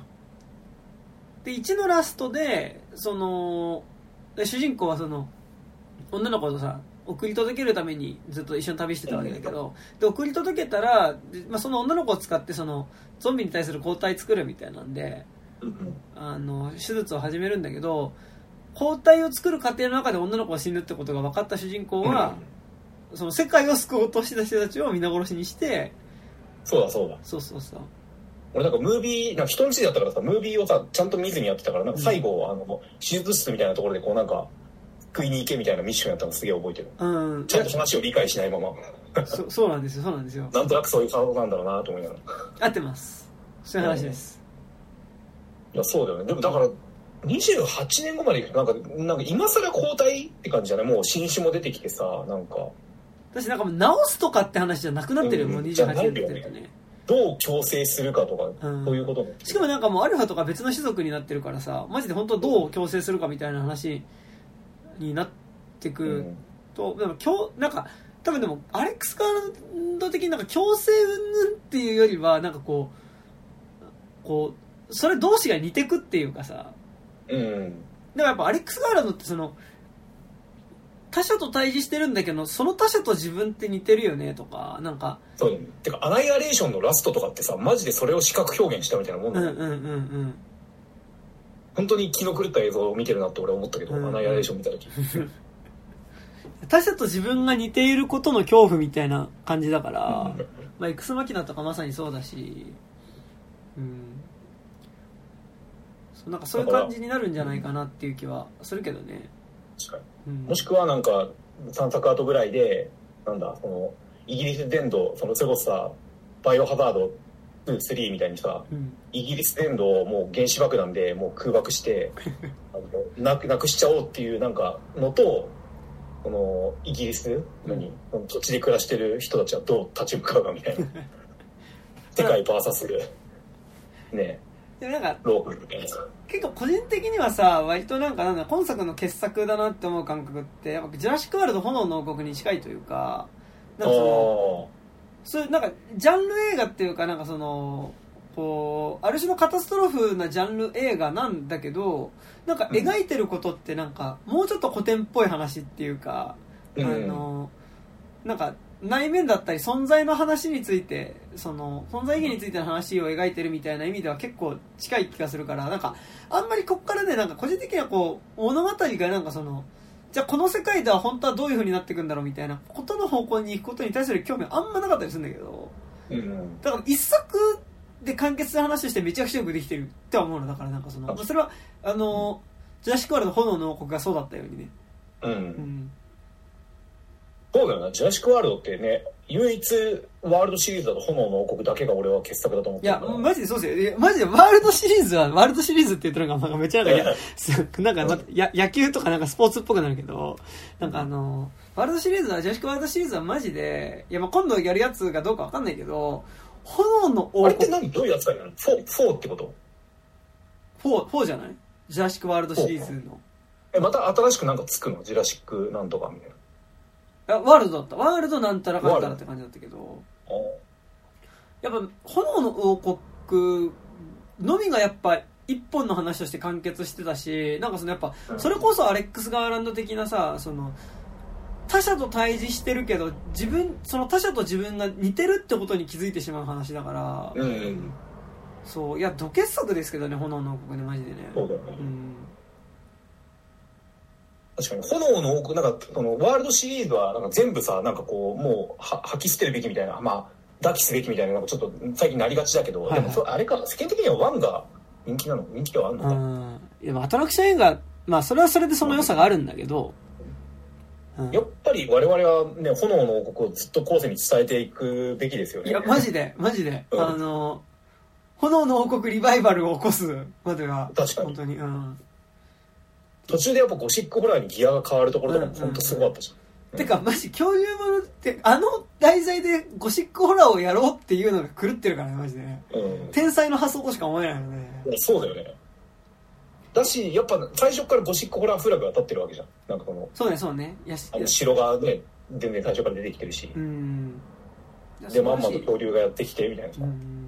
でいちのラストでその主人公はその女の子とさ送り届けるためにずっと一緒に旅してたわけだけど、で送り届けたら、まあ、その女の子を使ってそのゾンビに対する抗体作るみたいなんで、あの手術を始めるんだけど、抗体を作る過程の中で女の子が死ぬってことが分かった主人公は、うん、その世界を救おうとした人たちを皆殺しにして、 そうだそうだそうそうそう、 俺なんかムービーなんか人んちだったからさムービーをさちゃんと見ずにやってたからなんか最後、うん、あの手術室みたいなところでこうなんか食いに行けみたいなミッションやったのすげえ覚えてる、うん、ちゃんと話を理解しないままそ, そうなんですよそうなんですよなんとなくそういう顔なんだろうなと思いながら合ってます、そういう話です、 うん、いやそうだよね。でもだからにじゅうはちねんごまでなんかなんか今更交代って感じじゃない、もう新種も出てきてさ、なんか私なんかもう直すとかって話じゃなくなってるよ、うん、もうにじゅうはちねん出てるとね、 どう調整するかとか、うん、そういうこともしかもなんかもうアルファとか別の種族になってるからさ、マジで本当どう調整するかみたいな話になってくと、うん、でも今日なんか多分でもアレックスガーランド的になんか強制云々っていうよりはなんかこうこうそれ同士が似てくっていうかさ、 うん、 でもやっぱアレックスガーランドってその他者と対峙してるんだけどその他者と自分って似てるよねとかなんかそうてかアナイアレーションのラストとかってさマジでそれを視覚表現したみたいなもんだ、 うんうんうんうん本当に気の狂った映像を見てるなって俺は思ったけど、うん、アナイアレーション見た時他者と自分が似ていることの恐怖みたいな感じだから、 うんまあ、エクスマキナとかまさにそうだし、うん、そうなんかそういう感じになるんじゃないかなっていう気はするけどね。 確かに、うん、もしくはなんかさんさく後ぐらいでなんだそのイギリス全土そのそれこそさバイオハザードに、さんみたいにさ、うん、イギリス全土をもう原子爆弾でもう空爆してあのなくなくしちゃおうっていうなんかのとこのイギリスに、うん、土地で暮らしてる人たちはどう立ち向かうかみたいな世界 ブイエス ねでなんかローカルみたいな結構個人的にはさ割となんかなんだ今作の傑作だなって思う感覚ってやっぱジュラシックワールド炎の王国に近いというかなんかそのそういうなんかジャンル映画っていうかなんかそのこうある種のカタストロフなジャンル映画なんだけどなんか描いてることってなんかもうちょっと古典っぽい話っていうか、うん、あのなんか内面だったり存在の話についてその存在意義についての話を描いてるみたいな意味では結構近い気がするからなんかあんまりこっからねなんか個人的にはこう物語がなんかそのじゃあこの世界では本当はどういう風になっていくんだろうみたいなことの方向に行くことに対する興味はあんまなかったりするんだけど、 うん、 だから一作で完結する話としてめちゃくちゃよくできてるって思うのだからなんかそのそれはあのジュラシックワールド炎の王国がそうだったようにね、 うん、うん、そうだよなジュラシックワールドってね唯一ワールドシリーズだと炎の王国だけが俺は傑作だと思ってる。 いやマジでそうですよ。マジでワールドシリーズはワールドシリーズって言ったのがめっちゃなんかなんか、ま、や野球とかなんかスポーツっぽくなるけどなんかあのワールドシリーズはジュラシックワールドシリーズはマジでいやまあ今度やるやつがどうかわかんないけど炎の王国あれって何どういう扱いなの フォー, フォーってことフォー, フォーじゃないジュラシックワールドシリーズのえまた新しくなんかつくのジュラシックなんとかみたいなワールドだったワールドなんたらかんたらって感じだったけどやっぱ炎の王国のみがやっぱ一本の話として完結してたしなんかそのやっぱそれこそアレックス・ガーランド的なさその他者と対峙してるけど自分その他者と自分が似てるってことに気づいてしまう話だから、 うんうん、 そういやド傑作ですけどね炎の王国ねマジでねそうだよね、 うん確かに炎の王国なんかそのワールドシリーズはなんか全部さなんかこうもうは吐き捨てるべきみたいなまあ脱起すべきみたいななんかちょっと最近なりがちだけど、はいはい、でもそあれか世間的にはワンが人気なの人気ではあるのか。 うんでもアトラクション映画まあそれはそれでその良さがあるんだけど、 うん、やっぱり我々はね炎の王国をずっと後世に伝えていくべきですよね。 いやマジでマジで、うん、あの炎の王国リバイバルを起こすまでは確かに本当に、うん、 途中でやっぱゴシックホラーにギアが変わるところとかも本当すごかったじゃん、うんうん、てかマジ恐竜ものってあの題材でゴシックホラーをやろうっていうのが狂ってるからねマジでね、うん、天才の発想としか思えないよね。 そうだよね。だしやっぱ最初からゴシックホラーフラグが立ってるわけじゃん。なんかこのそうねそうねやあの城がね全然最初から出てきてるし、うん、でまんまと恐竜がやってきてみたいな、うん、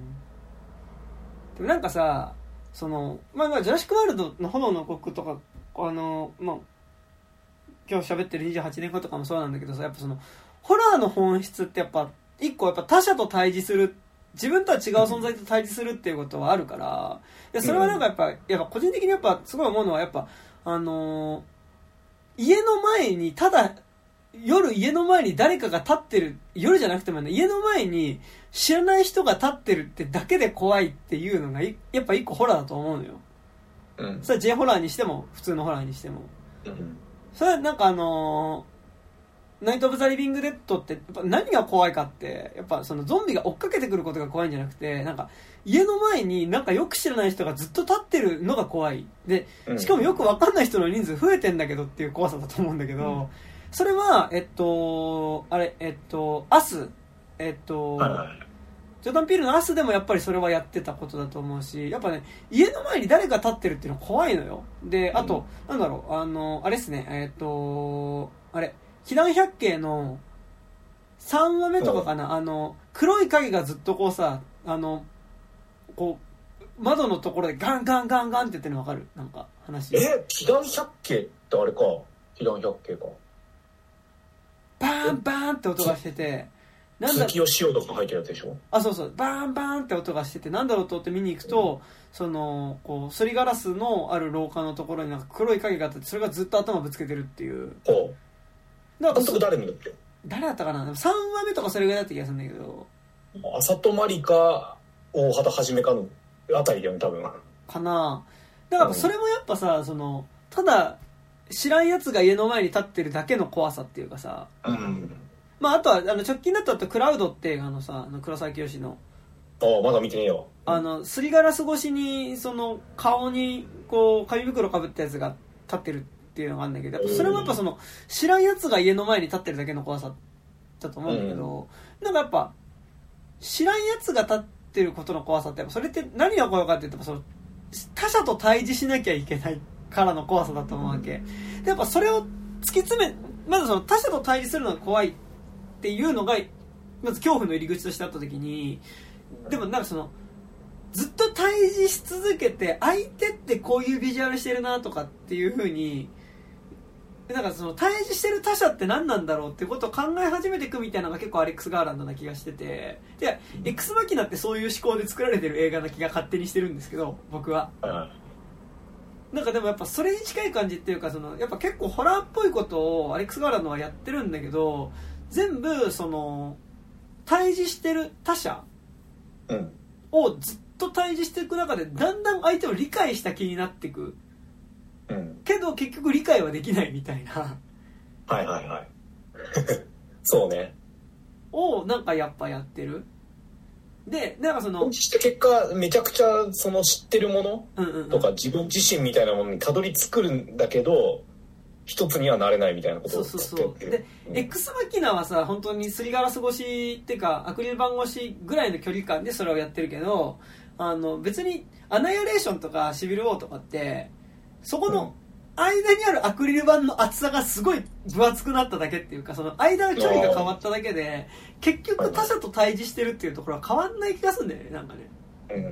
でもなんかさそのまあまあジュラシックワールドの炎の王国とかあのまあ今日喋ってるにじゅうはちねんごとかもそうなんだけどさやっぱそのホラーの本質ってやっぱ一個やっぱ他者と対峙する自分とは違う存在と対峙するっていうことはあるからいやそれはなんかやっぱやっぱ個人的にやっぱすごい思うのはやっぱあのー、家の前にただ夜家の前に誰かが立ってる夜じゃなくてもね家の前に知らない人が立ってるってだけで怖いっていうのがやっぱ一個ホラーだと思うのよ、うん、それは J ホラーにしても普通のホラーにしても、うん、それはなんかあのーナイト・オブ・ザ・リビング・デッドってやっぱ何が怖いかってやっぱそのゾンビが追っかけてくることが怖いんじゃなくてなんか家の前になんかよく知らない人がずっと立ってるのが怖いでしかもよく分かんない人の人数増えてんだけどっていう怖さだと思うんだけど、うん、それはえっとあれえっとアスえっと、はいはい、ジョーダン・ピールのアスでもやっぱりそれはやってたことだと思うしやっぱね家の前に誰か立ってるっていうのは怖いのよ。であと、うん、なんだろうあのあれですねえっとあれ奇談百景のさんわめとかかな、うん、あの黒い影がずっとこうさあのこう窓のところでガンガンガンガンって言ってるの分かるなんか話え奇談百景ってあれか奇談百景かバーンバーンって音がしててなんだ鈴木よしおとか入ってるやつでしょ。 あそうそうバーンバーンって音がしててなんだろうと思って見に行くと、うん、そのこうすりガラスのある廊下のところになんか黒い影があってそれがずっと頭ぶつけてるっていうほう監督誰見るって？ 誰だったかなさんわめとかそれぐらいだった気がするんだけど浅戸まりか大畑はじめかのあたりだよね多分かな。だからそれもやっぱさ、うん、そのただ知らんやつが家の前に立ってるだけの怖さっていうかさ、うん、まああとはあの直近だとクラウドって映画のさあの黒沢清のああまだ見てねえよあのすりガラス越しにその顔にこう紙袋かぶったやつが立ってるっていうのがあるんだけどやっぱそれもやっぱその知らんやつが家の前に立ってるだけの怖さだと思うんだけど、うん、なんかやっぱ知らんやつが立ってることの怖さってやっぱそれって何が怖いかって言ったらその他者と対峙しなきゃいけないからの怖さだと思うわけでやっぱそれを突き詰めまずその他者と対峙するのが怖いっていうのがまず恐怖の入り口としてあった時にでもなんかそのずっと対峙し続けて相手ってこういうビジュアルしてるなとかっていう風になんかその対峙してる他者って何なんだろうってことを考え始めていくみたいなのが結構アレックス・ガーランドな気がしててでエクスマキナってそういう思考で作られてる映画な気が勝手にしてるんですけど僕はなんかでもやっぱそれに近い感じっていうかそのやっぱ結構ホラーっぽいことをアレックス・ガーランドはやってるんだけど全部その対峙してる他者をずっと対峙していく中でだんだん相手を理解した気になっていく、うん、けど結局理解はできないみたいなはいはいはいそうねをなんかやっぱやってるでなんかそのして結果めちゃくちゃその知ってるもの、うんうんうん、とか自分自身みたいなものにたどり着くんだけど一つにはなれないみたいなことをそうそうそうで、うん、X マキナはさ本当にすりガラス越しっていうかアクリル板越しぐらいの距離感でそれをやってるけどあの別にアナイアレーションとかシビルウォーとかってそこの間にあるアクリル板の厚さがすごい分厚くなっただけっていうかその間の距離が変わっただけで結局他者と対峙してるっていうところは変わんない気がするんだよねなんかね、うんうん、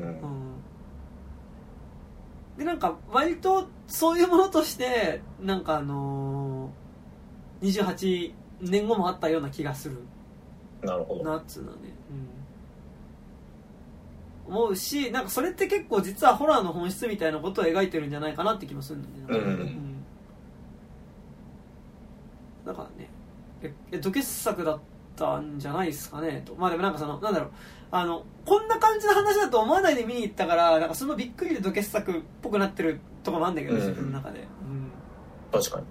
でなんか割とそういうものとしてなんかあのー、にじゅうはちねんごもあったような気がするなるほどなっつうのね、うん、思うしなんかそれって結構実はホラーの本質みたいなことを描いてるんじゃないかなって気もするんだよね、うんうん、 だからねえド傑作だったんじゃないですかねと。まあでもなんかそのなんだろうあのこんな感じの話だと思わないで見に行ったからなんかそのびっくりでド傑作っぽくなってるところもあるんだけど、うん、自分の中で、うん、 確かに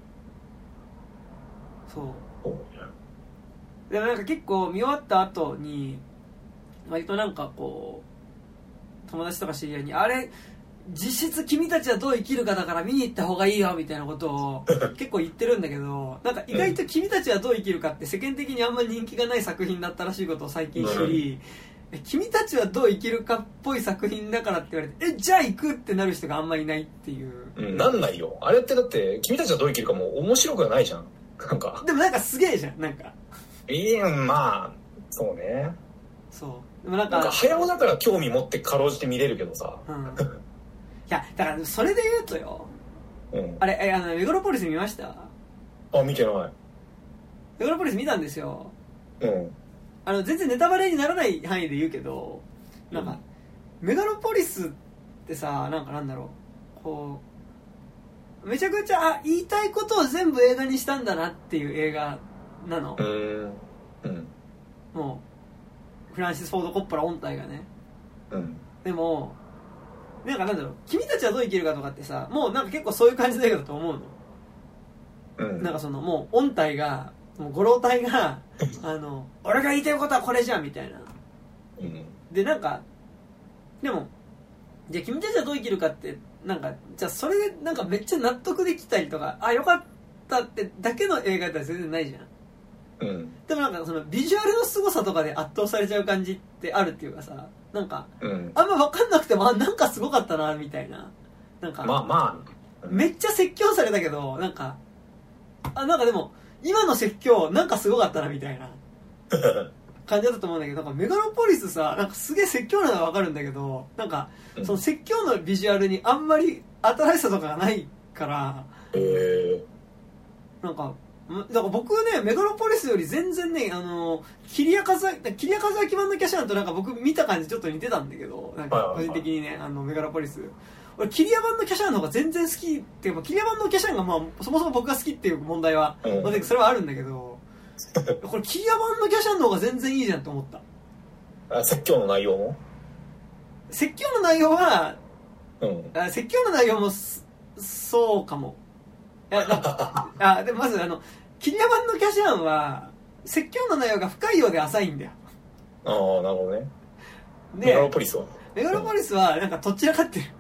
そうでもなんか結構見終わった後に割となんかこう友達とか知り合いにあれ実質君たちはどう生きるかだから見に行った方がいいよみたいなことを結構言ってるんだけどなんか意外と君たちはどう生きるかって世間的にあんまり人気がない作品だったらしいことを最近知り、うん、君たちはどう生きるかっぽい作品だからって言われてえじゃあ行くってなる人があんまりいないっていう、 うん、なんないよあれってだって君たちはどう生きるかも面白くはないじゃんなんかでもなんかすげえじゃんなんかいやまあそうねそうでもなんかなんか早尾だから興味持ってかろうじて見れるけどさ、うんいやだからそれで言うとよ、うん、あれえあのメガロポリス見ました？ あ見てない。 メガロポリス見たんですよ。 うんあの全然ネタバレにならない範囲で言うけどなんか、うん、メガロポリスってさなんかなんだろうこうめちゃくちゃあ言いたいことを全部映画にしたんだなっていう映画なの。 うんうんもうフランシス・フォード・コッポラ音体がね。 うんでもなんかなんだろう君たちはどう生きるかとかってさもうなんか結構そういう感じの映画だと思うの、うん、なんかそのもう音体がもう五郎体があの俺が言いたいことはこれじゃんみたいな、うん、でなんかでもじゃあ君たちはどう生きるかってなんかじゃあそれでなんかめっちゃ納得できたりとかあよかったってだけの映画だったら全然ないじゃん、うん、でもなんかそのビジュアルの凄さとかで圧倒されちゃう感じってあるっていうかさなんか、うん、あんま分かんなくてもあなんかすごかったなみたいななんかまあまあめっちゃ説教されたけどなんかあなんかでも今の説教なんかすごかったなみたいな感じだったと思うんだけどなんかメガロポリスさなんかすげえ説教なのは分かるんだけどなんかその説教のビジュアルにあんまり新しさとかがないからへえなんかだから僕はねメガロポリスより全然ねあのキリアカズキリアカズアキマンのキャシャンとなんか僕見た感じちょっと似てたんだけどなんか個人的にねあのメガロポリス俺キリア版のキャシャンの方が全然好きっていうかキリア版のキャシャンがまあそもそも僕が好きっていう問題は、うんまあ、それはあるんだけどこれキリア版のキャシャンの方が全然いいじゃんと思ったあ説教の内容も説教の内容は、 うん、 あ説教の内容もそうかもいやあでもまずあのキリア版のキャシャンは説教の内容が深いようで浅いんだよ。 ああなるほどね。 でメガロポリスはメガロポリスはなんかどちらかってる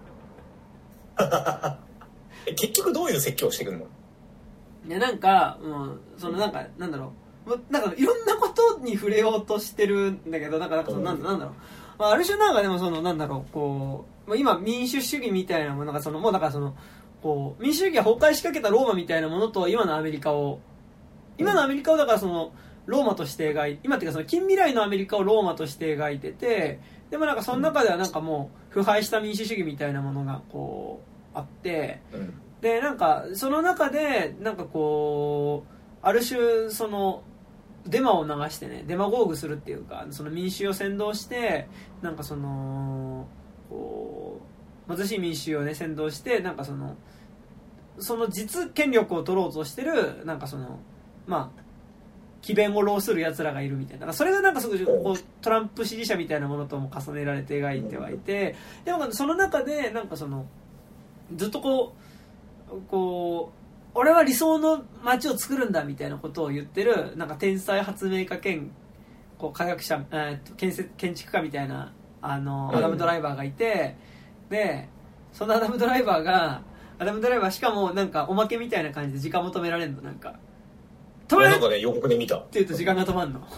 結局どういう説教をしてくるの？ いやなんかもうそのなんかなんだろうなんかいろんなことに触れようとしてるんだけどなんかなんかそのなんだなんだろう、まあ、ある種なんかでもそのなんだろうこう今民主主義みたいなものがそのもうだからそのこう民主主義が崩壊しかけたローマみたいなものと今のアメリカを今のアメリカをだからそのローマとして描いて今っていうかその近未来のアメリカをローマとして描いててでもなんかその中ではなんかもう腐敗した民主主義みたいなものがこうあってでなんかその中でなんかこうある種そのデマを流してねデマゴーグするっていうかその民衆を扇動してなんかそのこう貧しい民衆をね扇動してなんかそのその実権力を取ろうとしてるなんかそのまあ詭弁を弄する奴らがいるみたいなそれがなんかすごいこうトランプ支持者みたいなものとも重ねられて描いてはいてでもその中でなんかそのずっとこうこう俺は理想の街を作るんだみたいなことを言ってるなんか天才発明家兼こう科学者、えー、建設建築家みたいなあのアダムドライバーがいてでそのアダムドライバーがアダムドライバーしかもなんかおまけみたいな感じで時間求められるのなんか止まれなんかね予告で見たって言うと時間が止まんの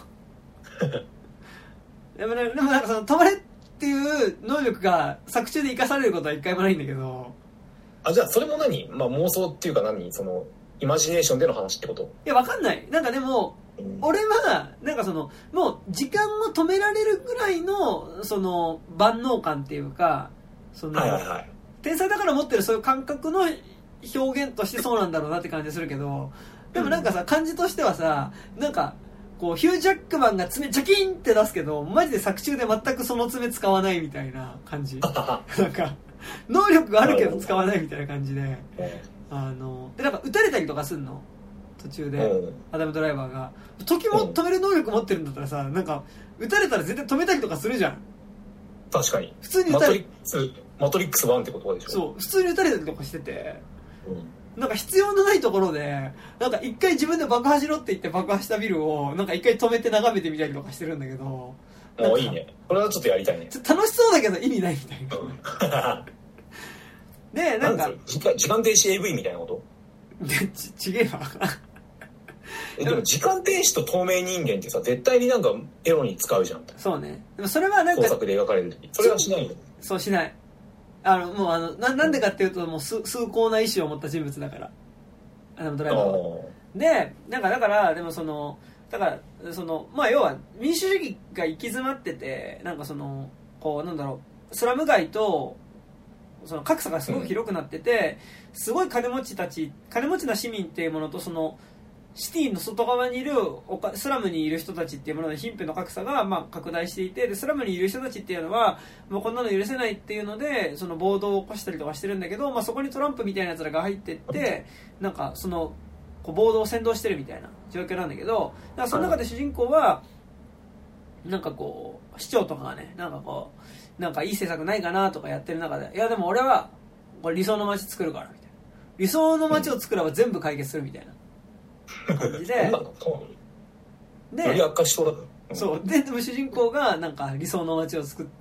でも、ね、でもなんかその止まれっていう能力が作中で生かされることは一回もないんだけどあじゃあそれも何、まあ、妄想っていうか何そのイマジネーションでの話ってこと？ いやわかんないなんかでも、うん、俺はなんかそのもう時間を止められるぐらいのその万能感っていうかその、 はいはいはい、 天才だから持ってるそういう感覚の表現としてそうなんだろうなって感じするけどでもなんかさ感じとしてはさなんかこうヒュージャックマンが爪チャキンって出すけどマジで作中で全くその爪使わないみたいな感じなんか能力があるけど使わないみたいな感じであのでなんか撃たれたりとかすんの途中でアダムドライバーが時も止める能力持ってるんだったらさ、なんか撃たれたら絶対止めたりとかするじゃん。 確かに普通に撃たれマトリックスマトリックスワンってことでしょ。 そう普通に撃たれたりとかしてて、 うん、 なんか必要のないところでなんか一回自分で爆破しろって言って爆破したビルをなんか一回止めて眺めてみたりとかしてるんだけど、 もういいね。これはちょっとやりたいね。 楽しそうだけど意味ないみたいなでなんか時間時間停止 エーブイ みたいなこと。 ち, ちげえわえでも時間停止と透明人間ってさ絶対になんかエロに使うじゃん。 そうね。でもそれはなんか工作で描かれる時それはしないよ。 そうしない。あのもうあの な, なんでかっていうともう崇高な意志を持った人物だからアダムドライバーは。でなんかだからでもそのだからそのまあ要は民主主義が行き詰まっててなんかそのこうなんだろうスラム街とその格差がすごく広くなってて、うん、すごい金持ちたち金持ちな市民っていうものとそのシティの外側にいるスラムにいる人たちっていうものの貧富の格差がまあ拡大していて、でスラムにいる人たちっていうのはもうこんなの許せないっていうのでその暴動を起こしたりとかしてるんだけど、まあ、そこにトランプみたいなやつらが入ってってなんかそのこう暴動を扇動してるみたいな状況なんだけど、だからその中で主人公はなんかこう市長とかがねなんかこうなんかいい政策ないかなとかやってる中で、いやでも俺はこれ理想の街作るからみたいな、理想の街を作れば全部解決するみたいな感じででより悪化しそうだ、 うん、そうででも主人公がなんか理想の街を作って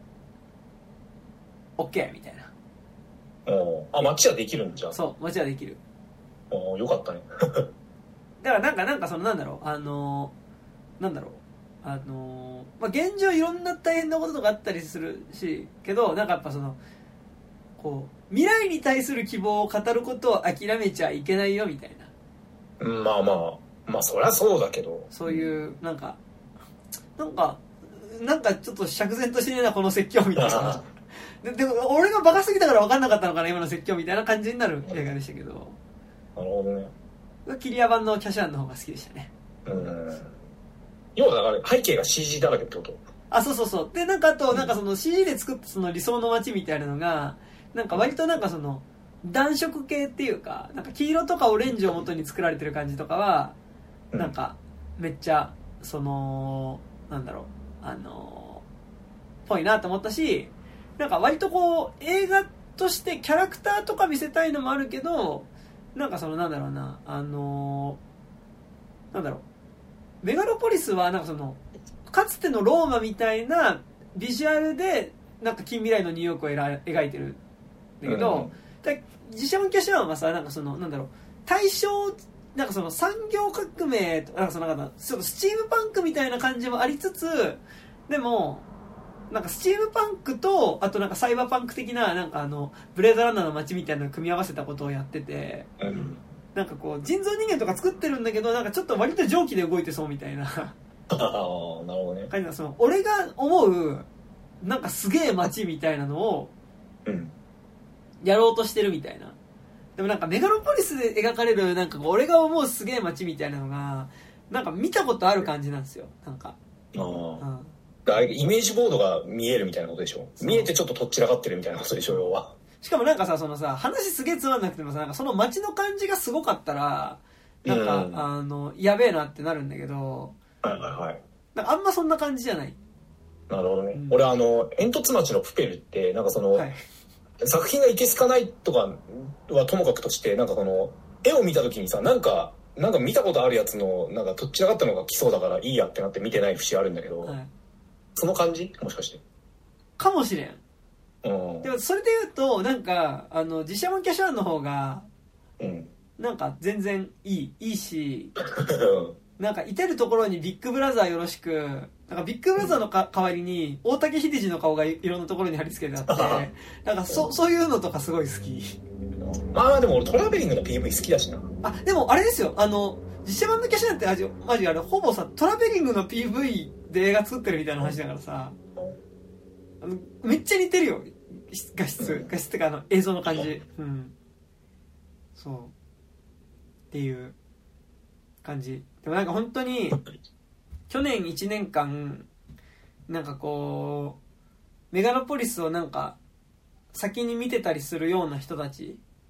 OK みたいな。 あ、街はできるんじゃ。 そう街はできる。 およかったねだからなんかなんかそのなんだろうあのなんだろうあのまあ、現状いろんな大変なこととかあったりするしけどなんかやっぱそのこう未来に対する希望を語ることを諦めちゃいけないよみたいな、うん、まあまあまあそりゃそうだけどそういうなんかなんかなんかちょっと釈然としねえなこの説教みたいなで, でも俺がバカすぎたから分かんなかったのかな今の説教みたいな感じになる映画でしたけど、 なるほどね。 キリア版のキャシャンの方が好きでしたね。 うん要はだから背景が シージー だらけってこと。 あ、そうそうそう。でなんかあとなんかその シージー で作ったその理想の街みたいなのがなんか割となんかその暖色系っていうかなんか黄色とかオレンジを元に作られてる感じとかはなんかめっちゃそのなんだろうあのぽいなと思ったし、なんか割とこう映画としてキャラクターとか見せたいのもあるけどなんかそのなんだろうなあのなんだろうメガロポリスはなんかそのかつてのローマみたいなビジュアルでなんか近未来のニューヨークを描いてるんだけど、うん、ジシャン・キャシャンはさなんかそのなんだろう大正なんかその産業革命となんかそのなんかちょっとスチームパンクみたいな感じもありつつでもなんかスチームパンクとあとなんかサイバーパンク的ななんかあのブレードランナーの街みたいなのを組み合わせたことをやってて、うんなんかこう人造人間とか作ってるんだけどなんかちょっと割と蒸気で動いてそうみたいなああなるほどね感じのその俺が思うなんかすげえ街みたいなのをやろうとしてるみたいな。でもなんかメガロポリスで描かれるなんか俺が思うすげえ街みたいなのがなんか見たことある感じなんですよなんか。ああ、うん、イメージボードが見えるみたいなことでしょ。見えてちょっととっちらかってるみたいなことでしょ要は。 しかもなんかさそのさ話すげえつまんなくてもさなんかその街の感じがすごかったらなんか、うん、あのやべえなってなるんだけど、 はいはいはい。 なんかあんまそんな感じじゃない。 なるほどね。うん、俺あの煙突町のプペルってなんかその、はい、作品がいけすかないとかはともかくとしてなんかこの絵を見た時にさなんかなんか見たことあるやつのなんかとっちらかったのが来そうだからいいやってなって見てない節あるんだけど、はい、その感じもしかして。 かもしれん。 うん、 でもそれで言うとなんかあのジシャマン・キャシャーンの方が、うん、なんか全然いいいいしなんか至る所にビッグブラザーよろしくなんかビッグブラザーのか代わりに大竹秀治の顔がいろんなところに貼り付けてあってなんか そ, そういうのとかすごい好き。 まあでも俺トラベリングの ピーブイ 好きだしな。 あでもあれですよあのジシャマン・キャシャーンってマジマジあれほぼさトラベリングの ピーブイ で映画作ってるみたいな話だからさあのめっちゃ似てるよ画質画質ってかあの映像の感じ、うん、そうっていう感じ。でもなんか本当に去年いちねんかんなんかこうメガロポリスをなんか先に見てたりするような人たち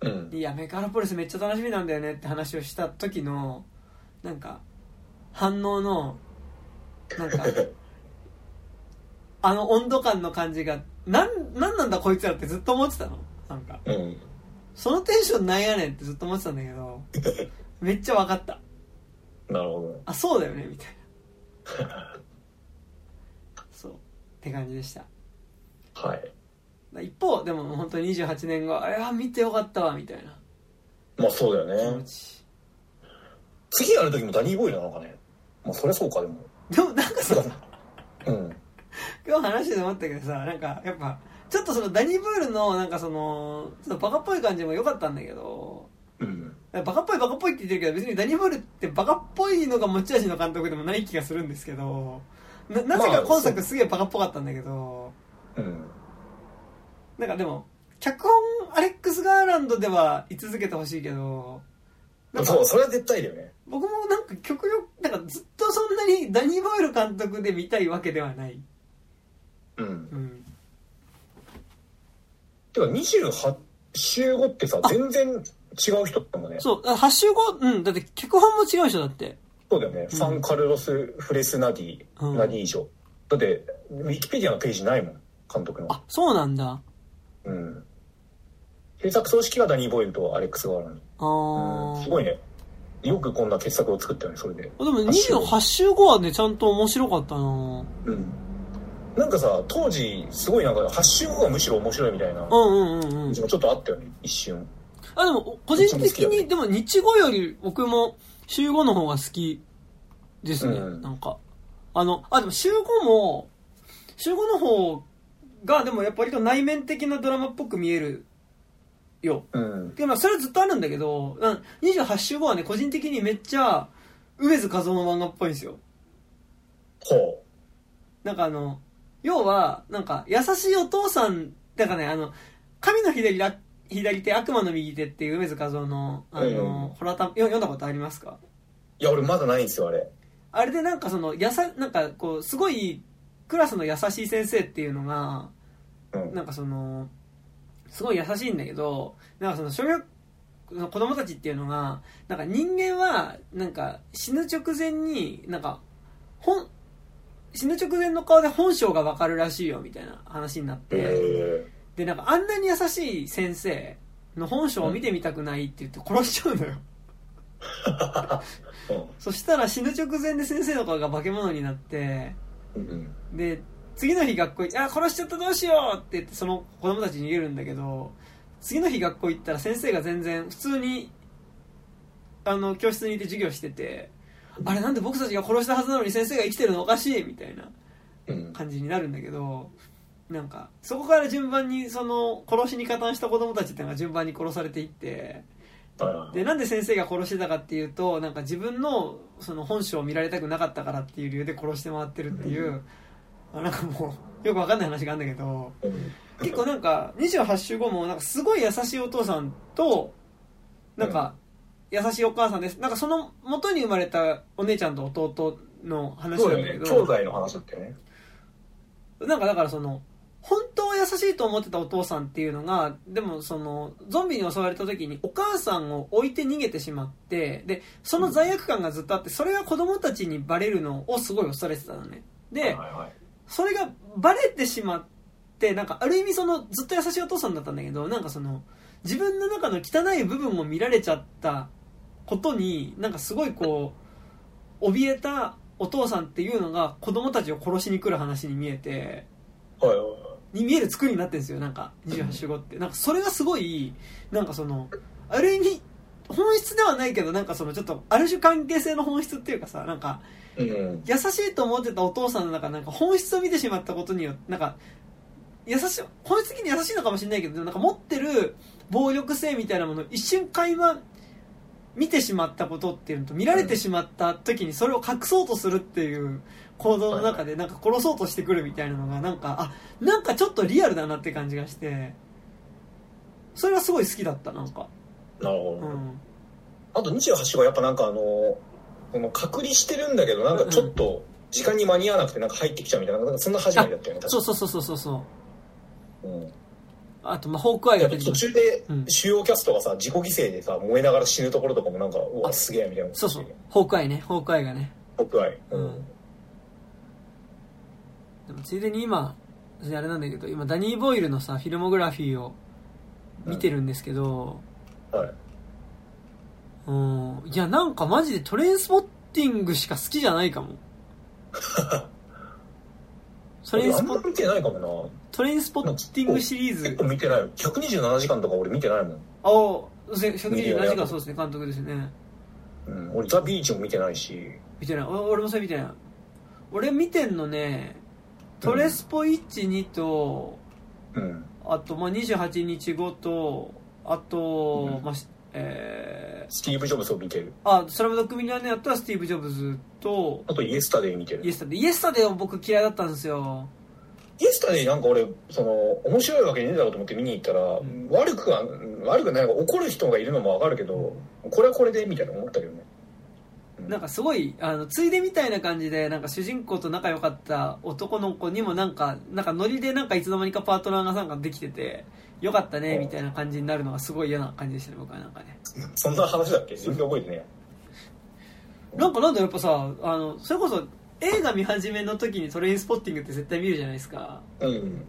うん、 いやメガロポリスめっちゃ楽しみなんだよねって話をした時のなんか反応のなんかあの温度感の感じがなん、なんなんだこいつらってずっと思ってたのなんか、 うん、 そのテンションなんやねんってずっと思ってたんだけどめっちゃ分かった。 なるほど。 あ、そうだよねみたいなそうって感じでした。 はい。 一方でも本当ににじゅうはちねんご、あれは見てよかったわみたいな。 まあそうだよね。次やる時もダニー・ボイルなのかね。まあそりゃそうか。でもでもなんかさうん今日話して思ったけどさ、なんかやっぱちょっとそのダニー・ボイルのなんかそのちょっとバカっぽい感じも良かったんだけど、 うん、 バカっぽいバカっぽいって言ってるけど別にダニー・ボイルってバカっぽいのが持ち味の監督でもない気がするんですけど、 な, なぜか今作すげえバカっぽかったんだけど、 まあ、うんなんかでも脚本アレックス・ガーランドでは居続けてほしいけど、 そうそれは絶対だよね。 僕もなんか極力なんかずっとそんなにダニー・ボイル監督で見たいわけではない。 うん、 うん、 てかにじゅうはちしゅうごってさ全然違う人だもんね。 そうはち週後、うん、だって脚本も違う人だって。 そうだよね、うん、サンカルロス・フレスナディ、うん、ナディージョだってウィキペディアのページないもん監督の。 あ、そうなんだ。 うん。制作総指揮はダニー・ボイルとアレックス・ガーランド。 ああ、 すごいね。よくこんな傑作を作ったよね、それで。でもにじゅうはち週後はね、ちゃんと面白かったな。 うん。なんかさ、当時、すごいなんか、はち週後がむしろ面白いみたいな。 うんうんうんうん。 ちょっとあったよね、一瞬。 あ、でも、個人的に、ね、でも日後より僕も週後の方が好きですね、うん、なんか。あの、あ、でも週後も、週後の方が、でもやっぱり内面的なドラマっぽく見えるよ。 うん。 で、まあ、それはずっとあるんだけど、にじゅうはち週後はね、個人的にめっちゃ、梅津和夫の漫画っぽいんですよ。 ほう。 なんかあの、要は、なんか、優しいお父さん、だからね、あの、神の左だ、左手、悪魔の右手っていう梅津和夫の、あの、うん、ホラータン、読んだことありますか？ いや、俺まだないんですよ、あれ。 あれでなんかその、やさ、なんかこう、すごい、クラスの優しい先生っていうのが、うん、なんかその、すごい優しいんだけど、なんかその小学の子供たちっていうのが、なんか人間はなんか死ぬ直前になんか本死ぬ直前の顔で本性が分かるらしいよみたいな話になって、でなんかあんなに優しい先生の本性を見てみたくないって言って殺しちゃうのよ。そしたら死ぬ直前で先生の顔が化け物になって、で次の日学校行って、あ、殺しちゃったどうしようって言ってその子供たちに逃げるんだけど、次の日学校行ったら先生が全然普通にあの教室にいて授業してて、あれなんで僕たちが殺したはずなのに先生が生きてるのおかしいみたいな感じになるんだけど、なんかそこから順番にその殺しに加担した子供たちっていうのが順番に殺されていって、でなんで先生が殺してたかっていうと、なんか自分のその本性を見られたくなかったからっていう理由で殺して回ってるっていう、あ、なんかもうよくわかんない話があるんだけど、結構なんかにじゅうはち週後もなんかすごい優しいお父さんとなんか優しいお母さんです、なんかその元に生まれたお姉ちゃんと弟の話なんだけど、 そうだよね、兄弟の話だったよね。 なんかだからその本当は優しいと思ってたお父さんっていうのが、でもそのゾンビに襲われた時にお母さんを置いて逃げてしまって、でその罪悪感がずっとあって、それが子供たちにバレるのをすごい恐れてたのね。で、はいはいはい、それがバレてしまって、なんかある意味そのずっと優しいお父さんだったんだけど、なんかその自分の中の汚い部分を見られちゃったことに、なんかすごいこう怯えたお父さんっていうのが子供たちを殺しに来る話に見えて、 はいはいはい、 に見える作りになってるんですよ。なんかにじゅうはち週後ってなんかそれがすごい、なんかそのある意味本質ではないけど、なんかそのちょっとある種関係性の本質っていうかさ、なんかうん、 優しいと思ってたお父さんの中、なんか本質を見てしまったことによって、なんか優しい、本質的に優しいのかもしれないけど、なんか持ってる暴力性みたいなものを一瞬垣間見てしまったことっていうのと、見られてしまった時にそれを隠そうとするっていう行動の中で、なんか殺そうとしてくるみたいなのが、なんかあ、なんかちょっとリアルだなって感じがして、それはすごい好きだった。なんかなるほど、 うん、 あとにじゅうはち号はやっぱなんかあのこの隔離してるんだけど、なんかちょっと時間に間に合わなくてなんか入ってきちゃうみたいな、なんかそんな始まりだったよね。 そうそうそうそうそう、 うん、 あとまあホークアイが出て途中で主要キャストがさ自己犠牲でさ燃えながら死ぬところとかもなんかうわすげえみたいな。 そうそうホークアイねホークアイがねホークアイ、 うん、うん、でもついでに今あれなんだけど今ダニー・ボイルのさフィルモグラフィーを見てるんですけど、 うん、はいうん、いやなんかマジでトレインスポッティングしか好きじゃないかもトレインスポッティング見てないかもな。 トレインスポッティングシリーズ結構見てない。ひゃくにじゅうななじかんとか俺見てないもん。 ああひゃくにじゅうななじかんそうですね監督ですね。 うん俺ザ・ビーチも見てないし。 見てない俺もそれ見てない。俺見てんのねトレスポいち、にと、 うん、 あとまあにじゅうはちにちごとあと、うんまあえー、 スティーブ・ジョブズを見てる。 あスラムドッグミリアネアとはスティーブ・ジョブズとあとイエスタデイ見てる。 イエスタデイイエスタデイを僕嫌いだったんですよ。 イエスタデイなんか俺その面白いわけねえだろうと思って見に行ったら、うん、悪くは悪くない怒る人がいるのもわかるけどこれはこれでみたいな思ったけどね。 なんかすごいあのついでみたいな感じでなんか主人公と仲良かった男の子にもなんかなんかノリでなんかいつの間にかパートナーがなんかできててよかったねみたいな感じになるのがすごい嫌な感じでしたね僕はなんかね。 そんな話だっけ全然覚えてねえ。なんかなんだやっぱさあのそれこそ映画見始めの時にトレインスポッティングって絶対見るじゃないですか、 うん、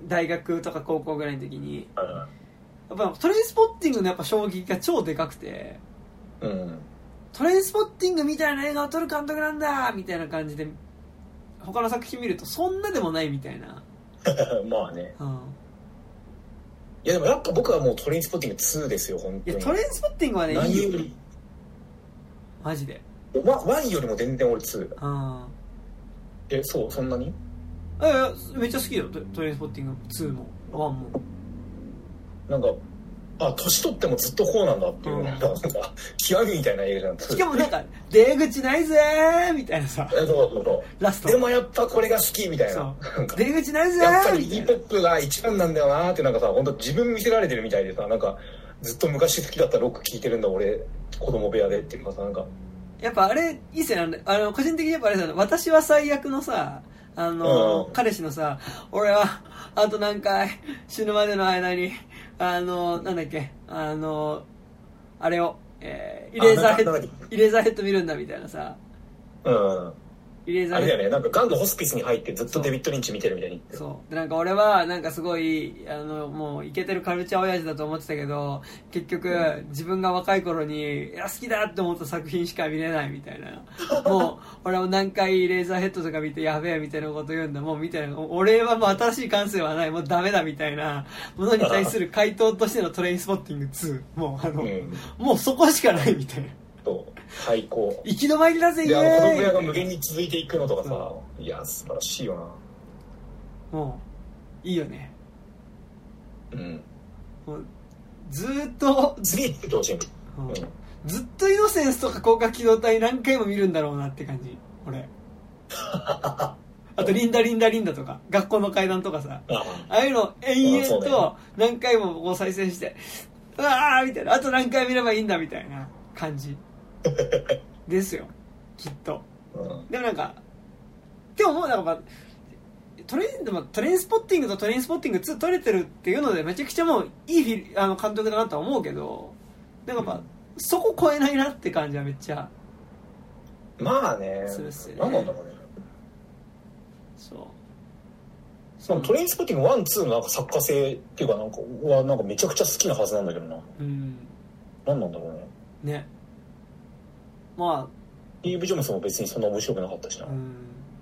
大学とか高校ぐらいの時に、 うん、 やっぱトレインスポッティングのやっぱ衝撃が超でかくて、 うん、 トレインスポッティングみたいな映画を撮る監督なんだみたいな感じで他の作品見るとそんなでもないみたいなまあね、 うん、 いやでもやっぱ僕はもうトレインスポッティングツーですよ本当に。 いやトレインスポッティングはね何よりマジでワンよりも全然俺ツー。 あえそうそんなに？ いやいやめっちゃ好きよトレインスポッティングツーもワンも。 なんかあ年取ってもずっとこうなんだっていう、うん、なんか極みみたいな映画なんだ。 しかもなんか出口ないぜーみたいなさそうそうそうラストでもやっぱこれが好きみたいな出口ないぜーやっぱりヒップホップが一番なんだよなーってなんかさ本当自分見せられてるみたいでさなんかずっと昔好きだったロック聴いてるんだ俺子供部屋でっていうかさなんかやっぱあれいいっすよねあの個人的にやっぱあれだよ私は最悪のさあの、うん、彼氏のさ俺はあと何回死ぬまでの間にあのなんだっけあのあれを、えー、イレーザーヘッドイレーザーヘッド見るんだみたいなさうんイレーザーあれだよねなんかガンのホスピスに入ってずっとデビッド・リンチ見てるみたいにそうでなんか俺はなんかすごいあのもうイケてるカルチャー親父だと思ってたけど結局、うん、自分が若い頃にいや好きだって思った作品しか見れないみたいなもう俺は何回レーザーヘッドとか見てやべえみたいなこと言うんだもうみたいな俺はもう新しい感性はないもうダメだみたいなものに対する回答としてのトレインスポッティングツーもうあの、うん、もうそこしかないみたいな最高行き止まりだぜイエーイであの子供部屋が無限に続いていくのとかさいや素晴らしいよなもういいよねうんもうずーっと次行ってほしい、 うんうん、ずっとイノセンスとか広角機動隊何回も見るんだろうなって感じ俺あとリンダリンダリンダとか学校の階段とかさ あ, ああいうの延々と何回もこう再生してうわーみたいなあと何回見ればいいんだみたいな感じですよきっと、うん、でもなんかでももうなんか、まあ、トレインでもトレインスポッティングとトレインスポッティングツー取れてるっていうのでめちゃくちゃもういいフィあの監督だなとは思うけどなんかやっぱ、うん、そこ超えないなって感じはめっちゃまあねするっすよね。 何なんだろうねそうそのトレインスポッティングワンツーのなんか作家性っていうかなんかはなんかめちゃくちゃ好きなはずなんだけどなうん何なんだろうねねまあスティーブ・ジョブズも別にそんな面白くなかったしなうん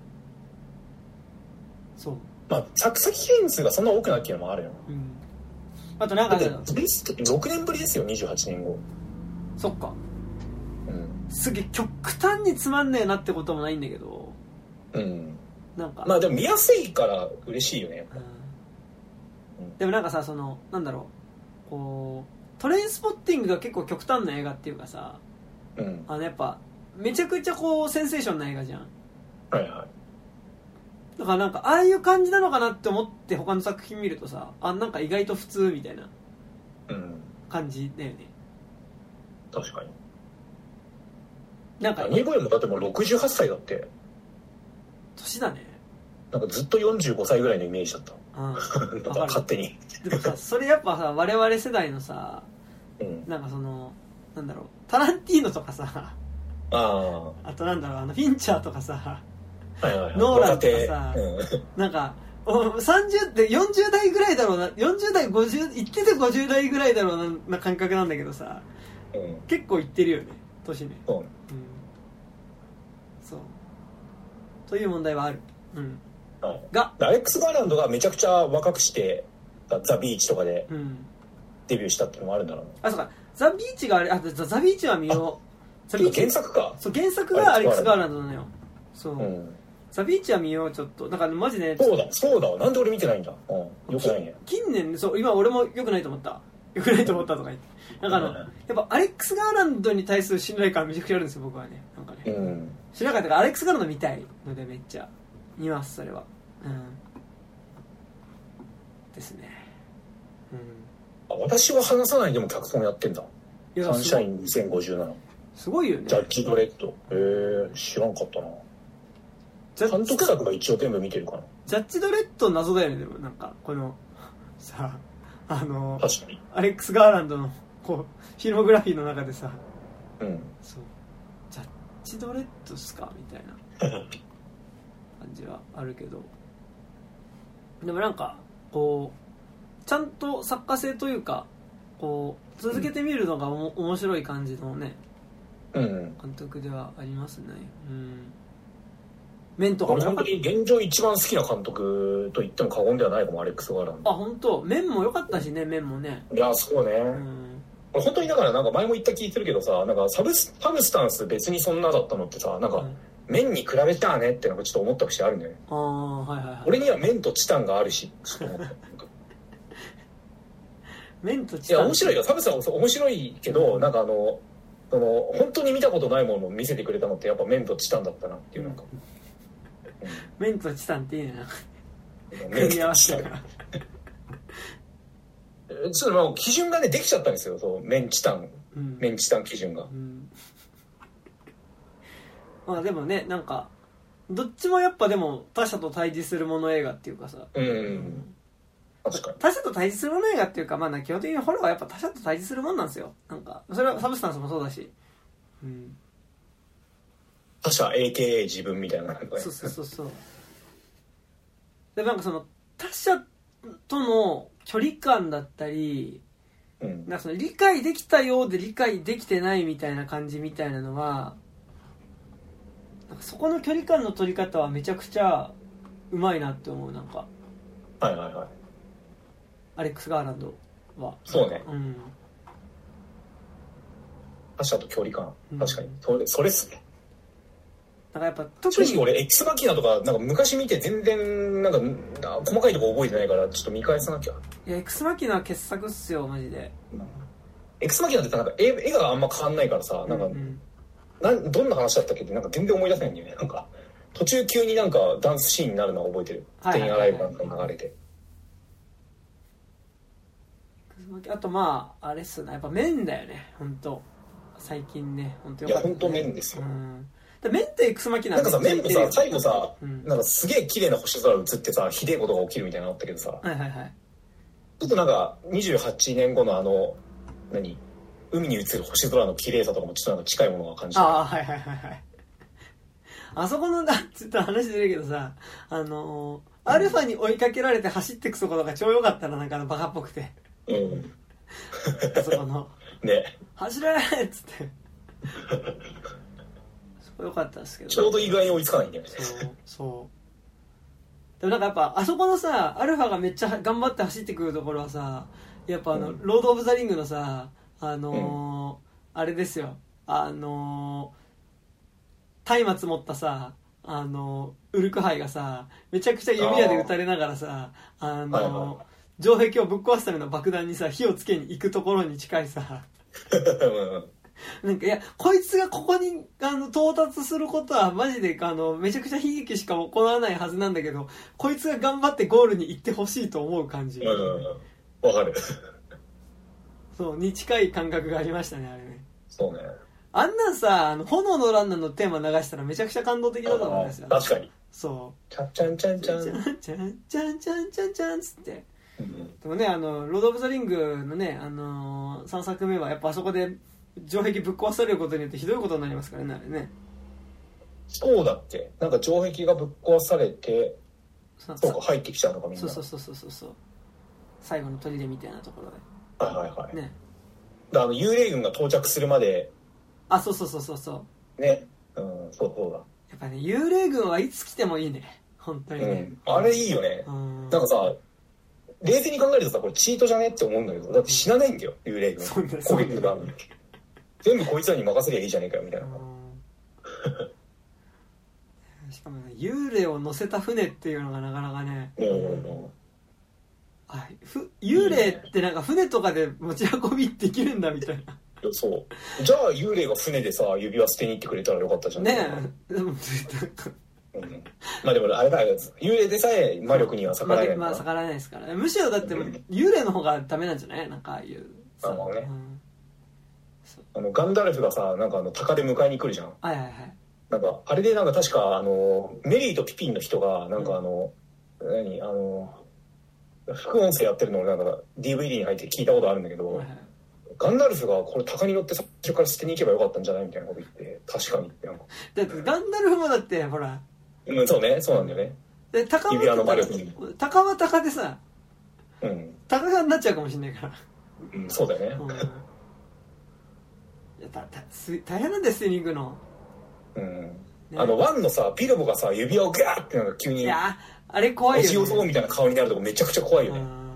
そうまあ作先件数がそんな多くないっていうのもあるよ、 うん、あとなんかろくねんぶりですよにじゅうはちねんごそっかうんすげえ極端につまんねえなってこともないんだけどうんなんかまあでも見やすいから嬉しいよね、 うん、でもなんかさそのなんだろうこうトレインスポッティングが結構極端な映画っていうかさ、 うん、 あのやっぱめちゃくちゃこうセンセーションな映画じゃんはいはいだからなんかああいう感じなのかなって思って他の作品見るとさあなんか意外と普通みたいな感じだよね、 うん、確かになんかニーボイもだってもうろくじゅうはっさいだって年だねなんかずっとよんじゅうごさいぐらいのイメージだったうん、 なんか勝手に。 でもさ、それやっぱさ、我々世代のさ、うん、なんかその、なんだろう、タランティーノとかさ、ああとなんだろう、あの、フィンチャーとかさ、はいはいはい、ノーランとかさ、うん、なんか、さんじゅうでよんじゅう代ぐらいだろうな、よんじゅう代ごじゅういっててごじゅう代ぐらいだろう な, な感覚なんだけどさ、うん、結構いってるよね、年ね。そう、うん、そうという問題はある。うん。 はい、がアレックス・ガーランドがめちゃくちゃ若くしてザ・ビーチとかでデビューしたっていうのもあるんだろう、ね、 うん、あ、そうか、ザ・ビーチがあれ、あ、ザ・ビーチは見よう。ザ・ビーチ原作か。 そう、原作がアレックス・ガーランドなのよ。そう、うん、ザ・ビーチは見よう、ちょっと。だからマジで、ね、 そうだそうだ、なんで俺見てないんだ。うん、よくないね。 近年、そう、今俺もよくないと思ったよくないと思ったとか言って、なんかあの、うん、やっぱアレックス・ガーランドに対する信頼感めちゃくちゃあるんですよ、僕はね。なんかね、うん、信頼感とかアレックス・ガーランド見たいのでめっちゃ見ます、それは。うん、ですね。 うん、あ、私は話さないでも脚本やってんだ。サンシャインにせんごじゅうなな。 すごいよね。 ジャッジ・ドレッド。へー、知らんかったな。監督作が一応全部見てるかな。 ジャッジ・ドレッド謎だよね。でもなんかこのさ、あの確かにアレックス・ガーランドのこうフィルモグラフィーの中でさ、うん、そう、ジャッジ・ドレッドっすかみたいな感じはあるけど、でもなんかこうちゃんと作家性というか、こう続けてみるのがおも、うん、面白い感じのね、うん、監督ではありますね。うん。メンとかも本当に現状一番好きな監督と言っても過言ではないかも、アレックス・ガーランド。 あ、本当。メンも良かったしね、メンもね。 いや、そうね。うん、俺本当にだからなんか前も言った聞いてるけどさ、なんかサブスサブスタンス別にそんなだったのってさ、なんか、うん、メンに比べたらねってなんかちょっと思った節あるね。ああ、はいはいはい。俺にはメンとチタンがあるし、 メンとチタン。いや面白いよ、サブスタンス面白いけど、うん、なんかあのその本当に見たことないものを見せてくれたのってやっぱメンとチタンだったなっていう、なんか、 うん、メンとチタンっていいね、組み合わせたからちょっとまあ基準がねできちゃったんですよ、そうメンチタン、うん、メンチタン基準が、うん、 まあでもね、なんかどっちもやっぱでも他者と対峙するもの映画っていうかさ、うん、うん、確かに他者と対峙するもの映画っていうか、まあ基本的にホラーはやっぱ他者と対峙するもんなんですよ。なんかそれはサブスタンスもそうだし、うん、 他者 エーケーエー 自分みたいな、 そうそうそうそう。でなんかその他者との距離感だったり、うん、なんかその理解できたようで理解できてないみたいな感じみたいなのは、なんかそこの距離感の取り方はめちゃくちゃうまいなって思う。なんかはいはいはい、 アレックス・ガーランドはそうね、うん、他者と距離感、確かに、うん、それそれっすね。 なんかやっぱ特に俺エキスマキナとかなんか昔見て全然なんか細かいとこ覚えてないからちょっと見返さなきゃ。 いやエクスマキナは傑作っすよマジで。 エクスマキナってなんか 絵, 絵があんま変わんないからさ、なんか、うんうん、なんどんな話だったっけってなんか全然思い出せないんだよね。なんか途中急になんかダンスシーンになるのは覚えてる。テインアライブなんか流れて。 あとまああれっすね、やっぱ麺だよね本当最近ね、本当よかった、ね。いや本当麺ですよ。うん、 メンとエクスマキナなんかさ、メンもさ、最後さ、うん、なんかすげえ綺麗な星空映ってさ、ひでえことが起きるみたいなのあったけどさ、はいはいはい、ちょっとなんかにじゅうはちねんごのあの何海に映る星空の綺麗さとかもちょっとなんか近いものが感じた。 ああはいはいはいはい。あそこのだちょっと話出るけどさ、あのー、アルファに追いかけられて走ってくところが超良かったな、なんかあのバカっぽくて。うん。あそこのね、走れーっつって。よかったですけど、 ちょうど意外に追いつかないんだよね。 そうそうでもなんかやっぱあそこのさアルファがめっちゃ頑張って走ってくるところはさ、やっぱあの、うん、ロード・オブ・ザ・リングのさあのーうん、あれですよ、あのー、松明持ったさあのー、ウルクハイがさめちゃくちゃ弓矢で撃たれながらさあのーはいはい、城壁をぶっ壊すための爆弾にさ火をつけに行くところに近いさなんかいやこいつがここにあの到達することはマジであのめちゃくちゃ悲劇しか起こらないはずなんだけど、こいつが頑張ってゴールに行ってほしいと思う感じ。 うん、わかる。 そうに近い感覚がありましたね、あれね。 そうね。 あんなんさ、あの炎のランナーのテーマ流したらめちゃくちゃ感動的だと思うんですよ。 確かに。 そうチャンチャンチャンチャンチャンチャンチャンチャンチャンチャンつって、 うん、 でもねあのロード・オブ・ザ・リングのね、あのー、さんさくめはやっぱあそこで城壁ぶっ壊されることによってひどいことになりますからね、あれね。 そうだっけ、なんか城壁がぶっ壊されて、そうか入ってきちゃうのかみんな。 そうそうそうそうそう、最後の砦みたいなところで、 はいはいはいね、 だあの幽霊軍が到着するまで、 あそうそうそうそうそうね、うん、そうそうだ。 やっぱね幽霊軍はいつ来てもいいね本当にね、 うん、あれいいよね、うん、なんかさ冷静に考えるとさこれチートじゃねって思うんだけど、だって死なないんだよ幽霊軍、攻撃が全部こいつらに任せりゃいいじゃねえかよみたいな。 しかもね幽霊を乗せた船っていうのがなかなかね、 うん、 あふ幽霊ってなんか船とかで持ち運びできるんだみたいな。 いやそうじゃあ幽霊が船でさ指輪捨てに行ってくれたらよかったじゃんねえ。でも、うん、 まあでもあれだよ幽霊でさえ魔力には逆らえない、 まあ、まあ逆らえないですからね。むしろだって幽霊の方がダメなんじゃない、なんかああいうあのね、うん、あのガンダルフがさなんかあの鷹で迎えに来るじゃん。 はいはいはい。 なんかあれでなんか確かあのメリーとピピンの人がなんかあの、うん、何あの副音声やってるのをなんか ディーブイディー に入って聞いたことあるんだけど、はいはい、ガンダルフがこれ鷹に乗って最初から捨てに行けばよかったんじゃないみたいなこと言って、確かになんかだってガンダルフもだってほら、 うん、そうねそうなんだよね。で鷹指輪の魔力に鷹は鷹でさ、 うん、 鷹がになっちゃうかもしれないから、 うん、そうだよね、うん、いやたたす大変なんです捨てに行くの。 うん、ね、あのワンのさビルボがさ指輪をガーってなんか急にいやあれ怖いよね、 押し寄そうみたいな顔になるとこめちゃくちゃ怖いよね。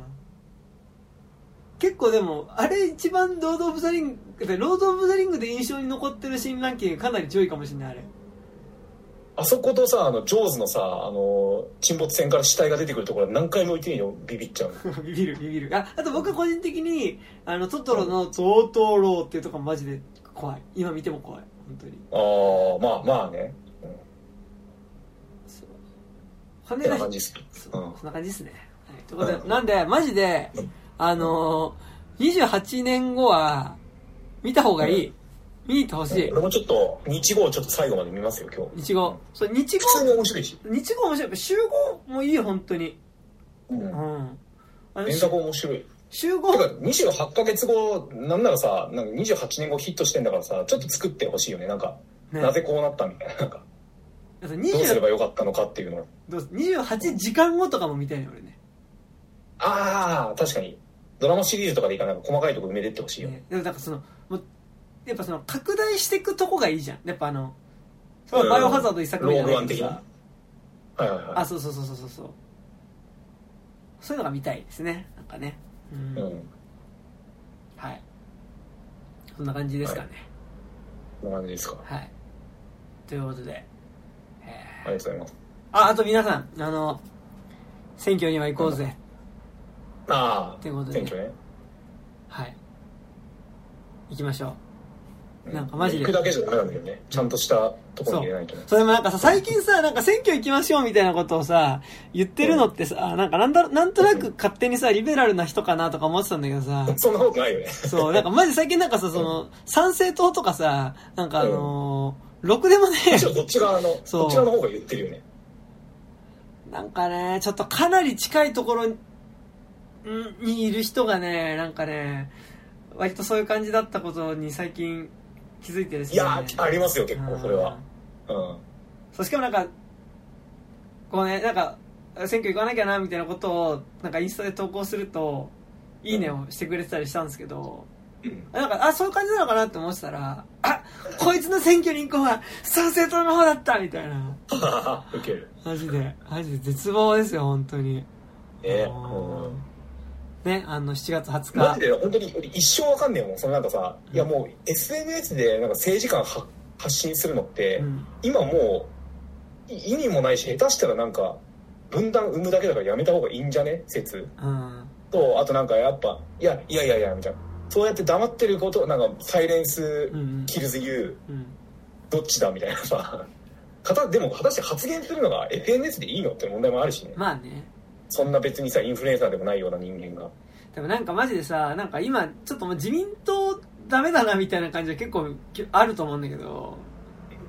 結構でもあれ一番ロード・オブ・ザ・リングロード・オブ・ザ・リングで印象に残ってるシーンランキングかなり強いかもしれない。あれあそことさあのジョーズのさあの沈没船から死体が出てくるところ何回も言っていいのビビっちゃうビビるビビる。 あ, あと僕は個人的にあのトトロのトートローっていうところマジで怖い。今見ても怖い本当に。 ああまあまあね、うん、 そうそんな感じっす、 うん、そんな感じですね、はい、ということで、うん、なんでマジであのー、にじゅうはちねんごは見た方がいい、うん、見に行ってほしい。 俺もちょっと日号ちょっと最後まで見ますよ今日。 日号そう日号普通に面白いし日号面白い。集合もいいよ本当に。 うん、うん、連絡面白い。 集合てかにじゅうはちかげつごなんならさなんかにじゅうはちねんごヒットしてんだからさちょっと作ってほしいよね。なんか、ね、なぜこうなったみたいな、なんかどうすればよかったのかっていうのをどうにじゅうはちじかんごとかも見たいね俺ね。 ああ確かにドラマシリーズとかでいいかな、細かいところ埋めてってほしいよ、ね、 でもなんかそのもうやっぱその拡大していくとこがいいじゃん。やっぱあのそのバイオハザード一作目じゃないけどさ、 はいはいはい、 あそうそうそうそうそうそうそういうのが見たいですねなんかね。うん、うん、はいそんな感じですかね、はい、 そんな感じですか。 はいということで、 えー、ありがとうございます。 ああと皆さんあの選挙には行こうぜ、 うん、ああということで選挙ねはい行きましょう。なんかマジで行くだけじゃダメなんだよね。ちゃんとしたところに入れないとね。 そう。それもなんかさ最近さなんか選挙行きましょうみたいなことをさ言ってるのってさ、うん、なんかなんだなんとなく勝手にさリベラルな人かなとか思ってたんだけどさ。 そんなことないよね。 そうなんかマジ最近なんかさその参政党とかさなんかあのー、ろくでもね。 むしろこっち側のこっち側の方が言ってるよね。 なんかねちょっとかなり近いところにいる人がねなんかね割とそういう感じだったことに最近気づいてですね。 いやありますよ結構それは。うん。 そうしかもなんかこうねなんか選挙行かなきゃなみたいなことをなんかインスタで投稿するといいねをしてくれてたりしたんですけど、うん、なんかあそういう感じなのかなって思ってたらあこいつの選挙に行こうは参政党の方だったみたいな。 ウケる。 マジでマジで絶望ですよ本当に。 えー、うんね、あのしちがつはつかマジで本当に一生わかんねえもん。そのなんかさ、うん、いやもう エスエヌエス でなんか政治観は発信するのって、うん、今もう意味もないし下手したらなんか分断生むだけだからやめた方がいいんじゃね説、うん、とあとなんかやっぱいやいやいやいやみたいなそうやって黙ってることなんかサイレンスキルズユー、うん、どっちだみたいなさでも果たして発言するのが エスエヌエス でいいのって問題もあるしね。 まあねそんな別にさインフルエンサーでもないような人間が。 でもなんかマジでさなんか今ちょっともう自民党ダメだなみたいな感じは結構あると思うんだけど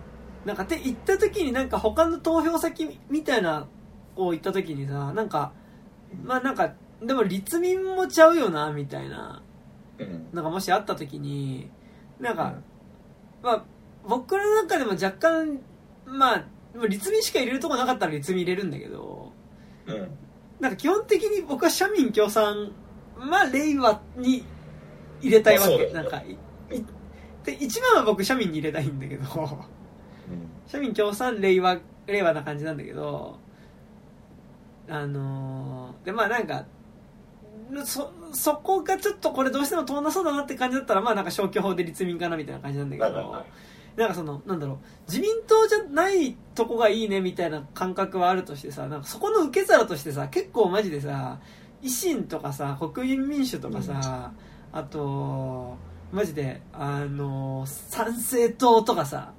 なんかって言った時になんか他の投票先みたいなを言った時にさ、なんかまあなんかでも立民もちゃうよなみたいな、うん、なんかもしあった時になんか、うん、まあ僕の中でも若干まあ立民しか入れるとこなかったら立民入れるんだけど、うん、なんか基本的に僕は社民共産まあ令和に入れたいわけ、なんかで一番は僕社民に入れたいんだけど、うん、社民共産令和令和な感じなんだけど、あのー、でまあなんかそそこがちょっとこれどうしても通んなそうだなって感じだったらまあなんか消去法で立民かなみたいな感じなんだけど、はいはいはい、なんかそのなんだろう自民党じゃないとこがいいねみたいな感覚はあるとしてさ、なんかそこの受け皿としてさ結構マジでさ維新とかさ国民民主とかさ、うん、あとマジであの参政党とかさ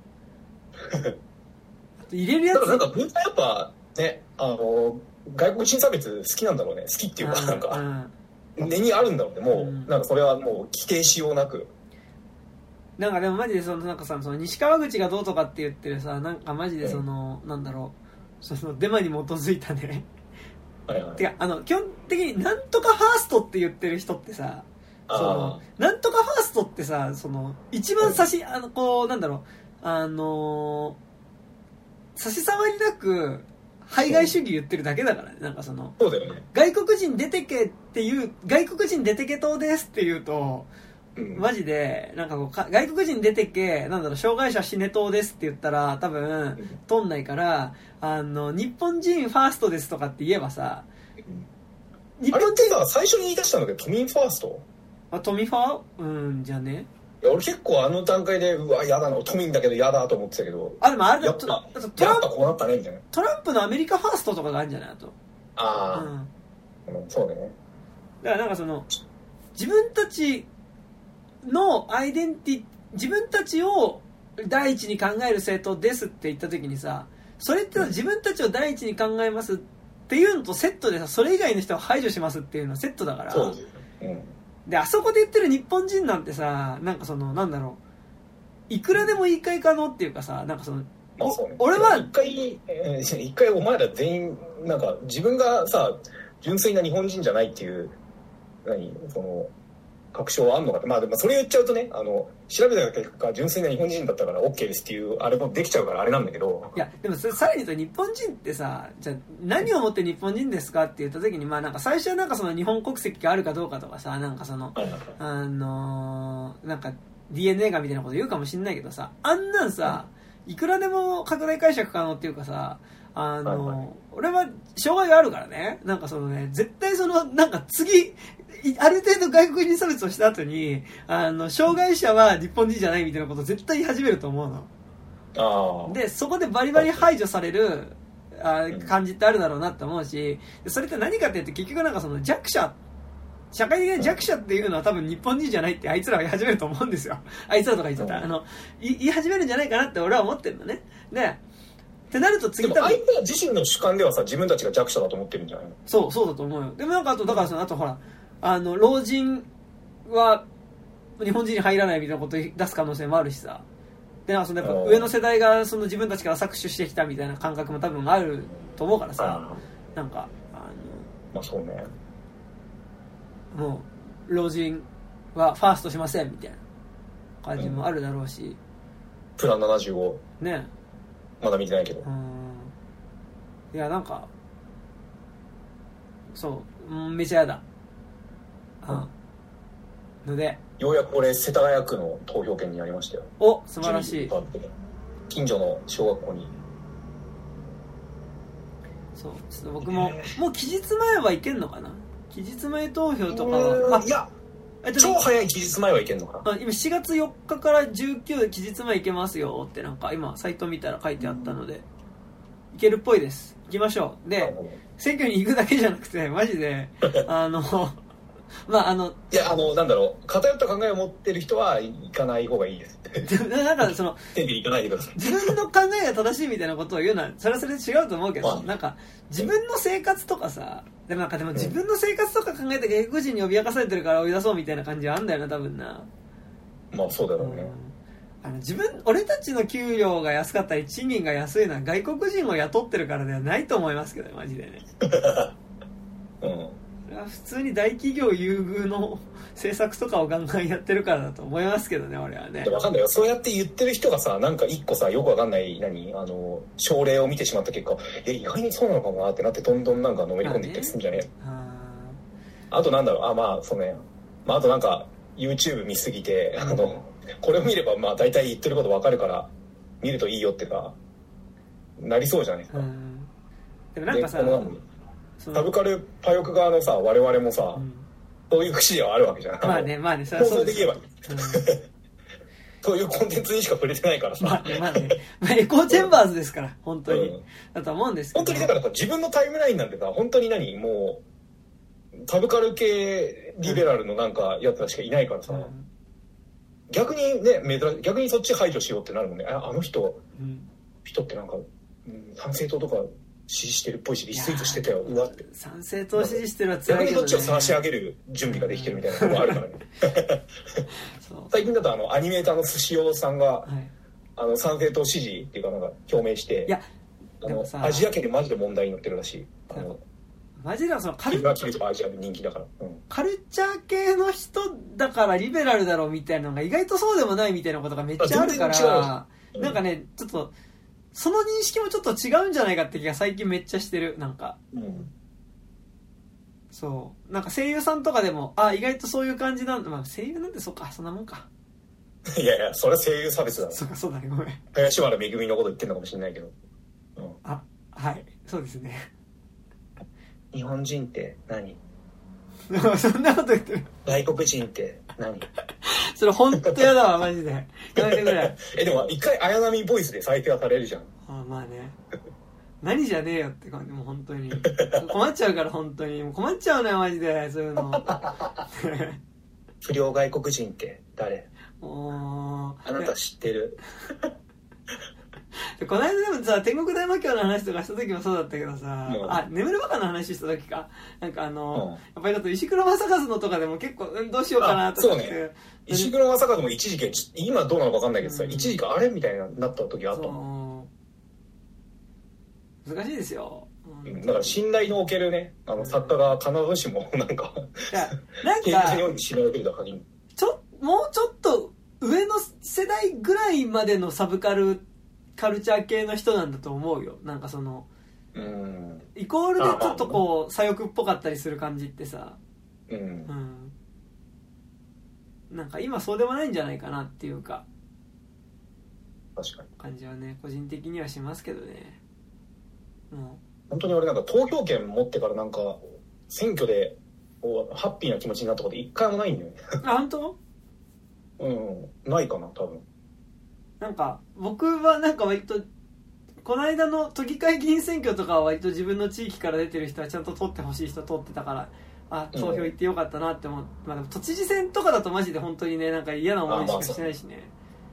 入れるやつだからなんか文化やっぱね、あの外国人差別好きなんだろうね、好きっていうかなんか根にあるんだろうね、もう、うん、なんかそれはもう規定しようなく、 なんかでもマジでそのなんかさその西川口がどうとかって言ってるさ、なんかマジでその、うん、なんだろうそのデマに基づいたねはい、はい、てかあの基本的になんとかファーストって言ってる人ってさ、そのなんとかファーストってさその一番差し、うん、あのこうなんだろうあのー、差し障りなく排外主義言ってるだけだからね、なんかそのそうだよね、 外国人出てけっていう外国人出てけ党ですって言うと、うん、マジでなんかこうか外国人出てけなんだろう障害者死ね党ですって言ったら多分、うん、通んないから、あの日本人ファーストですとかって言えばさ、 うん、日本人あれってさ最初に言い出したのが都民ファースト、 あ都民ファーうんじゃね、 いや俺結構あの段階でうわやだな都民だけどやだと思ってたけど、 あでもあれやっぱトランプこうなったねみたいな、 トランプのアメリカファーストとかがあるんじゃないと、 ああ、うん、そうね、 だからなんかその自分たちのアイデンティ自分たちを第一に考える政党ですって言った時にさ、それって自分たちを第一に考えますっていうのとセットでさ、それ以外の人を排除しますっていうのはセットだから、そうです、うんで、あそこで言ってる日本人なんてさ、なんかその、なんだろう、いくらでも言い換え可能っていうかさ、なんかその、 まあそうね、 俺は、 一回、えー、一回お前ら全員、なんか自分がさ、純粋な日本人じゃないっていう、何、その、確証はあんのかって、まあでもそれ言っちゃうとね、あの、調べた結果、純粋な日本人だったから OK ですっていう、あれもできちゃうからあれなんだけど。 いや、でもそれさらに言うと日本人ってさ、じゃあ何をもって日本人ですかって言った時に、まあなんか最初はなんかその日本国籍があるかどうかとかさ、なんかその、あのー、なんか ディーエヌエー がみたいなこと言うかもしんないけどさ、あんなんさ、いくらでも拡大解釈可能っていうかさ、あのーはいはい、俺は障害があるからね、なんかそのね、絶対その、なんか次、ある程度外国人差別をした後に、あの、障害者は日本人じゃないみたいなことを絶対言い始めると思うの。あで、そこでバリバリ排除されるあ感じってあるだろうなって思うし、それって何かって言って結局なんかその弱者、社会的な弱者っていうのは多分日本人じゃないってあいつらは言い始めると思うんですよ。あいつらとか言っちゃった。あの、言い始めるんじゃないかなって俺は思ってるのね。で、ってなると次多分相手自身の主観ではさ、自分たちが弱者だと思ってるんじゃないの？ そう、そうだと思うよ。でもなんかあと、だからその、あとほら、あの、老人は日本人に入らないみたいなことを出す可能性もあるしさ。で、なんかそのやっぱ上の世代がその自分たちから搾取してきたみたいな感覚も多分あると思うからさ、なんか、あの、 まあそうね。 もう、老人はファーストしませんみたいな感じもあるだろうし。うん、 プランななじゅうご。 ね。 まだ見てないけど。 うん。いや、なんか、そう、めちゃやだ。うん、のでようやく俺世田谷区の投票権になりましたよ。 お素晴らしい。 近所の小学校に。 そうちょっと僕も、えー、もう期日前はいけんのかな。期日前投票とかはあいや超早い期日前はいけんのかな。 今しちがつよっかからじゅうくで期日前いけますよってなんか今サイト見たら書いてあったのでいけるっぽいです。行きましょう。で選挙に行くだけじゃなくてマジであのまああのいやあのなんだろう偏った考えを持ってる人は行かない方がいいですなんかその選挙に行かないでください。 自分の考えが正しいみたいなことを言うのはそれはそれで違うと思うけど、まあ、なんか自分の生活とかさでもなんかでも自分の生活とか考えて外国人に脅かされてるから追い出そうみたいな感じはあんだよな多分な。 まあそうだろうね、 あの自分俺たちの給料が安かったり賃金が安いのは外国人を雇ってるからではないと思いますけどね、マジでね。うん、それは普通に大企業優遇の政策とかをガンガンやってるからだと思いますけどね、俺はね。 わかんないよ。そうやって言ってる人がさ、なんか一個さ、よくわかんない何あの症例を見てしまった結果、え意外にそうなのかもなってなってどんどんなんかのめり込んでいったりするんじゃねえ。あ, あとなんだろう、あまあそうね、まああとなんか YouTube 見すぎて、あのこれを見ればまあ大体言ってることわかるから見るといいよってかなりそうじゃないですか。 でもなんかさ、 サブカルパヨク側のさ我々もさ、うん、そういう節ではあるわけじゃない。 まあねまあね、それはそうで言えばいい、うん、そういうコンテンツにしか触れてないからさ、 まあねまあね、まあ、エコーチェンバーズですから本当に、うん、だと思うんですけど、 本当にだからさ自分のタイムラインなんてさ本当に何もうサブカル系リベラルのなんかやつらしかいないからさ、うん、逆にね逆にそっち排除しようってなるもんね。あ, あの人、うん、人ってなんか、うん、参政党とか支持してるっぽいしリツイートしてたようわって。 参政党支持してるは辛いけどね。 逆にどっちを探し上げる準備ができてるみたいなのがあるからね。最近だとあのアニメーターのスシオさんが、はい、あの参政党支持っていうかなんか表明して、いやあのアジア圏でマジで問題になってるらしい。あのマジでそのカルチャーとかアジアで人気だから、うん、 カルチャー系の人だからリベラルだろうみたいなのが意外とそうでもないみたいなことがめっちゃあるから、うん、なんかねちょっとその認識もちょっと違うんじゃないかって気が最近めっちゃしてる。なんか、うん、そうなんか声優さんとかでもあ意外とそういう感じなんだ、まあ、声優なんてそうかそんなもんか。 いやいやそれは声優差別だろ。 そうかそうだねごめん。 林原めぐみのこと言ってるのかもしれないけど、 うん、あはいそうですね。 日本人って何そんなこと言ってる。 外国人って何それ本当やだわマジで。やめてくれ。 えでも一回綾波ボイスで再生はされるじゃん。 あまあね。何じゃねえよって感じもう本当に困っちゃうから本当にもう困っちゃうのよマジでそういうの。 不良外国人って誰？ おあなた知ってる？ この間でもさ天国大魔教の話とかした時もそうだったけどさ、うん、あ眠るバカの話した時かなんかあの、うん、やっぱりだと石黒正和のとかでも結構、うん、どうしようかなと思って。そうね、 石黒正和も一時期今どうなのか分かんないけどさ、うん、一時期あれみたいになった時があったもん。難しいですよ、 うん、だから信頼のおけるねあの作家が必ずしもなんかいやなんか信頼を受けると限りちょもうちょっと上の世代ぐらいまでのサブカルカルチャー系の人なんだと思うよ。なんかそのうんイコールでちょっとこう左翼っぽかったりする感じってさ、うん、うん、なんか今そうでもないんじゃないかなっていうか確かに感じはね個人的にはしますけどね。 もう本当に俺なんか投票権持ってからなんか選挙でハッピーな気持ちになったこと一回もないんだよね。 あ本当？ うんないかな多分。 なんか僕はなんか割とこの間の都議会議員選挙とかは割と自分の地域から出てる人はちゃんと通ってほしい人通ってたからあ投票行ってよかったなって思う、うん、まあでも都知事選とかだとマジで本当にねなんか嫌な思いしかしてないしね。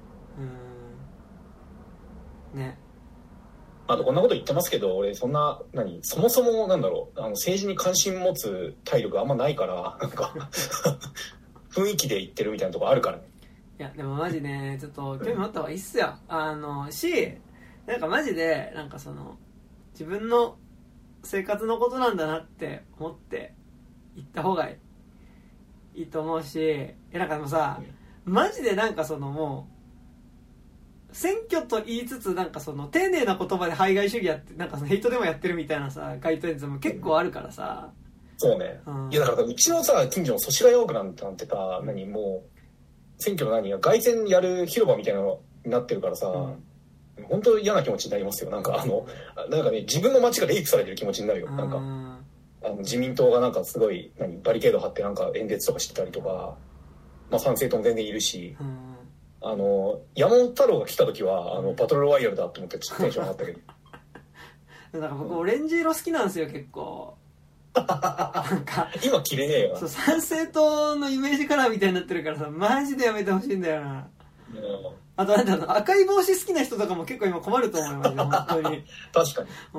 うんねあとこんなこと言ってますけど俺そんな何そもそもなんだろうあの政治に関心持つ体力あんまないからなんか雰囲気で言ってるみたいなとこあるからね。 いやでもマジねちょっと興味持った方がいいっすよ。あのしなんかマジでなんかその自分の生活のことなんだなって思って行った方がいいと思うしえなんかでもさマジでなんかそのもう選挙と言いつつなんかその丁寧な言葉で排外主義やってなんかそのヘイトでもやってるみたいなさ街頭演説も結構あるからさ、 うん、そうね、うん、いやだからうちのさ近所の祖師ヶ谷大奥なんてさ何もう選挙の何が凱旋やる広場みたいなのになってるからさ、うん、本当嫌な気持ちになりますよ。なんかあのなんかね自分の街がレイプされてる気持ちになるよ。なんかあの自民党がなんかすごい何バリケード張ってなんか演説とかしてたりとか、まあ参政党も全然いるし、あの山本太郎が来た時はあのバトルロワイヤルだと思ってちょっとテンション上がったけど。 なんか僕オレンジ色好きなんですよ結構。なんか今着れねえよ。 そう参政党のイメージカラーみたいになってるからさマジでやめてほしいんだよな。うん、あとなんだろう赤い帽子好きな人とかも結構今困ると思いますよ本当に。 確かに。 うん。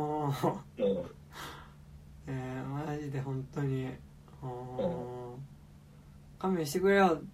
えー、マジで本当に。うん。勘弁してくれよっ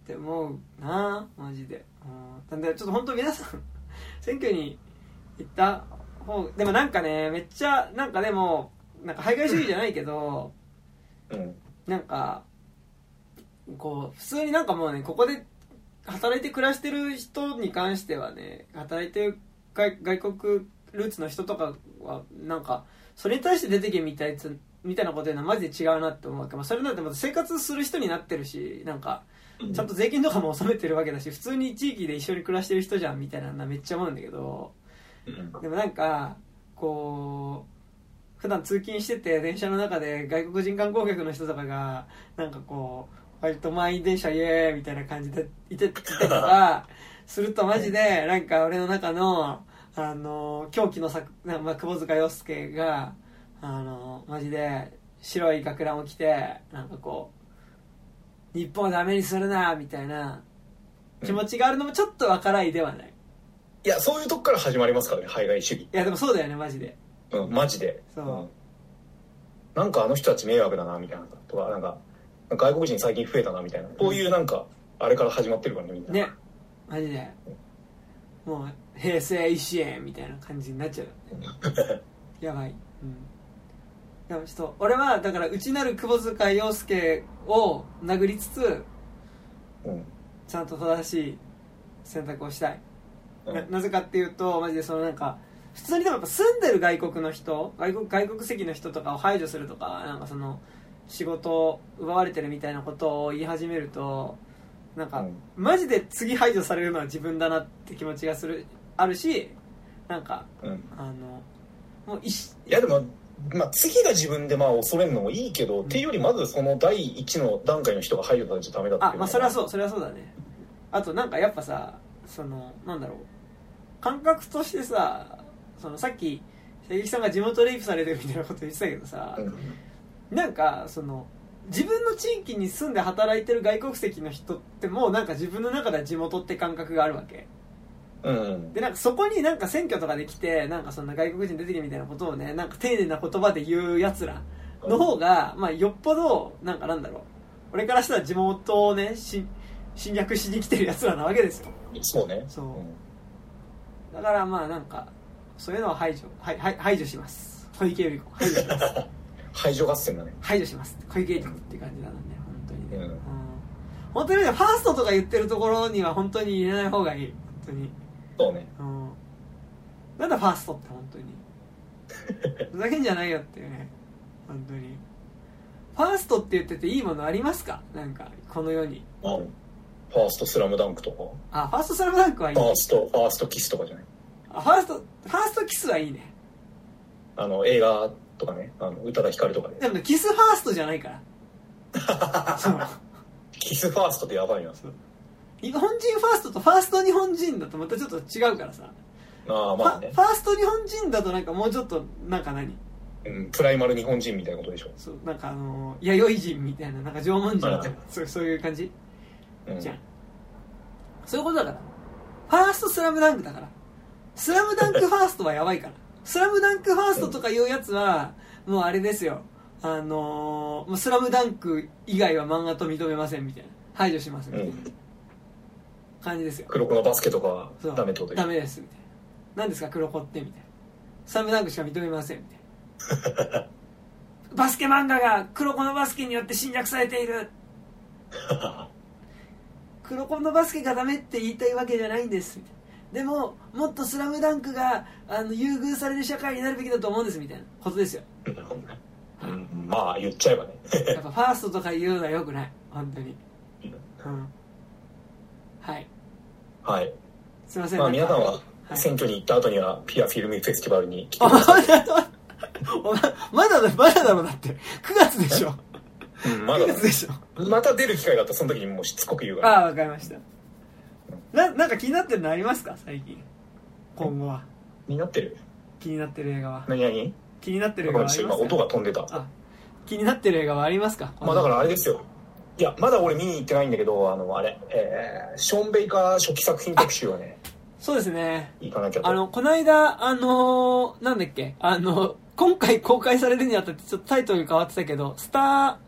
って思うなマジで。うん、なんでちょっと本当皆さん選挙に行った方でもなんかねめっちゃなんかでもなんか排外主義じゃないけど、 うん、 なんかこう普通になんかもうねここで働いて暮らしてる人に関してはね働いてる外, 外国ルーツの人とかはなんかそれに対して出てけみたいつみたいなこと言うのはマジで違うなって思うわけ、まあ、それなんてまた生活する人になってるしなんかちゃんと税金とかも納めてるわけだし普通に地域で一緒に暮らしてる人じゃんみたいなのめっちゃ思うんだけど、でもなんかこう普段通勤してて電車の中で外国人観光客の人とかがなんかこう割と満員電車イエーイみたいな感じでいていてとかするとマジでなんか俺の中のあの狂気の作、まあ、窪塚洋介があのマジで白い学ランを着てなんかこう日本をダメにするなみたいな気持ちがあるのもちょっとわからいではない。 いやそういうとこから始まりますからね排外主義。いやでもそうだよねマジで。 うんマジで。そう、うん、なんかあの人たち迷惑だなみたいなとかなんか外国人最近増えたなみたいなこういうなんかあれから始まってるからねみんな。 ねマジで。もう平成維新みたいな感じになっちゃうやばい、うん、でもちょっと俺はだから内なる窪塚洋介を殴りつつ、うん、ちゃんと正しい選択をしたい、うん、な, なぜかっていうとマジでそのなんか普通にでもやっぱ住んでる外国の人外国外国籍の人とかを排除するとかなんかその仕事を奪われてるみたいなことを言い始めるとなんか、うん、マジで次排除されるのは自分だなって気持ちがするあるしなんか、うん、あのもういしいやでも、まあ、次が自分でまあ恐れるのもいいけど、うん、っていうよりまずその第一の段階の人が排除されちゃダメだっていう。 あ、まあそれはそうそれはそうだね。あとなんかやっぱさそのなんだろう感覚としてさそのさっき関木さんが地元レイプされてるみたいなこと言ってたけどさ、うん、なんかその自分の地域に住んで働いてる外国籍の人ってもうなんか自分の中では地元って感覚があるわけ、うん、でなんかそこになんか選挙とかで来てなんかそんな外国人出てきてみたいなことをねなんか丁寧な言葉で言うやつらの方が、まあ、よっぽどなんかなんだろう俺からしたら地元をねし侵略しに来てるやつらなわけですよ。 そうね。 そう、うん、だからまあなんかそういうのは排除、はいはい、排除します小池百合子排除します排除合戦だね。 排除します小池百合子って感じなんだね本当にね、うんうん、本当にねファーストとか言ってるところには本当に入れない方がいい本当に。 そうね、 うん、なんだファーストって本当にふざけんじゃないよっていうね本当に。ファーストって言ってていいものありますかなんかこの世に。 あファーストスラムダンクとか。 あファーストスラムダンクはいい、 ね、ファーストファーストキスとかじゃない。 あファーストファーストキスはいいね。 あの映画とかねあの宇多田ヒカルとかで。 でも、ね、キスファーストじゃないからそうキスファーストってやばいな。 日本人ファーストとファースト日本人だとまたちょっと違うからさ。 ああまあね。 ファースト日本人だとなんかもうちょっとなんか何、 うん、プライマル日本人みたいなことでしょ。 そうなんかあのー、弥生人みたいななんか縄文人みたいなそうそういう感じ、うん、じゃんそういうことだからファーストスラムダンクだからスラムダンクファーストはやばいからスラムダンクファーストとかいうやつはもうあれですよあのー、スラムダンク以外は漫画と認めませんみたいな排除しますみたいな感じですよ。 黒子のバスケとかはダメってことでダメですみたいな。何ですか黒子ってみたいな。スラムダンクしか認めませんみたいなバスケ漫画が黒子のバスケによって侵略されている黒子のバスケがダメって言いたいわけじゃないんですみたいな。でももっとスラムダンクがあの優遇される社会になるべきだと思うんですみたいなことですようん、まあ言っちゃえばねやっぱファーストとか言うのはよくない本当に、うん、はいはいすいません、 まあ、皆さんは選挙に行った後にはピアフィルムフェスティバルに来てくださいまだだまだだろだってくがつでしょ、 うん、まだくがつでしょまた出る機会があったらその時にもうしつこく言うから。 ああ分かりました。な, なんか気になってるのありますか最近今後は。 気になってる気になってる映画は何何気になってる映画はありますか。 今音が飛んでた。 あ気になってる映画はありますか。 まあだからあれですよいやまだ俺見に行ってないんだけどあのあれ、えー、ショーン・ベイカー初期作品特集はねそうですね行かなきゃと。 あのこの間あのー、なんだっけあの今回公開されるにあたってちょっとタイトル変わってたけどスター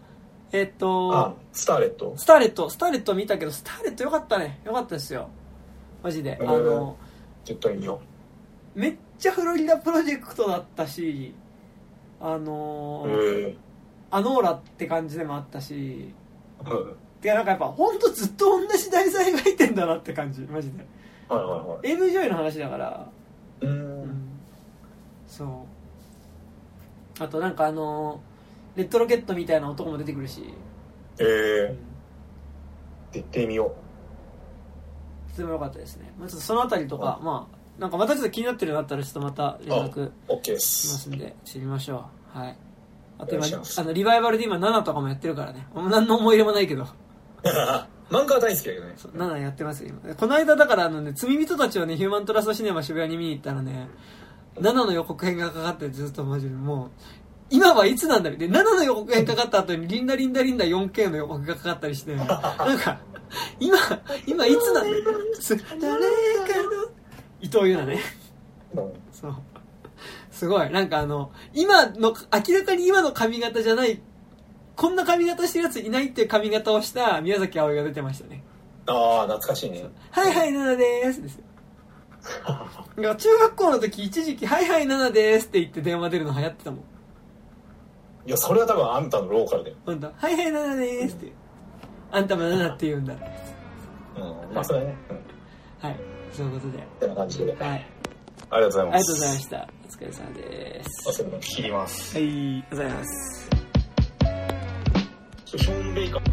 えっとあ、スターレットスターレットスターレット見たけど、スターレットよかったね。よかったですよマジで。あの絶対いいよ。 めっちゃフロリダプロジェクトだったし、あのー、アノーラって感じでもあったし、てかなんかやっぱほんとずっと同じ題材描いてんだなって感じマジで。 はいはいはい。 エーブイ 女優の話だから。 うーん、 うん、そうあとなんかあのレッドロケットみたいな男も出てくるし、 えーうん、絶対見よう。 とても良かったですね。まあ、ちょっとそのあたりとか、まあなんかまたちょっと気になってるのあったらちょっとまた連絡しますんで知りましょう。はい。あと今あのリバイバルで今ナナとかもやってるからね。何の思い入れもないけど漫画は大好きだけどね。 ナナやってますよ今。この間だからあのね、罪人たちをねヒューマントラストシネマ渋谷に見に行ったらね、ナナの予告編がかかってずっとマジでもう今はいつなんだろうで、ナナの予告編かかった後にリンダリンダリンダ よんケー の予告がかかったりして、なんか今今いつなんだろう誰かの伊藤優奈ねそうすごいなんかあの今の明らかに今の髪型じゃない、こんな髪型してるやついないっていう髪型をした宮崎あおいが出てましたね。 ああ懐かしいね。 はいはいナナでーすですよ中学校の時一時期はいはいナナでーすって言って電話出るの流行ってたもん。 いやそれは多分あんたのローカルだよ。 ほんとはいはいナナでーすって、うん、あんたもナナって言うんだ。 うんまあそれはね、うん、 はいそういうことでってな感じで、 はい、 ありがとうございます。 ありがとうございました。お疲れ様です。 あそれも切ります。 はい、ありがとうございます。 ショーンベイカー